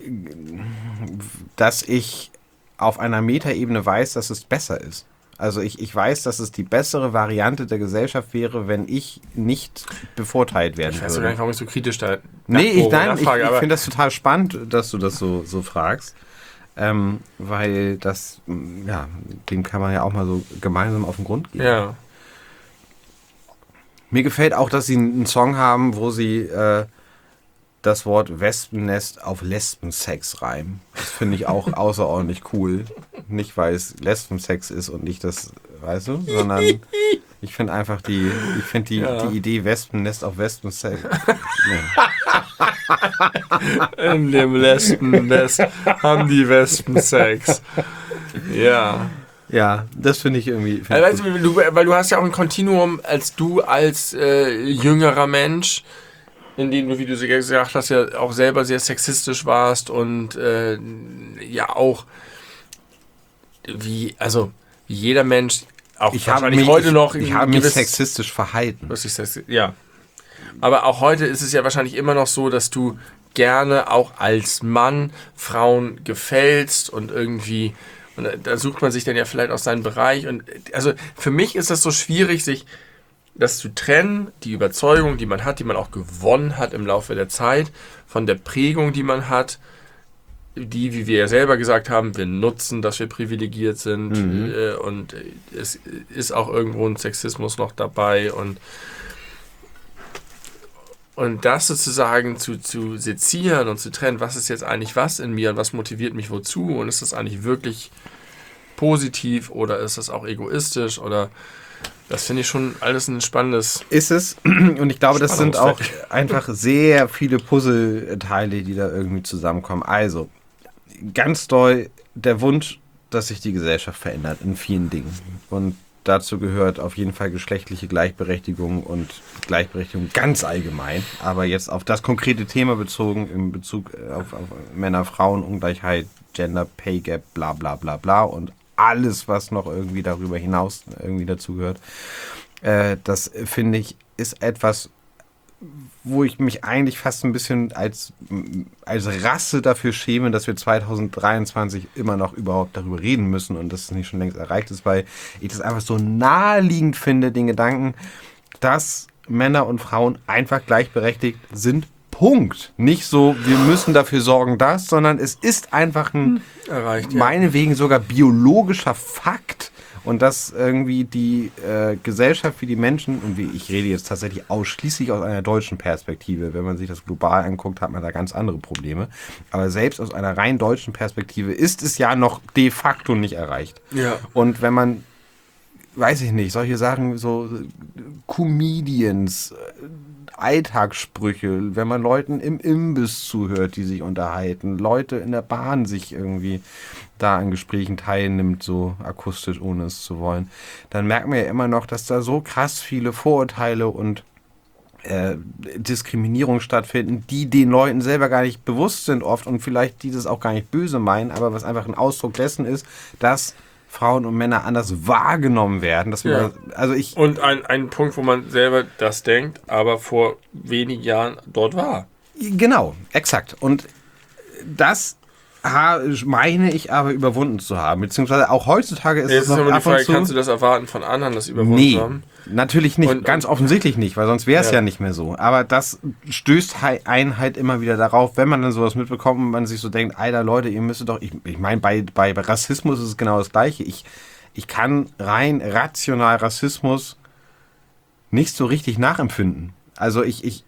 Dass ich auf einer Metaebene weiß, dass es besser ist. Also ich weiß, dass es die bessere Variante der Gesellschaft wäre, wenn ich nicht bevorteilt werden würde. Ich weiß gar nicht, warum ich so kritisch da ich finde das total spannend, dass du das so fragst. Weil das, dem kann man ja auch mal so gemeinsam auf den Grund gehen. Ja. Mir gefällt auch, dass sie einen Song haben, wo sie das Wort Wespennest auf Lesbensex reimen. Das finde ich auch außerordentlich cool. Nicht, weil es Lesbensex ist und nicht das, weißt du, sondern ich finde einfach die Idee Wespennest auf Wespensex. In dem Lesbennest haben die Wespen Sex. Ja. Ja, das finde ich irgendwie. Weißt du, weil du hast ja auch ein Kontinuum, als jüngerer Mensch, in dem du, wie du gesagt hast, ja auch selber sehr sexistisch warst und auch wie jeder Mensch auch ich habe mich sexistisch verhalten. Ja. Aber auch heute ist es ja wahrscheinlich immer noch so, dass du gerne auch als Mann Frauen gefällst und irgendwie, und da sucht man sich dann ja vielleicht auch seinen Bereich. Und also für mich ist das so schwierig, sich das zu trennen, die Überzeugung, die man hat, die man auch gewonnen hat im Laufe der Zeit, von der Prägung, die man hat, die, wie wir ja selber gesagt haben, wir nutzen, dass wir privilegiert sind und es ist auch irgendwo ein Sexismus noch dabei und das sozusagen zu sezieren und zu trennen, was ist jetzt eigentlich was in mir und was motiviert mich wozu und ist das eigentlich wirklich positiv oder ist das auch egoistisch oder das finde ich schon alles ein spannendes... Ist es. Und ich glaube, das sind auch einfach sehr viele Puzzleteile, die da irgendwie zusammenkommen. Also, ganz doll der Wunsch, dass sich die Gesellschaft verändert in vielen Dingen. Und dazu gehört auf jeden Fall geschlechtliche Gleichberechtigung und Gleichberechtigung ganz allgemein. Aber jetzt auf das konkrete Thema bezogen, in Bezug auf Männer-Frauen-Ungleichheit, Gender Pay Gap, bla bla bla bla und alles, was noch irgendwie darüber hinaus irgendwie dazugehört. Das finde ich, ist etwas, wo ich mich eigentlich fast ein bisschen als Rasse dafür schäme, dass wir 2023 immer noch überhaupt darüber reden müssen und dass es nicht schon längst erreicht ist, weil ich das einfach so naheliegend finde, den Gedanken, dass Männer und Frauen einfach gleichberechtigt sind. Punkt. Nicht so, wir müssen dafür sorgen, sondern es ist einfach ein, meinetwegen sogar biologischer Fakt. Und dass irgendwie die Gesellschaft wie die Menschen, und ich rede jetzt tatsächlich ausschließlich aus einer deutschen Perspektive, wenn man sich das global anguckt, hat man da ganz andere Probleme. Aber selbst aus einer rein deutschen Perspektive ist es ja noch de facto nicht erreicht. Ja. Und wenn man, weiß ich nicht, solche Sachen, so Comedians, Alltagssprüche, wenn man Leuten im Imbiss zuhört, die sich unterhalten, Leute in der Bahn sich irgendwie da an Gesprächen teilnimmt, so akustisch, ohne es zu wollen, dann merkt man ja immer noch, dass da so krass viele Vorurteile und Diskriminierung stattfinden, die den Leuten selber gar nicht bewusst sind oft und vielleicht die das auch gar nicht böse meinen, aber was einfach ein Ausdruck dessen ist, dass Frauen und Männer anders wahrgenommen werden. Dass und ein Punkt, wo man selber das denkt, aber vor wenigen Jahren dort war. Genau, exakt. Und das meine ich aber überwunden zu haben. Beziehungsweise auch heutzutage ist es noch aber die ab Frage, und zu... kannst du das erwarten von anderen, das überwunden zu haben? Natürlich nicht. Ganz offensichtlich nicht, weil sonst wäre es ja nicht mehr so. Aber das stößt einen halt immer wieder darauf, wenn man dann sowas mitbekommt und man sich so denkt, Alter Leute, ihr müsstet doch... Ich meine, bei Rassismus ist es genau das Gleiche. Ich kann rein rational Rassismus nicht so richtig nachempfinden. Also ich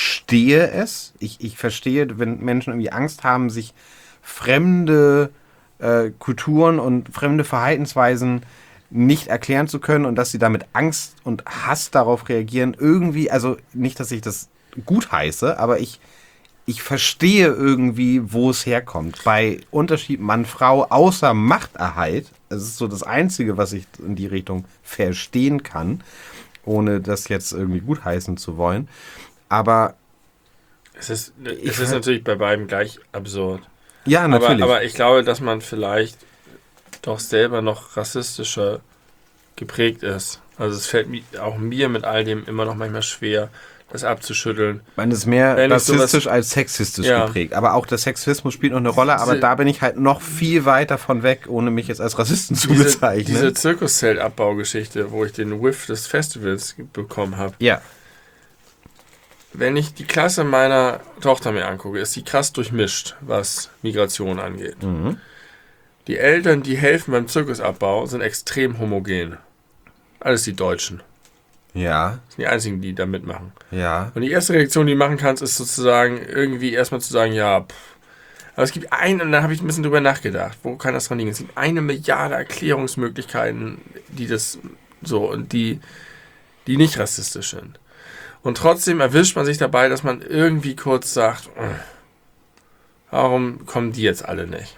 verstehe es. Ich verstehe, wenn Menschen irgendwie Angst haben, sich fremde Kulturen und fremde Verhaltensweisen nicht erklären zu können und dass sie damit Angst und Hass darauf reagieren. Irgendwie, also nicht, dass ich das gut heiße, aber ich verstehe irgendwie, wo es herkommt. Bei Unterschied Mann-Frau, außer Machterhalt, das ist so das Einzige, was ich in die Richtung verstehen kann, ohne das jetzt irgendwie gutheißen zu wollen. Aber es ist natürlich bei beiden gleich absurd. ja, natürlich. Aber ich glaube, dass man vielleicht doch selber noch rassistischer geprägt ist. Also es fällt auch mir mit all dem immer noch manchmal schwer, das abzuschütteln. Man ist mehr rassistisch als sexistisch geprägt. Aber auch der Sexismus spielt noch eine Rolle. Aber da bin ich halt noch viel weiter von weg, ohne mich jetzt als Rassisten zu bezeichnen. Diese Zirkuszeltabbaugeschichte, wo ich den Whiff des Festivals bekommen habe. Ja. Wenn ich die Klasse meiner Tochter mir angucke, ist die krass durchmischt, was Migration angeht. Mhm. Die Eltern, die helfen beim Zirkusabbau, sind extrem homogen. Alles die Deutschen. Ja. Das sind die einzigen, die da mitmachen. Ja. Und die erste Reaktion, die du machen kannst, ist sozusagen irgendwie erstmal zu sagen, ja, aber es gibt und dann habe ich ein bisschen drüber nachgedacht, wo kann das dran liegen? Es gibt 1 Milliarde Erklärungsmöglichkeiten, die das so und die nicht rassistisch sind. Und trotzdem erwischt man sich dabei, dass man irgendwie kurz sagt, warum kommen die jetzt alle nicht?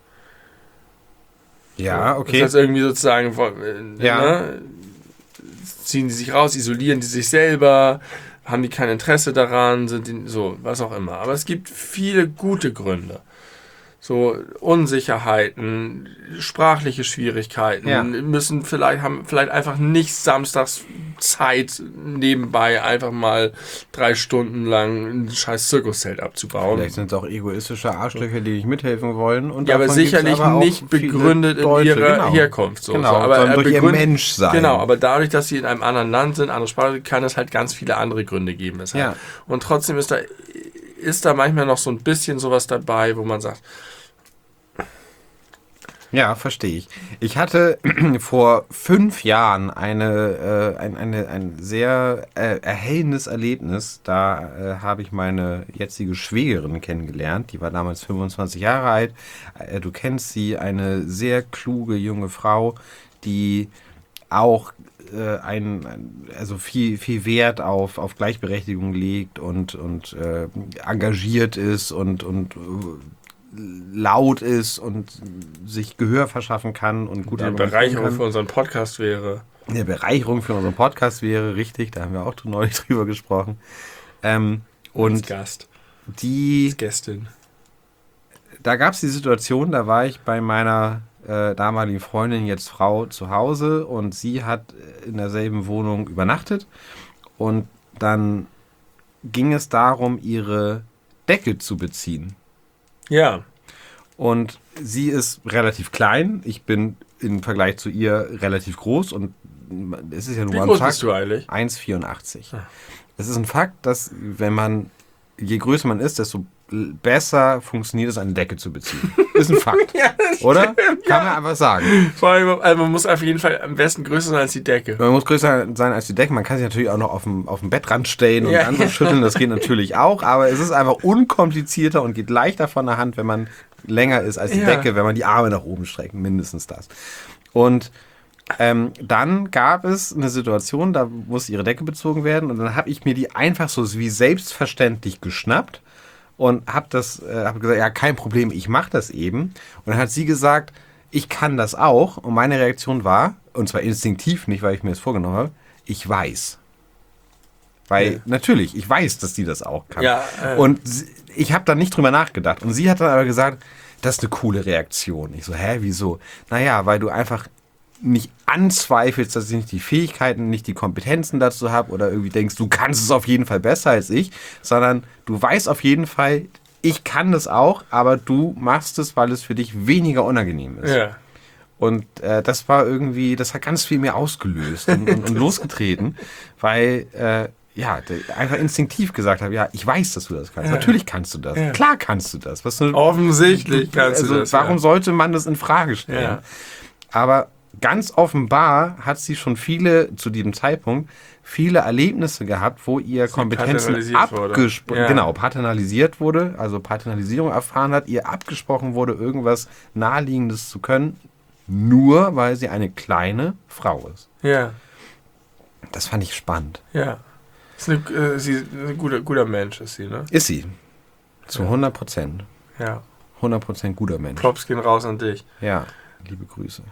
Ja, okay. Das heißt irgendwie sozusagen, ne, ziehen die sich raus, isolieren die sich selber, haben die kein Interesse daran, sind die, so, was auch immer. Aber es gibt viele gute Gründe. So Unsicherheiten, sprachliche Schwierigkeiten, haben vielleicht einfach nicht samstags Zeit nebenbei einfach mal 3 Stunden lang ein scheiß Zirkuszelt abzubauen. Vielleicht sind es auch egoistische Arschlöcher, die nicht mithelfen wollen. Und ja, aber sicherlich nicht begründet in ihrer Herkunft. So. Genau, aber sondern durch ihr Menschsein. Genau, aber dadurch, dass sie in einem anderen Land sind, andere Sprache, kann es halt ganz viele andere Gründe geben. Ja. Und trotzdem ist da manchmal noch so ein bisschen sowas dabei, wo man sagt, ja, verstehe ich. Ich hatte vor 5 Jahren ein sehr erhellendes Erlebnis. Da habe ich meine jetzige Schwägerin kennengelernt. Die war damals 25 Jahre alt. Du kennst sie, eine sehr kluge junge Frau, die auch also viel Wert auf Gleichberechtigung legt und engagiert ist und laut ist und sich Gehör verschaffen kann und gut argumentieren kann. Eine Bereicherung für unseren Podcast wäre. Eine Bereicherung für unseren Podcast wäre, richtig, da haben wir auch neulich drüber gesprochen. Und als Gast. Als Gästin. Da gab es die Situation, da war ich bei meiner damaligen Freundin, jetzt Frau, zu Hause und sie hat in derselben Wohnung übernachtet und dann ging es darum, ihre Decke zu beziehen. Ja. Und sie ist relativ klein. Ich bin im Vergleich zu ihr relativ groß und es ist ja nur ein Fakt. Wie groß bist du eigentlich? 1,84. Ah. Es ist ein Fakt, dass je größer man ist, desto besser funktioniert es, eine Decke zu beziehen. Ist ein Fakt. Ja, oder? Kann man einfach sagen. Vor allem, also man muss auf jeden Fall am besten größer sein als die Decke. Man muss größer sein als die Decke. Man kann sich natürlich auch noch auf dem Bettrand stellen und dann so schütteln. Das geht natürlich auch. Aber es ist einfach unkomplizierter und geht leichter von der Hand, wenn man länger ist als die Decke, wenn man die Arme nach oben streckt. Mindestens das. Und dann gab es eine Situation, da musste ihre Decke bezogen werden. Und dann habe ich mir die einfach so wie selbstverständlich geschnappt. Und habe gesagt, ja, kein Problem, ich mache das eben. Und dann hat sie gesagt, ich kann das auch. Und meine Reaktion war, und zwar instinktiv, nicht weil ich mir das vorgenommen habe, ich weiß. Weil natürlich, ich weiß, dass sie das auch kann. Ja, und ich habe da nicht drüber nachgedacht. Und sie hat dann aber gesagt, das ist eine coole Reaktion. Ich so, wieso? Naja, weil du einfach nicht anzweifelst, dass ich nicht die Fähigkeiten, nicht die Kompetenzen dazu habe oder irgendwie denkst, du kannst es auf jeden Fall besser als ich, sondern du weißt auf jeden Fall, ich kann das auch, aber du machst es, weil es für dich weniger unangenehm ist. Ja. Und das war irgendwie, das hat ganz viel mehr ausgelöst und losgetreten, weil einfach instinktiv gesagt habe, ja, ich weiß, dass du das kannst. Ja. Natürlich kannst du das. Ja. Klar kannst du das. Offensichtlich kannst du das. Warum sollte man das in Frage stellen? Ja. Aber ganz offenbar hat sie schon zu diesem Zeitpunkt, viele Erlebnisse gehabt, wo ihr Kompetenzen paternalisiert wurde, also Paternalisierung erfahren hat, ihr abgesprochen wurde, irgendwas Naheliegendes zu können, nur weil sie eine kleine Frau ist. Ja. Das fand ich spannend. Ja. Sie ist ein guter Mensch, ist sie, ne? Ist sie. Zu 100%. Ja. 100% guter Mensch. Props gehen raus an dich. Ja, liebe Grüße.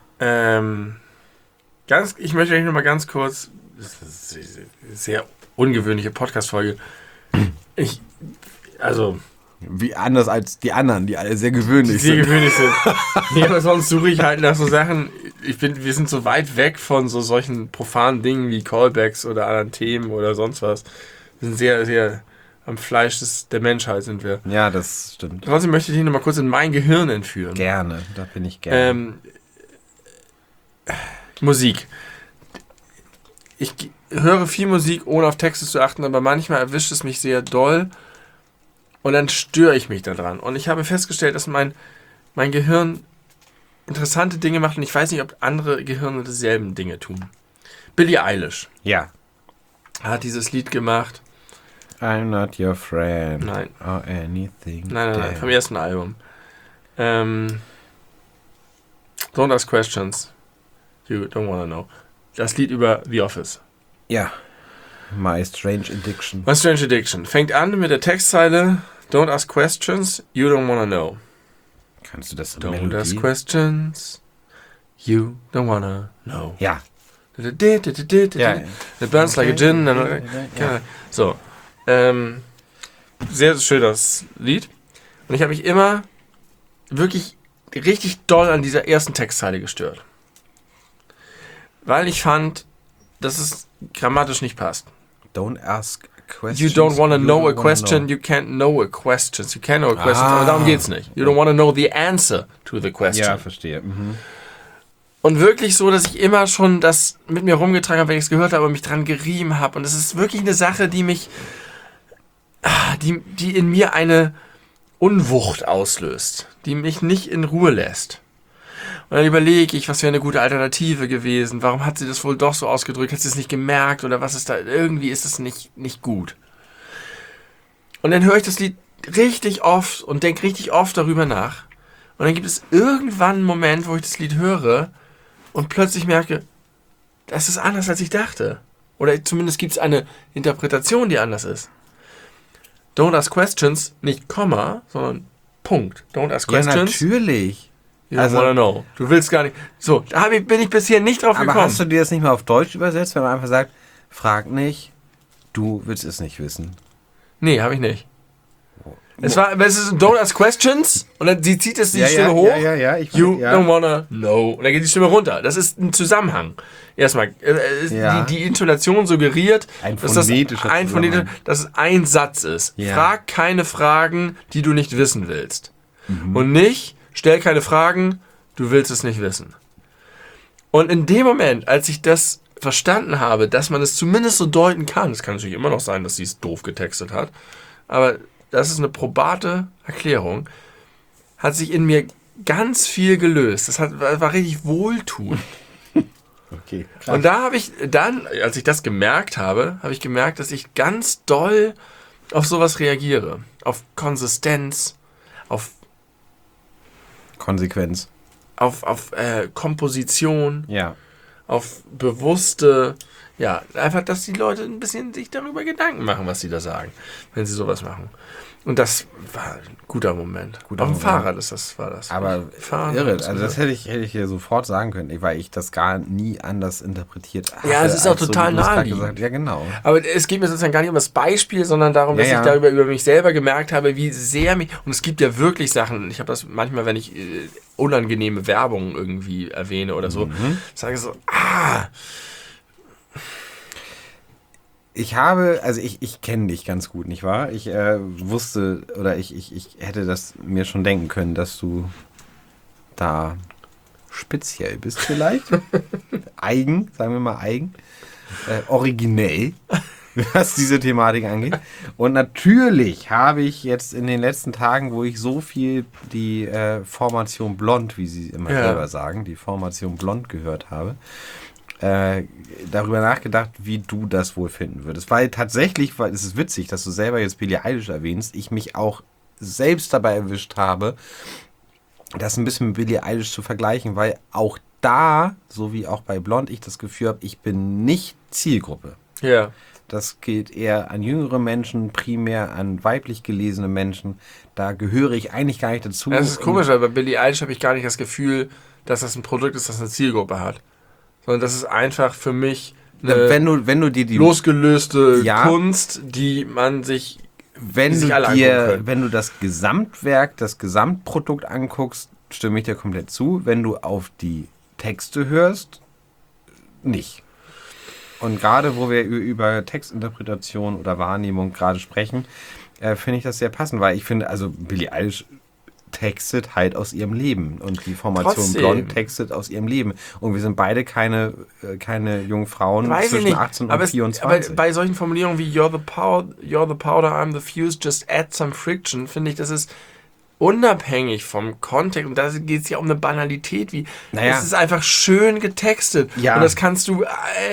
Ich möchte euch noch mal ganz kurz, das ist eine sehr ungewöhnliche Podcast-Folge. Wie anders als die anderen, die alle sehr gewöhnlich sind. Nee, aber sonst suche ich halt nach so Sachen, wir sind so weit weg von solchen profanen Dingen wie Callbacks oder anderen Themen oder sonst was. Wir sind sehr, sehr am Fleisch der Menschheit sind wir. Ja, das stimmt. Trotzdem möchte ich dich noch mal kurz in mein Gehirn entführen. Gerne, da bin ich gerne. Musik. Ich höre viel Musik, ohne auf Texte zu achten, aber manchmal erwischt es mich sehr doll und dann störe ich mich daran. Und ich habe festgestellt, dass mein Gehirn interessante Dinge macht und ich weiß nicht, ob andere Gehirne dieselben Dinge tun. Billie Eilish. Ja. Hat dieses Lied gemacht. I'm not your friend. Nein. Or anything. Nein, vom ersten Album. Don't Ask Questions. You don't wanna know. Das Lied über The Office. Ja. My Strange Addiction. My Strange Addiction. Fängt an mit der Textzeile Don't ask questions, you don't wanna know. Kannst du das in Don't Melodie? ask questions, you don't wanna know. Ja. It burns like a gin. So. Sehr schönes Lied. Und ich habe mich immer wirklich richtig doll an dieser ersten Textzeile gestört. Weil ich fand, dass es grammatisch nicht passt. Don't ask questions. You don't want to know a question, you can't know a question. You can know a question, aber darum geht's nicht. You don't want to know the answer to the question. Ja, verstehe. Mhm. Und wirklich so, dass ich immer schon das mit mir rumgetragen habe, wenn ich es gehört habe und mich dran gerieben habe. Und es ist wirklich eine Sache, die in mir eine Unwucht auslöst, die mich nicht in Ruhe lässt. Und dann überlege ich, was wäre eine gute Alternative gewesen? Warum hat sie das wohl doch so ausgedrückt? Hat sie es nicht gemerkt? Oder was ist da? Irgendwie ist es nicht gut. Und dann höre ich das Lied richtig oft und denke richtig oft darüber nach. Und dann gibt es irgendwann einen Moment, wo ich das Lied höre und plötzlich merke, das ist anders, als ich dachte. Oder zumindest gibt es eine Interpretation, die anders ist. Don't ask questions, nicht Komma, sondern Punkt. Don't ask questions. Ja, natürlich. You don't wanna know. Du willst gar nicht. So, da bin ich bisher nicht drauf gekommen. Aber hast du dir das nicht mal auf Deutsch übersetzt, wenn man einfach sagt, frag nicht, du willst es nicht wissen? Nee, habe ich nicht. Es ist Don't ask questions und dann sie zieht es die Stimme hoch. Ja. You don't wanna know. Und dann geht die Stimme runter. Das ist ein Zusammenhang. Erstmal, die Intonation suggeriert, dass das ein Satz ist. Ja. Frag keine Fragen, die du nicht wissen willst. Mhm. Und nicht, stell keine Fragen, du willst es nicht wissen. Und in dem Moment, als ich das verstanden habe, dass man es zumindest so deuten kann, es kann natürlich immer noch sein, dass sie es doof getextet hat, aber das ist eine probate Erklärung, hat sich in mir ganz viel gelöst. Das war richtig wohltuend. Okay, krass. Und da habe ich dann, als ich das gemerkt habe, gemerkt, dass ich ganz doll auf sowas reagiere. Auf Konsistenz, auf Konsequenz. Auf Komposition. Ja. Auf bewusste, einfach, dass die Leute ein bisschen sich darüber Gedanken machen, was sie da sagen, wenn sie sowas machen. Und das war ein guter Moment. Auf dem Fahrrad war das. Aber irre, also das hätte ich hier sofort sagen können, weil ich das gar nie anders interpretiert habe. Ja, es ist auch total naheliegend. Ja, genau. Aber es geht mir sozusagen gar nicht um das Beispiel, sondern darum, dass ich darüber über mich selber gemerkt habe, wie sehr mich, und es gibt ja wirklich Sachen, ich habe das manchmal, wenn ich unangenehme Werbung irgendwie erwähne oder so, sage so, Ich kenne dich ganz gut, nicht wahr? Ich wusste, oder ich hätte das mir schon denken können, dass du da speziell bist vielleicht. Eigen, sagen wir mal eigen. Originell. was diese Thematik angeht. Und natürlich habe ich jetzt in den letzten Tagen, wo ich so viel die Formation Blond, wie sie immer selber sagen, die Formation Blond gehört habe, darüber nachgedacht, wie du das wohl finden würdest. Weil tatsächlich, es ist witzig, dass du selber jetzt Billie Eilish erwähnst, ich mich auch selbst dabei erwischt habe, das ein bisschen mit Billie Eilish zu vergleichen, weil auch da, so wie auch bei Blond, ich das Gefühl habe, ich bin nicht Zielgruppe. Ja. Das geht eher an jüngere Menschen, primär an weiblich gelesene Menschen. Da gehöre ich eigentlich gar nicht dazu. Das ist komisch, weil bei Billie Eilish habe ich gar nicht das Gefühl, dass das ein Produkt ist, das eine Zielgruppe hat. Sondern das ist einfach für mich eine wenn du dir die losgelöste Kunst, die man sich wenn du das Gesamtwerk, das Gesamtprodukt anguckst, stimme ich dir komplett zu. Wenn du auf die Texte hörst, nicht. Und gerade, wo wir über Textinterpretation oder Wahrnehmung gerade sprechen, finde ich das sehr passend, weil ich finde, also Billie Eilish textet halt aus ihrem Leben und die Formation Blond textet aus ihrem Leben. Und wir sind beide keine jungen Frauen zwischen 18 und 24. Aber bei solchen Formulierungen wie you're the powder, I'm the fuse, just add some friction, finde ich, das ist unabhängig vom Kontext, und da geht es ja um eine Banalität, wie es ist einfach schön getextet. Ja. Und das kannst du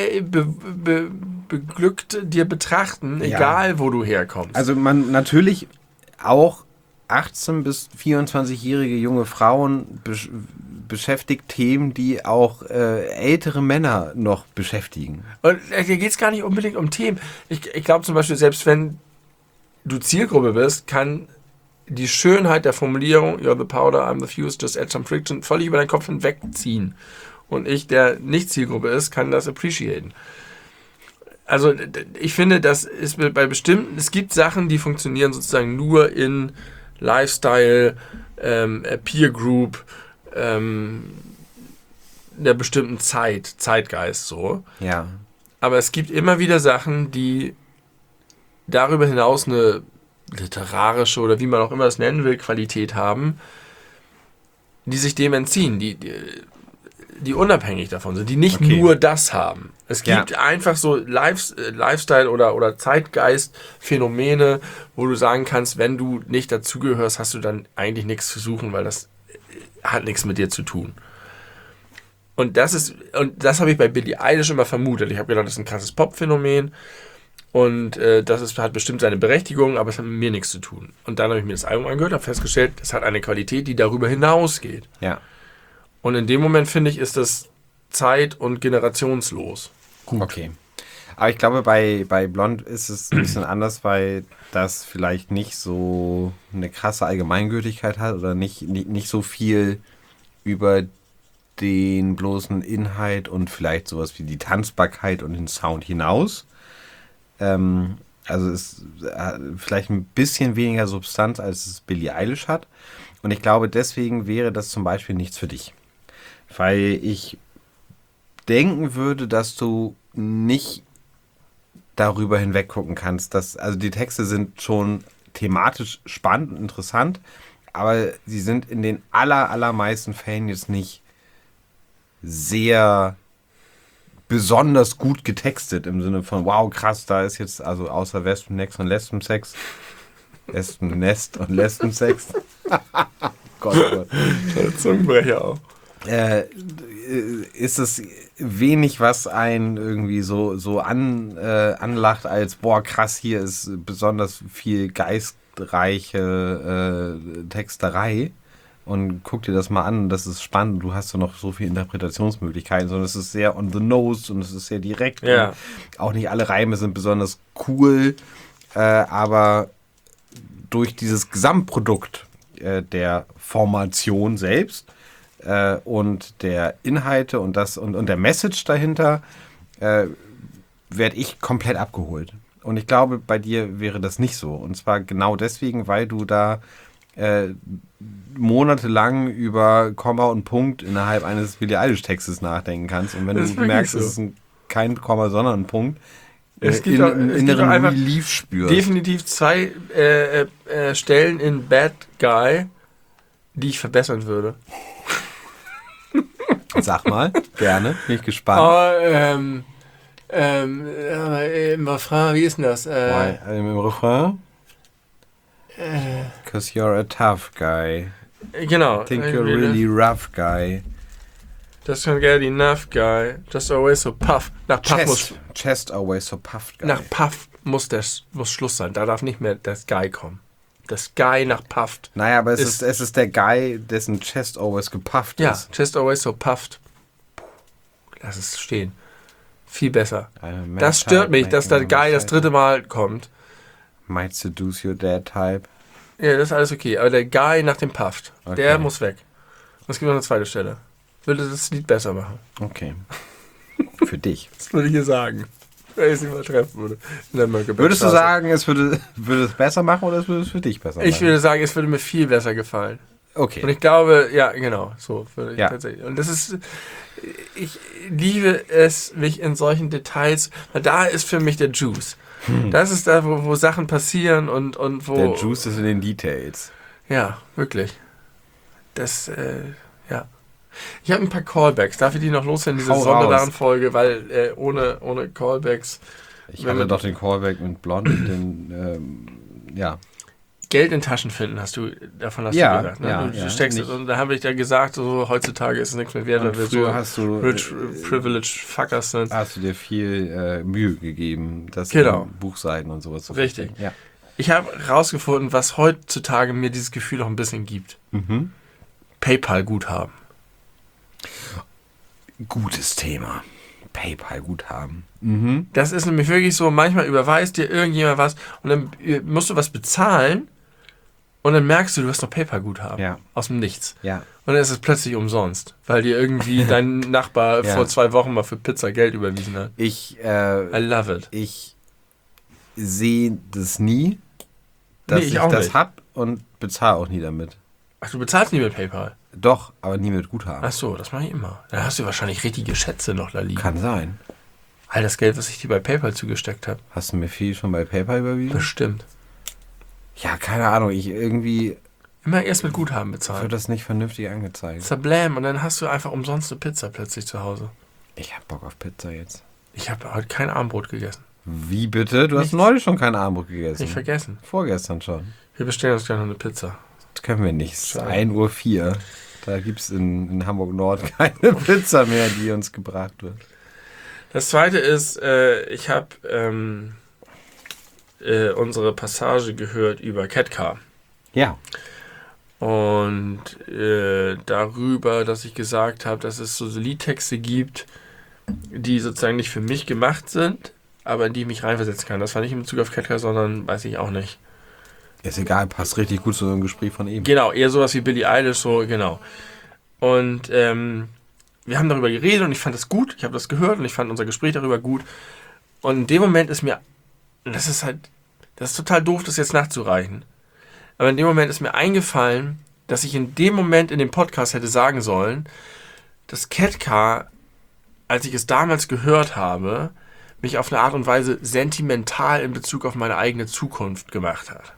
beglückt dir betrachten, egal wo du herkommst. Also man natürlich auch 18- bis 24-jährige junge Frauen beschäftigt Themen, die auch ältere Männer noch beschäftigen. Und hier geht es gar nicht unbedingt um Themen. Ich glaube zum Beispiel, selbst wenn du Zielgruppe bist, kann die Schönheit der Formulierung you're the powder, I'm the fuse, just add some friction völlig über deinen Kopf hinwegziehen. Und ich, der nicht Zielgruppe ist, kann das appreciaten. Also ich finde, das ist bei bestimmten, es gibt Sachen, die funktionieren sozusagen nur in Lifestyle, Peer Group, der bestimmten Zeitgeist so. Ja. Aber es gibt immer wieder Sachen, die darüber hinaus eine literarische oder wie man auch immer es nennen will, Qualität haben, die sich dem entziehen, die unabhängig davon sind, die nicht nur das haben. Es gibt einfach so Lifestyle oder Zeitgeist-Phänomene, wo du sagen kannst, wenn du nicht dazugehörst, hast du dann eigentlich nichts zu suchen, weil das hat nichts mit dir zu tun. Und das habe ich bei Billie Eilish immer vermutet. Ich habe gedacht, das ist ein krasses Pop-Phänomen und hat bestimmt seine Berechtigung, aber es hat mit mir nichts zu tun. Und dann habe ich mir das Album angehört, habe festgestellt, es hat eine Qualität, die darüber hinausgeht. Ja. Und in dem Moment, finde ich, ist das zeit- und generationslos. Gut. Okay. Aber ich glaube, bei Blond ist es ein bisschen anders, weil das vielleicht nicht so eine krasse Allgemeingültigkeit hat oder nicht so viel über den bloßen Inhalt und vielleicht sowas wie die Tanzbarkeit und den Sound hinaus. Also es hat vielleicht ein bisschen weniger Substanz, als es Billie Eilish hat. Und ich glaube, deswegen wäre das zum Beispiel nichts für dich. Weil ich denken würde, dass du nicht darüber hinweg gucken kannst. Also die Texte sind schon thematisch spannend und interessant, aber sie sind in den allermeisten Fällen jetzt nicht sehr besonders gut getextet im Sinne von, wow, krass, da ist jetzt, also außer Wespennest und Lesbensex, Wespennest und Lesbensex. Gott. Zungenbrecher auch. Ist es wenig, was einen irgendwie so anlacht als, boah, krass, hier ist besonders viel geistreiche Texterei und guck dir das mal an, das ist spannend, du hast ja noch so viele Interpretationsmöglichkeiten, sondern es ist sehr on the nose und es ist sehr direkt. Ja. Auch nicht alle Reime sind besonders cool, aber durch dieses Gesamtprodukt der Formation selbst und der Inhalte und der Message dahinter werde ich komplett abgeholt. Und ich glaube, bei dir wäre das nicht so. Und zwar genau deswegen, weil du da monatelang über Komma und Punkt innerhalb eines Billie Eilish-Textes nachdenken kannst. Und wenn du merkst, so, es ist kein Komma, sondern ein Punkt, es gibt inneren Relief spürst. Definitiv 2 Stellen in Bad Guy, die ich verbessern würde. Sag mal, gerne, bin ich gespannt. Im Refrain, wie ist denn das? Im Refrain? Because you're a tough guy. Genau. I think you're a really rough guy. Just can't get enough, guy. Just always so puff. Nach Puff Chest always so puffed, guy. Nach Puff muss Schluss sein. Da darf nicht mehr das Guy kommen. Das Guy nach Puffed. Naja, aber es ist der Guy, dessen Chest always gepufft ist. Ja, Chest always so puffed. Lass es stehen. Viel besser. Das stört mich, dass der Guy das 3. Mal kommt. Might seduce your dad type. Ja, das ist alles okay. Aber der Guy nach dem Puffed, Okay. der muss weg. Und es gibt noch eine zweite Stelle. Würde das Lied besser machen. Okay. Für dich. Das würde ich hier sagen. Wenn ich es nicht mal treffen würde. Würdest du sagen, es würde es besser machen oder es würde es für dich besser machen? Ich würde sagen, es würde mir viel besser gefallen. Okay. Und ich glaube, ja, genau, so würde ich tatsächlich. Und das ist, ich liebe es, mich in solchen Details, weil da ist für mich der Juice. Das ist da, wo Sachen passieren und wo... Der Juice ist in den Details. Ja, wirklich. Das, ja. Ich habe ein paar Callbacks. Darf ich die noch loswerden, diese sonderbaren Folge? Weil ohne Callbacks... Ich hatte doch den Callback mit Blond, ja. Geld in Taschen finden, davon hast du gesagt. Ne? Ja, du steckst es, und da habe ich ja gesagt, so, heutzutage ist es nichts mehr wert, weil wir so hast du, rich, privileged Fuckers sind. Hast du dir viel Mühe gegeben, das Genau. Buchseiten und sowas zu Richtig. verstehen. Ja. Ich habe rausgefunden, was heutzutage mir dieses Gefühl noch ein bisschen gibt. Mhm. PayPal-Guthaben. Gutes Thema. PayPal-Guthaben. Mhm. Das ist nämlich wirklich so, manchmal überweist dir irgendjemand was und dann musst du was bezahlen und dann merkst du hast noch PayPal-Guthaben. Ja. Aus dem Nichts. Ja. Und dann ist es plötzlich umsonst, weil dir irgendwie dein Nachbar vor 2 Wochen mal für Pizza Geld überwiesen hat. I love it. Ich sehe das nie, dass ich das hab und bezahle auch nie damit. Ach, du bezahlst nie mit PayPal? Doch, aber nie mit Guthaben. Ach so, das mache ich immer. Dann hast du wahrscheinlich richtige Schätze noch da liegen. Kann sein. All das Geld, was ich dir bei PayPal zugesteckt habe. Hast du mir viel schon bei PayPal überwiesen? Bestimmt. Ja, keine Ahnung. Ich irgendwie... Immer erst mit Guthaben bezahlen. Wird das nicht vernünftig angezeigt. Zablam, und dann hast du einfach umsonst eine Pizza plötzlich zu Hause. Ich hab Bock auf Pizza jetzt. Ich habe heute kein Armbrot gegessen. Wie bitte? Du hast neulich schon kein Armbrot gegessen. Nicht vergessen. Vorgestern schon. Wir bestellen uns gleich noch eine Pizza. Das können wir nicht. Es ist 1:04 Uhr. Da gibt es in Hamburg-Nord keine Pizza mehr, die uns gebracht wird. Das zweite ist, ich habe unsere Passage gehört über Ketka. Ja. Und darüber, dass ich gesagt habe, dass es so Liedtexte gibt, die sozusagen nicht für mich gemacht sind, aber in die ich mich reinversetzen kann. Das war nicht in Bezug auf Ketka, sondern weiß ich auch nicht. Ist egal, passt richtig gut zu so einem Gespräch von eben. Genau, eher sowas wie Billie Eilish, so, genau. Und wir haben darüber geredet und ich fand das gut. Ich habe das gehört und ich fand unser Gespräch darüber gut. Und in dem Moment ist mir, das ist total doof, das jetzt nachzureichen. Aber in dem Moment ist mir eingefallen, dass ich in dem Moment in dem Podcast hätte sagen sollen, dass Ketka, als ich es damals gehört habe, mich auf eine Art und Weise sentimental in Bezug auf meine eigene Zukunft gemacht hat.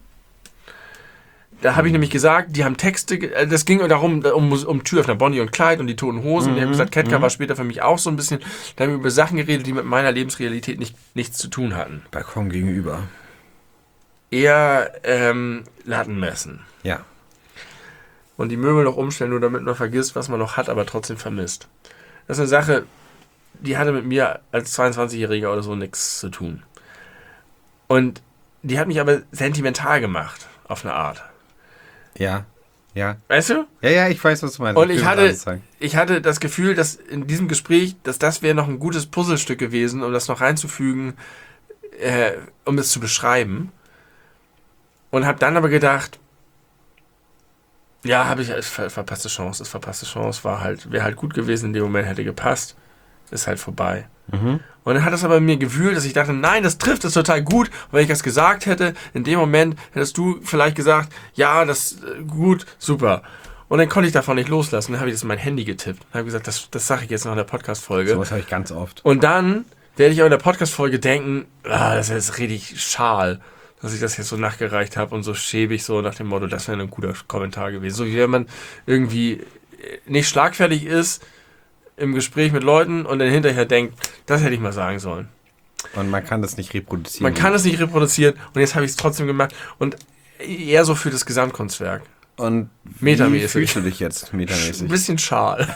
Da habe ich nämlich gesagt, die haben Texte, das ging darum, um Türöffner, Bonnie und Clyde und die Toten Hosen. Und die haben gesagt, Ketka war später für mich auch so ein bisschen, da haben wir über Sachen geredet, die mit meiner Lebensrealität nichts zu tun hatten. Balkon gegenüber. Eher Lattenmessen. Ja. Und die Möbel noch umstellen, nur damit man vergisst, was man noch hat, aber trotzdem vermisst. Das ist eine Sache, die hatte mit mir als 22-Jähriger oder so nichts zu tun. Und die hat mich aber sentimental gemacht, auf eine Art. Ja, ja. Weißt du? Ja, ich weiß, was du meinst. Und ich hatte das Gefühl, dass in diesem Gespräch, dass das wäre noch ein gutes Puzzlestück gewesen, um das noch reinzufügen, um es zu beschreiben. Und habe dann aber gedacht, ja, verpasste Chance, wäre halt gut gewesen, in dem Moment hätte gepasst, ist halt vorbei. Mhm. Und dann hat es aber in mir gewühlt, dass ich dachte, nein, das trifft es total gut. Und wenn ich das gesagt hätte, in dem Moment hättest du vielleicht gesagt, ja, das gut, super. Und dann konnte ich davon nicht loslassen. Dann habe ich das in mein Handy getippt. Dann habe ich gesagt, das sage ich jetzt noch in der Podcast-Folge. Sowas habe ich ganz oft. Und dann werde ich auch in der Podcast-Folge denken, das ist jetzt richtig schal, dass ich das jetzt so nachgereicht habe und so schäbig, so nach dem Motto, das wäre ein guter Kommentar gewesen. So wie wenn man irgendwie nicht schlagfertig ist, im Gespräch mit Leuten und dann hinterher denkt, das hätte ich mal sagen sollen. Und man kann das nicht reproduzieren. Man kann es nicht reproduzieren und jetzt habe ich es trotzdem gemacht und eher so für das Gesamtkunstwerk. Und metamäßig. Wie fühlst du dich jetzt metamäßig? Ein bisschen schal.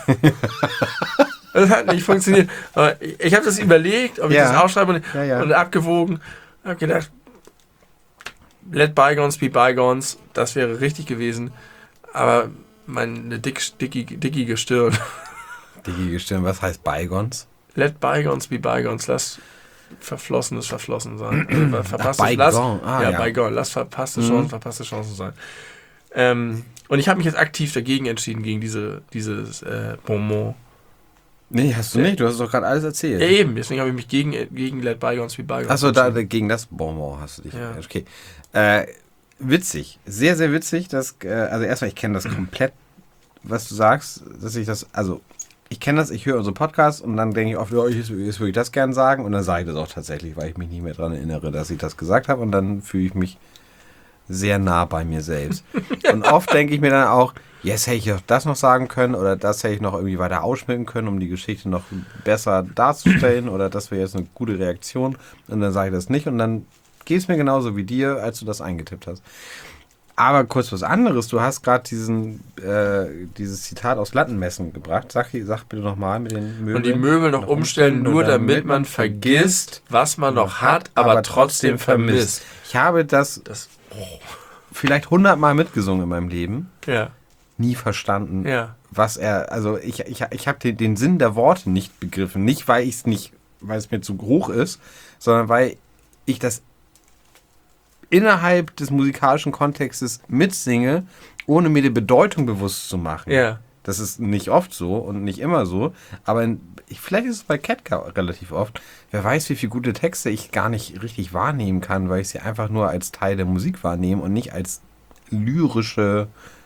Das hat nicht funktioniert. Aber ich habe das überlegt, ob ich das aufschreibe und abgewogen. Ich habe gedacht, let bygones be bygones, das wäre richtig gewesen. Aber meine dickige Stirn. Dickige Stirn, was heißt bygones? Let bygones be bygones, lass Verflossenes verflossen sein. Bygone, lass verpasste Chancen sein. Und ich habe mich jetzt aktiv dagegen entschieden, gegen dieses Bonbon. Nee, hast du nicht. Du hast doch gerade alles erzählt. Ja, eben. Deswegen habe ich mich gegen Let Bygones be Bygones Achso, gegen das Bonbon hast du dich. Ja. Okay. Witzig. Sehr, sehr witzig. Also erstmal, ich kenne das komplett, was du sagst, dass ich das, also ich kenne das, ich höre unsere Podcasts und dann denke ich oft, jetzt würde ich das gern sagen und dann sage ich das auch tatsächlich, weil ich mich nicht mehr daran erinnere, dass ich das gesagt habe und dann fühle ich mich sehr nah bei mir selbst. Und oft denke ich mir dann auch, yes, hätte ich auch das noch sagen können oder das hätte ich noch irgendwie weiter ausschmücken können, um die Geschichte noch besser darzustellen oder das wäre jetzt eine gute Reaktion und dann sage ich das nicht und dann geht es mir genauso wie dir, als du das eingetippt hast. Aber kurz was anderes, du hast gerade dieses Zitat aus Lattenmessen gebracht. Sag bitte nochmal mit den Möbeln. Und die Möbel noch umstellen, nur damit man vergisst, was man noch hat, aber trotzdem vermisst. Ich habe das vielleicht 100-mal mitgesungen in meinem Leben. Ja. Nie verstanden, was ich habe den Sinn der Worte nicht begriffen. Nicht, weil es mir zu hoch ist, sondern weil ich das innerhalb des musikalischen Kontextes mitsinge, ohne mir die Bedeutung bewusst zu machen. Ja. Das ist nicht oft so und nicht immer so, aber vielleicht ist es bei Ketka relativ oft. Wer weiß, wie viele gute Texte ich gar nicht richtig wahrnehmen kann, weil ich sie einfach nur als Teil der Musik wahrnehme und nicht als lyrische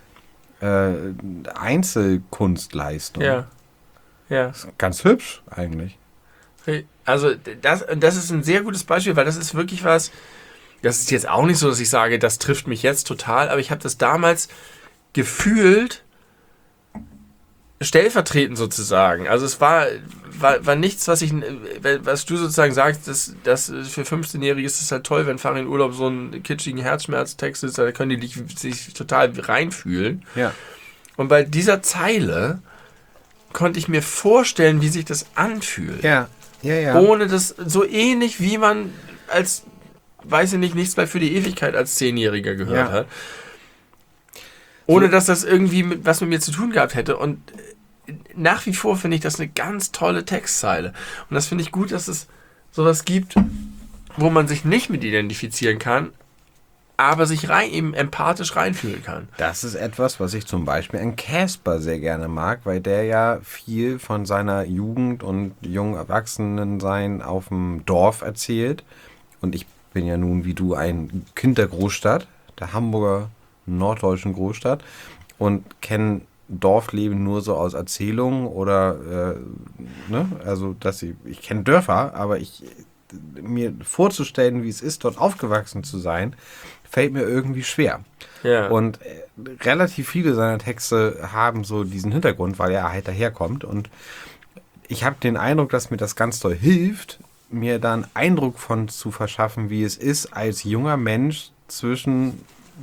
Einzelkunstleistung. Ja. Ganz hübsch eigentlich. Also das ist ein sehr gutes Beispiel, weil das ist wirklich was, das ist jetzt auch nicht so, dass ich sage, das trifft mich jetzt total, aber ich habe das damals gefühlt stellvertretend sozusagen. Also es war nichts, was du sozusagen sagst, dass für 15-Jährige ist es halt toll, wenn Farin Urlaub so einen kitschigen Herzschmerztext ist, da können die sich total reinfühlen. Ja. Und bei dieser Zeile konnte ich mir vorstellen, wie sich das anfühlt. Ja. Ohne das, so ähnlich wie man als, weiß ich nicht, nichts bleibt für die Ewigkeit als 10-Jähriger gehört hat. Ohne dass das irgendwie was mit mir zu tun gehabt hätte. Und nach wie vor finde ich das eine ganz tolle Textzeile. Und das finde ich gut, dass es sowas gibt, wo man sich nicht mit identifizieren kann, aber sich eben empathisch reinfühlen kann. Das ist etwas, was ich zum Beispiel an Casper sehr gerne mag, weil der ja viel von seiner Jugend und jungen Erwachsenensein auf dem Dorf erzählt. Und ich bin ja nun wie du ein Kind der Großstadt, der Hamburger norddeutschen Großstadt und kenne Dorfleben nur so aus Erzählungen oder also ich kenne Dörfer, aber mir vorzustellen, wie es ist, dort aufgewachsen zu sein, fällt mir irgendwie schwer. Ja. Und relativ viele seiner Texte haben so diesen Hintergrund, weil er halt daherkommt und ich habe den Eindruck, dass mir das ganz toll hilft, mir da einen Eindruck von zu verschaffen, wie es ist, als junger Mensch zwischen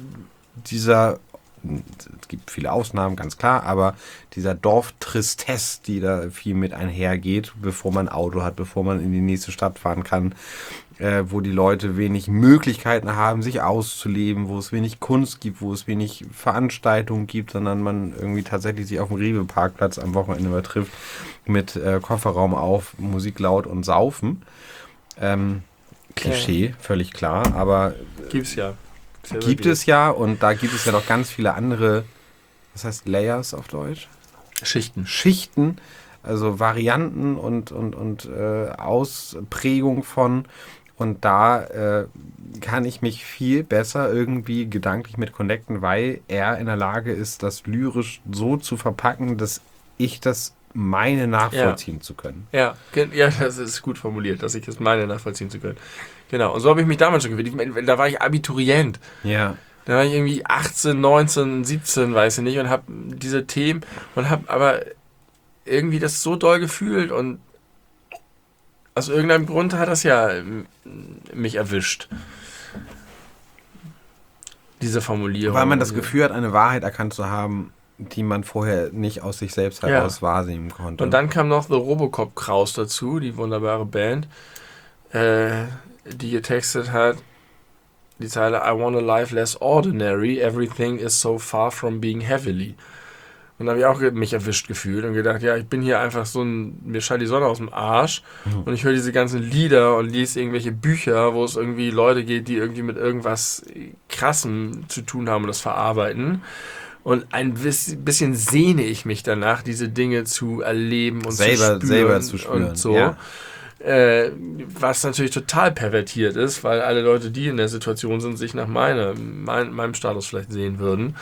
es gibt viele Ausnahmen, ganz klar, aber dieser Dorftristesse, die da viel mit einhergeht, bevor man ein Auto hat, bevor man in die nächste Stadt fahren kann, wo die Leute wenig Möglichkeiten haben, sich auszuleben, wo es wenig Kunst gibt, wo es wenig Veranstaltungen gibt, sondern man irgendwie tatsächlich sich auf dem Rewe-Parkplatz am Wochenende mal trifft, mit Kofferraum auf, Musik laut und saufen. Klischee, völlig klar, aber Gibt's ja. Gibt es ja und da gibt es ja noch ganz viele andere, was heißt Layers auf Deutsch? Schichten, also Varianten und Ausprägung von und da kann ich mich viel besser irgendwie gedanklich mit connecten, weil er in der Lage ist, das lyrisch so zu verpacken, dass ich das meine nachvollziehen zu können. Ja, das ist gut formuliert, dass ich das meine nachvollziehen zu können. Genau, und so habe ich mich damals schon gefühlt. Da war ich Abiturient. Ja. Da war ich irgendwie 18, 19, 17, weiß ich nicht, und habe diese Themen und habe aber irgendwie das so doll gefühlt und aus irgendeinem Grund hat das ja mich erwischt. Diese Formulierung. Weil man das Gefühl hat, eine Wahrheit erkannt zu haben, die man vorher nicht aus sich selbst heraus wahrnehmen konnte. Und dann kam noch The Robocop Kraus dazu, die wunderbare Band, die getextet hat, die Zeile I want a life less ordinary, everything is so far from being heavily. Und da habe ich auch mich erwischt gefühlt und gedacht, ja, ich bin hier einfach mir scheint die Sonne aus dem Arsch und ich höre diese ganzen Lieder und lese irgendwelche Bücher, wo es irgendwie Leute geht, die irgendwie mit irgendwas Krassem zu tun haben und das verarbeiten. Und ein bisschen sehne ich mich danach, diese Dinge zu erleben und selber zu spüren und so. Ja. Was natürlich total pervertiert ist, weil alle Leute, die in der Situation sind, sich nach meinem Status vielleicht sehen würden.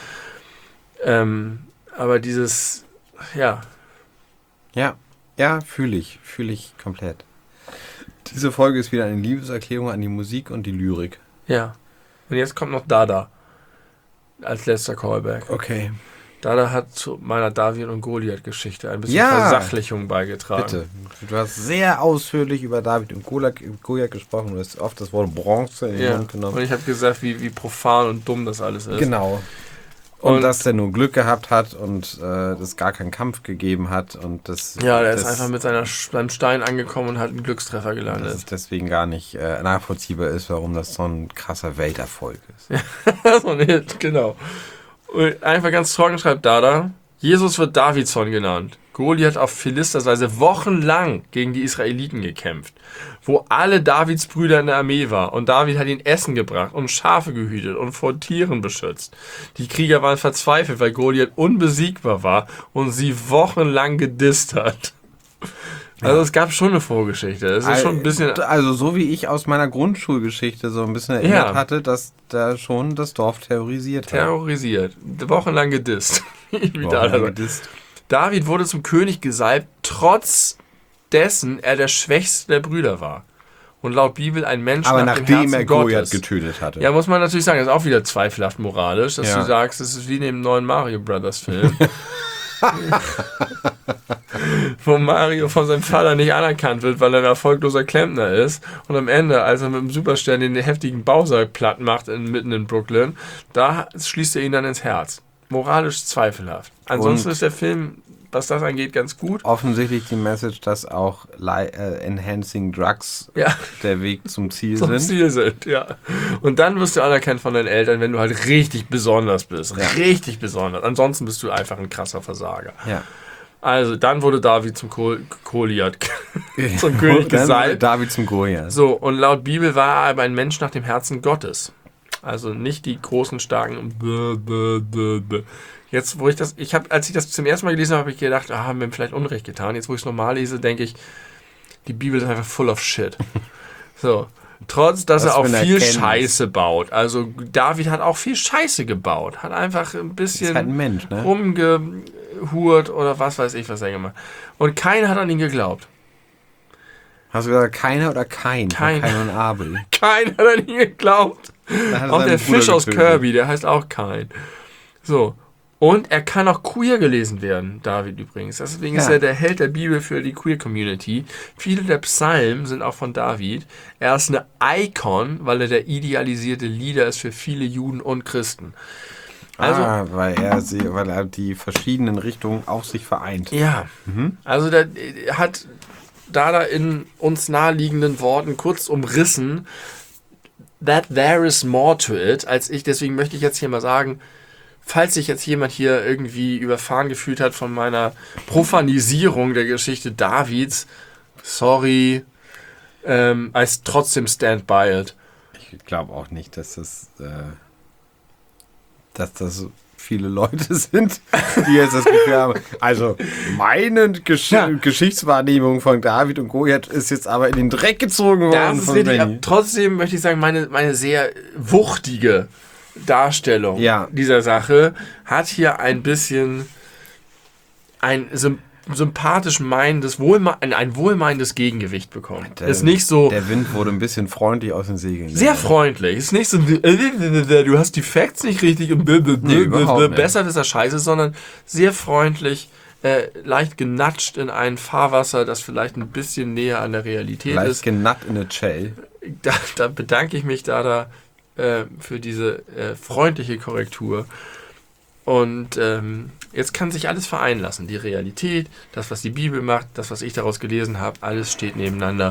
Aber dieses, ja. Ja, fühle ich komplett. Diese Folge ist wieder eine Liebeserklärung an die Musik und die Lyrik. Ja. Und jetzt kommt noch Dada als letzter Callback. Okay. Dada hat zu meiner David und Goliath-Geschichte ein bisschen Versachlichung beigetragen. Bitte. Du hast sehr ausführlich über David und Goliath gesprochen. Du hast oft das Wort Bronze in den Mund genommen. Und ich habe gesagt, wie profan und dumm das alles ist. Genau. Und dass der nur Glück gehabt hat und es gar keinen Kampf gegeben hat. Und ist einfach mit seinem Stein angekommen und hat einen Glückstreffer gelandet. Dass es deswegen gar nicht nachvollziehbar ist, warum das so ein krasser Welterfolg ist. Ja, so ein Hit, genau. Und einfach ganz trocken schreibt Dada, Jesus wird Davidson genannt. Goliath auf Philisterseite wochenlang gegen die Israeliten gekämpft, wo alle Davids Brüder in der Armee waren. Und David hat ihnen Essen gebracht und Schafe gehütet und vor Tieren beschützt. Die Krieger waren verzweifelt, weil Goliath unbesiegbar war und sie wochenlang gedisst hat. Also es gab schon eine Vorgeschichte. Es ist schon ein bisschen. Also so wie ich aus meiner Grundschulgeschichte so ein bisschen erinnert hatte, dass da schon das Dorf terrorisiert hat. Wochenlang gedisst. David wurde zum König gesalbt, trotz dessen er der schwächste der Brüder war. Und laut Bibel ein Mensch aber nach dem Herzen nachdem er Gottes. Goliath getötet hatte. Ja, muss man natürlich sagen, das ist auch wieder zweifelhaft moralisch, dass du sagst, es ist wie in dem neuen Mario Brothers Film. Wo Mario von seinem Vater nicht anerkannt wird, weil er ein erfolgloser Klempner ist. Und am Ende, als er mit dem Superstern den heftigen Bowser platt macht mitten in Brooklyn, da schließt er ihn dann ins Herz. Moralisch zweifelhaft. Ansonsten ist der Film, was das angeht, ganz gut. Offensichtlich die Message, dass auch enhancing Drugs der Weg zum Ziel sind. Ja. Und dann wirst du anerkannt von deinen Eltern, wenn du halt richtig besonders bist. Ja. Richtig besonders. Ansonsten bist du einfach ein krasser Versager. Ja. Also, dann wurde David zum Goliath, zum König gesalbt. David zum Goliath. So, und laut Bibel war er aber ein Mensch nach dem Herzen Gottes. Also nicht die großen, starken. Jetzt, wo als ich das zum ersten Mal gelesen habe, habe ich gedacht, haben wir ihm vielleicht Unrecht getan. Jetzt, wo ich es normal lese, denke ich, die Bibel ist einfach full of shit. So. Trotz, dass er auch viel Scheiße baut. Also David hat auch viel Scheiße gebaut. Hat einfach ein bisschen halt ein Mensch, ne? rumgehurt oder was weiß ich, was er gemacht hat. Und keiner hat an ihn geglaubt. Hast du gesagt, keiner oder kein? Kein und Abel. Keiner hat an ihn geglaubt. Auch der Fisch aus Kirby, der heißt auch Kain. So. Und er kann auch queer gelesen werden, David übrigens. Deswegen ist er der Held der Bibel für die Queer-Community. Viele der Psalmen sind auch von David. Er ist eine Icon, weil er der idealisierte Leader ist für viele Juden und Christen. Also, weil er die verschiedenen Richtungen auf sich vereint. Ja. Also da hat Dada in uns naheliegenden Worten kurz umrissen, that there is more to it, deswegen möchte ich jetzt hier mal sagen, falls sich jetzt jemand hier irgendwie überfahren gefühlt hat von meiner Profanisierung der Geschichte Davids, sorry, I trotzdem stand by it. Ich glaube auch nicht, dass das viele Leute sind, die jetzt das Gefühl haben, also meine Geschichtswahrnehmung von David und Goliath ist jetzt aber in den Dreck gezogen worden. Das ist richtig, aber trotzdem möchte ich sagen, meine sehr wuchtige Darstellung dieser Sache hat hier ein bisschen ein sympathisch meinendes, ein wohlmeinendes Gegengewicht bekommen. Ist nicht so. Der Wind wurde ein bisschen freundlich aus den Segeln. Sehr freundlich. Ist nicht so, du hast die Facts nicht richtig und besser ist das Scheiße, sondern sehr freundlich leicht genatscht in ein Fahrwasser, das vielleicht ein bisschen näher an der Realität Leicht ist. genackt in eine Shell. Da bedanke ich mich für diese freundliche Korrektur. Und jetzt kann sich alles vereinen lassen. Die Realität, das, was die Bibel macht, das, was ich daraus gelesen habe, alles steht nebeneinander.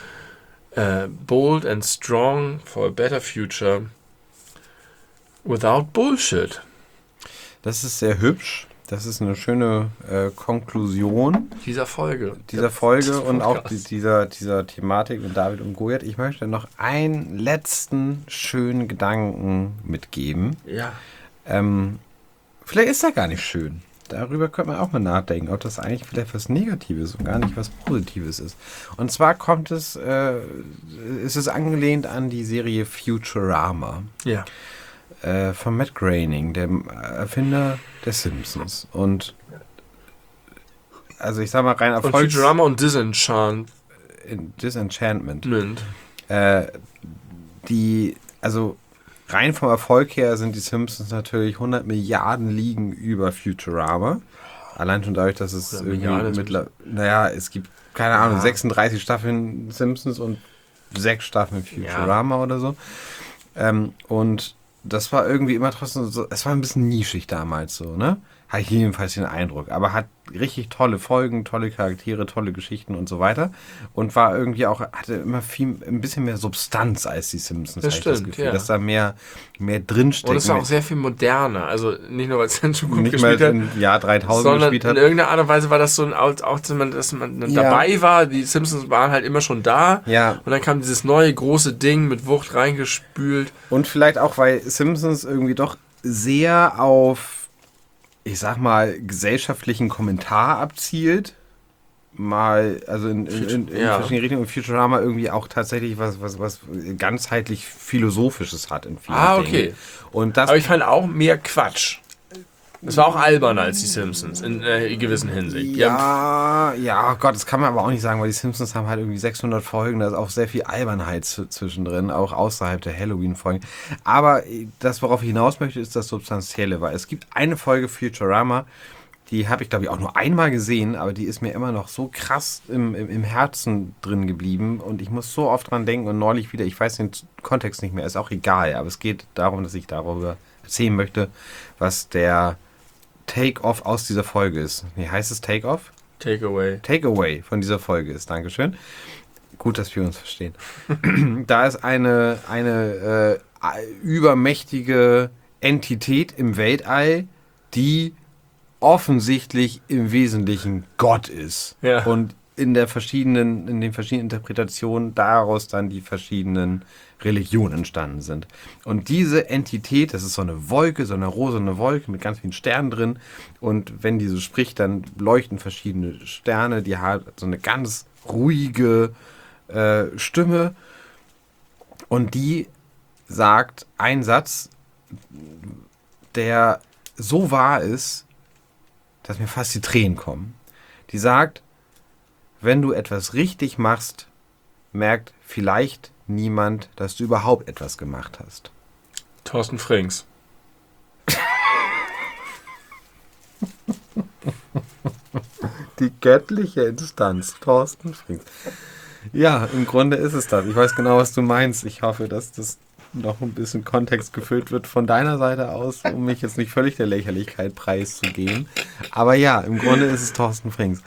Bold and strong for a better future without bullshit. Das ist sehr hübsch. Das ist eine schöne Konklusion Dieser Folge und auch dieser Thematik mit David und Goliath. Ich möchte noch einen letzten schönen Gedanken mitgeben. Ja. Vielleicht ist er gar nicht schön. Darüber könnte man auch mal nachdenken, ob das eigentlich vielleicht was Negatives und gar nicht was Positives ist. Und zwar ist es angelehnt an die Serie Futurama. Ja. Von Matt Groening, dem Erfinder der Simpsons. Und also ich sag mal rein Und Futurama und Disenchantment. Also rein vom Erfolg her sind die Simpsons natürlich 100 Milliarden Ligen über Futurama. Allein schon dadurch, dass es es gibt, keine Ahnung, 36 Staffeln Simpsons und 6 Staffeln Futurama oder so. Und das war irgendwie immer trotzdem so, es war ein bisschen nischig damals so, ne? Hatte ich jedenfalls den Eindruck. Aber hat richtig tolle Folgen, tolle Charaktere, tolle Geschichten und so weiter. Und war irgendwie auch, hatte immer ein bisschen mehr Substanz als die Simpsons. Das stimmt, das Gefühl, dass da mehr drinsteckt. Und es war auch sehr viel moderner. Also nicht nur, weil es dann schon gut nicht gespielt mal hat. im Jahr 3000 sondern gespielt hat. in irgendeiner Art und Weise war das so, dass man dabei war. Die Simpsons waren halt immer schon da. Ja. Und dann kam dieses neue große Ding mit Wucht reingespült. Und vielleicht auch, weil Simpsons irgendwie doch sehr auf, ich sag mal, gesellschaftlichen Kommentar abzielt. Mal, also in verschiedene Richtungen, und Futurama irgendwie auch tatsächlich was ganzheitlich Philosophisches hat in vielen Dingen. Okay. Und das, aber ich fand auch mehr Quatsch. Es war auch alberner als die Simpsons in gewissen Hinsicht. Ja, Gott, das kann man aber auch nicht sagen, weil die Simpsons haben halt irgendwie 600 Folgen, da ist auch sehr viel Albernheit zwischendrin, auch außerhalb der Halloween-Folgen. Aber das, worauf ich hinaus möchte, ist das Substanzielle, weil es gibt eine Folge Futurama, die habe ich, glaube ich, auch nur einmal gesehen, aber die ist mir immer noch so krass im Herzen drin geblieben und ich muss so oft dran denken und neulich wieder, ich weiß den Kontext nicht mehr, ist auch egal, aber es geht darum, dass ich darüber erzählen möchte, was der Take-Off aus dieser Folge ist. Nee, heißt es Take-Off? Take-Away von dieser Folge ist. Dankeschön. Gut, dass wir uns verstehen. Da ist eine übermächtige Entität im Weltall, die offensichtlich im Wesentlichen Gott ist. Ja. Und in den verschiedenen Interpretationen daraus dann die verschiedenen Religionen entstanden sind. Und diese Entität, das ist so eine Wolke, so eine rosane Wolke mit ganz vielen Sternen drin. Und wenn die so spricht, dann leuchten verschiedene Sterne. Die hat so eine ganz ruhige Stimme. Und die sagt einen Satz, der so wahr ist, dass mir fast die Tränen kommen. Die sagt, wenn du etwas richtig machst, merkt vielleicht niemand, dass du überhaupt etwas gemacht hast. Thorsten Frings. Die göttliche Instanz, Thorsten Frings. Ja, im Grunde ist es das. Ich weiß genau, was du meinst. Ich hoffe, dass das noch ein bisschen Kontext gefüllt wird von deiner Seite aus, um mich jetzt nicht völlig der Lächerlichkeit preiszugeben. Aber ja, im Grunde ist es Thorsten Frings.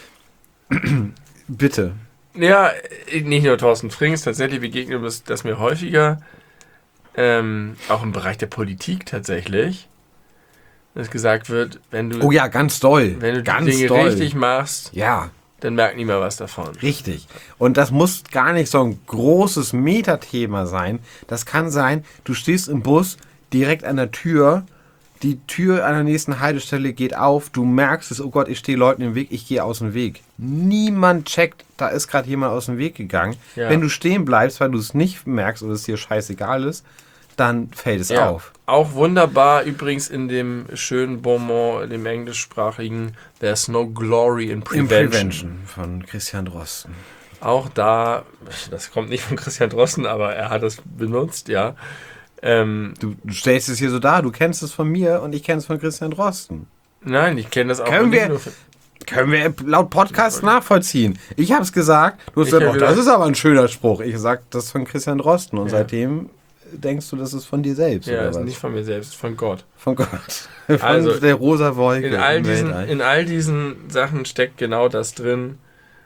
Bitte. Ja, nicht nur Thorsten Frings, tatsächlich begegnet das mir häufiger, auch im Bereich der Politik tatsächlich, dass gesagt wird, wenn du ganz doll. Wenn du ganz die Dinge doll. richtig machst, ja, dann merkt niemand was davon. Richtig. Und das muss gar nicht so ein großes Metathema sein. Das kann sein, du stehst im Bus direkt an der Tür, die Tür an der nächsten Haltestelle geht auf, du merkst es, oh Gott, ich stehe Leuten im Weg, ich gehe aus dem Weg. Niemand checkt, da ist gerade jemand aus dem Weg gegangen. Ja. Wenn du stehen bleibst, weil du es nicht merkst oder es dir scheißegal ist, dann fällt es auf. Auch wunderbar übrigens in dem schönen Bonbon, dem englischsprachigen There's no glory in prevention. Von Christian Drosten. Auch da, das kommt nicht von Christian Drosten, aber er hat es benutzt, ja. Du stellst es hier so dar, du kennst es von mir und ich kenne es von Christian Drosten. Nein, ich kenne das auch. Können wir laut Podcast nachvollziehen. Ich habe es gesagt, du hast gesagt, das ist aber ein schöner Spruch. Ich gesagt, das ist von Christian Drosten und seitdem denkst du, das ist von dir selbst. Ja, oder ist was? nicht von mir selbst, ist von Gott. Von Gott. Von Also, der rosa Wolke. In all diesen Sachen steckt genau das drin.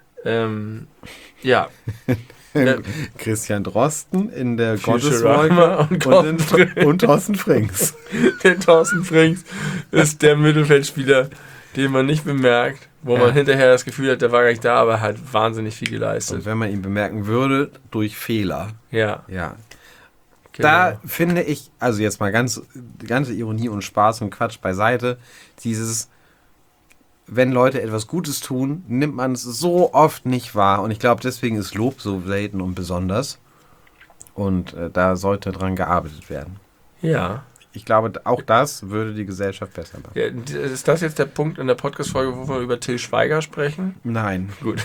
Ja. Christian Drosten in der Futurama Gotteswolke und Thorsten Frings. Der Thorsten Frings ist der Mittelfeldspieler, den man nicht bemerkt, wo man hinterher das Gefühl hat, der war gar nicht da, aber er hat wahnsinnig viel geleistet. Und wenn man ihn bemerken würde, durch Fehler. Ja. Ja. Genau. Da finde ich, also jetzt mal ganze Ironie und Spaß und Quatsch beiseite, wenn Leute etwas Gutes tun, nimmt man es so oft nicht wahr. Und ich glaube, deswegen ist Lob so selten und besonders. Und da sollte dran gearbeitet werden. Ja. Ich glaube, auch das würde die Gesellschaft besser machen. Ja, ist das jetzt der Punkt in der Podcast-Folge, wo wir über Till Schweiger sprechen? Nein. Gut.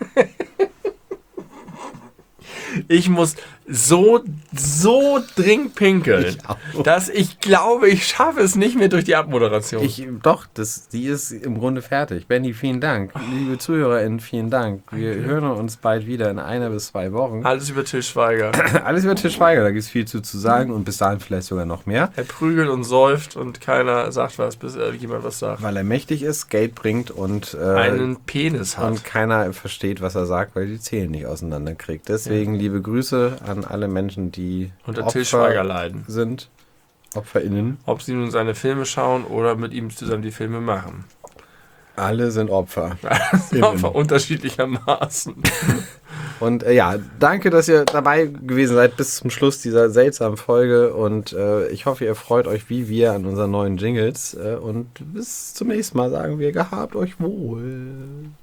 Ich muss so dringend pinkeln, dass ich glaube, ich schaffe es nicht mehr durch die Abmoderation. Die ist im Grunde fertig. Benni, vielen Dank. Liebe ZuhörerInnen, vielen Dank. Wir hören uns bald wieder in 1 bis 2 Wochen. Alles über Till Schweiger. Alles über Till Schweiger, da gibt es viel zu sagen und bis dahin vielleicht sogar noch mehr. Er prügelt und säuft und keiner sagt was, bis jemand was sagt. Weil er mächtig ist, Geld bringt und einen Penis hat. Und keiner versteht, was er sagt, weil die Zähne nicht auseinanderkriegt. Deswegen liebe Grüße an alle Menschen, die unter Till Schweiger leiden. Sind. OpferInnen. Ob sie nun seine Filme schauen oder mit ihm zusammen die Filme machen. Alle sind Opfer. Opfer unterschiedlichermaßen. Und danke, dass ihr dabei gewesen seid bis zum Schluss dieser seltsamen Folge. Und ich hoffe, ihr freut euch wie wir an unseren neuen Jingles. Und bis zum nächsten Mal sagen wir, gehabt euch wohl.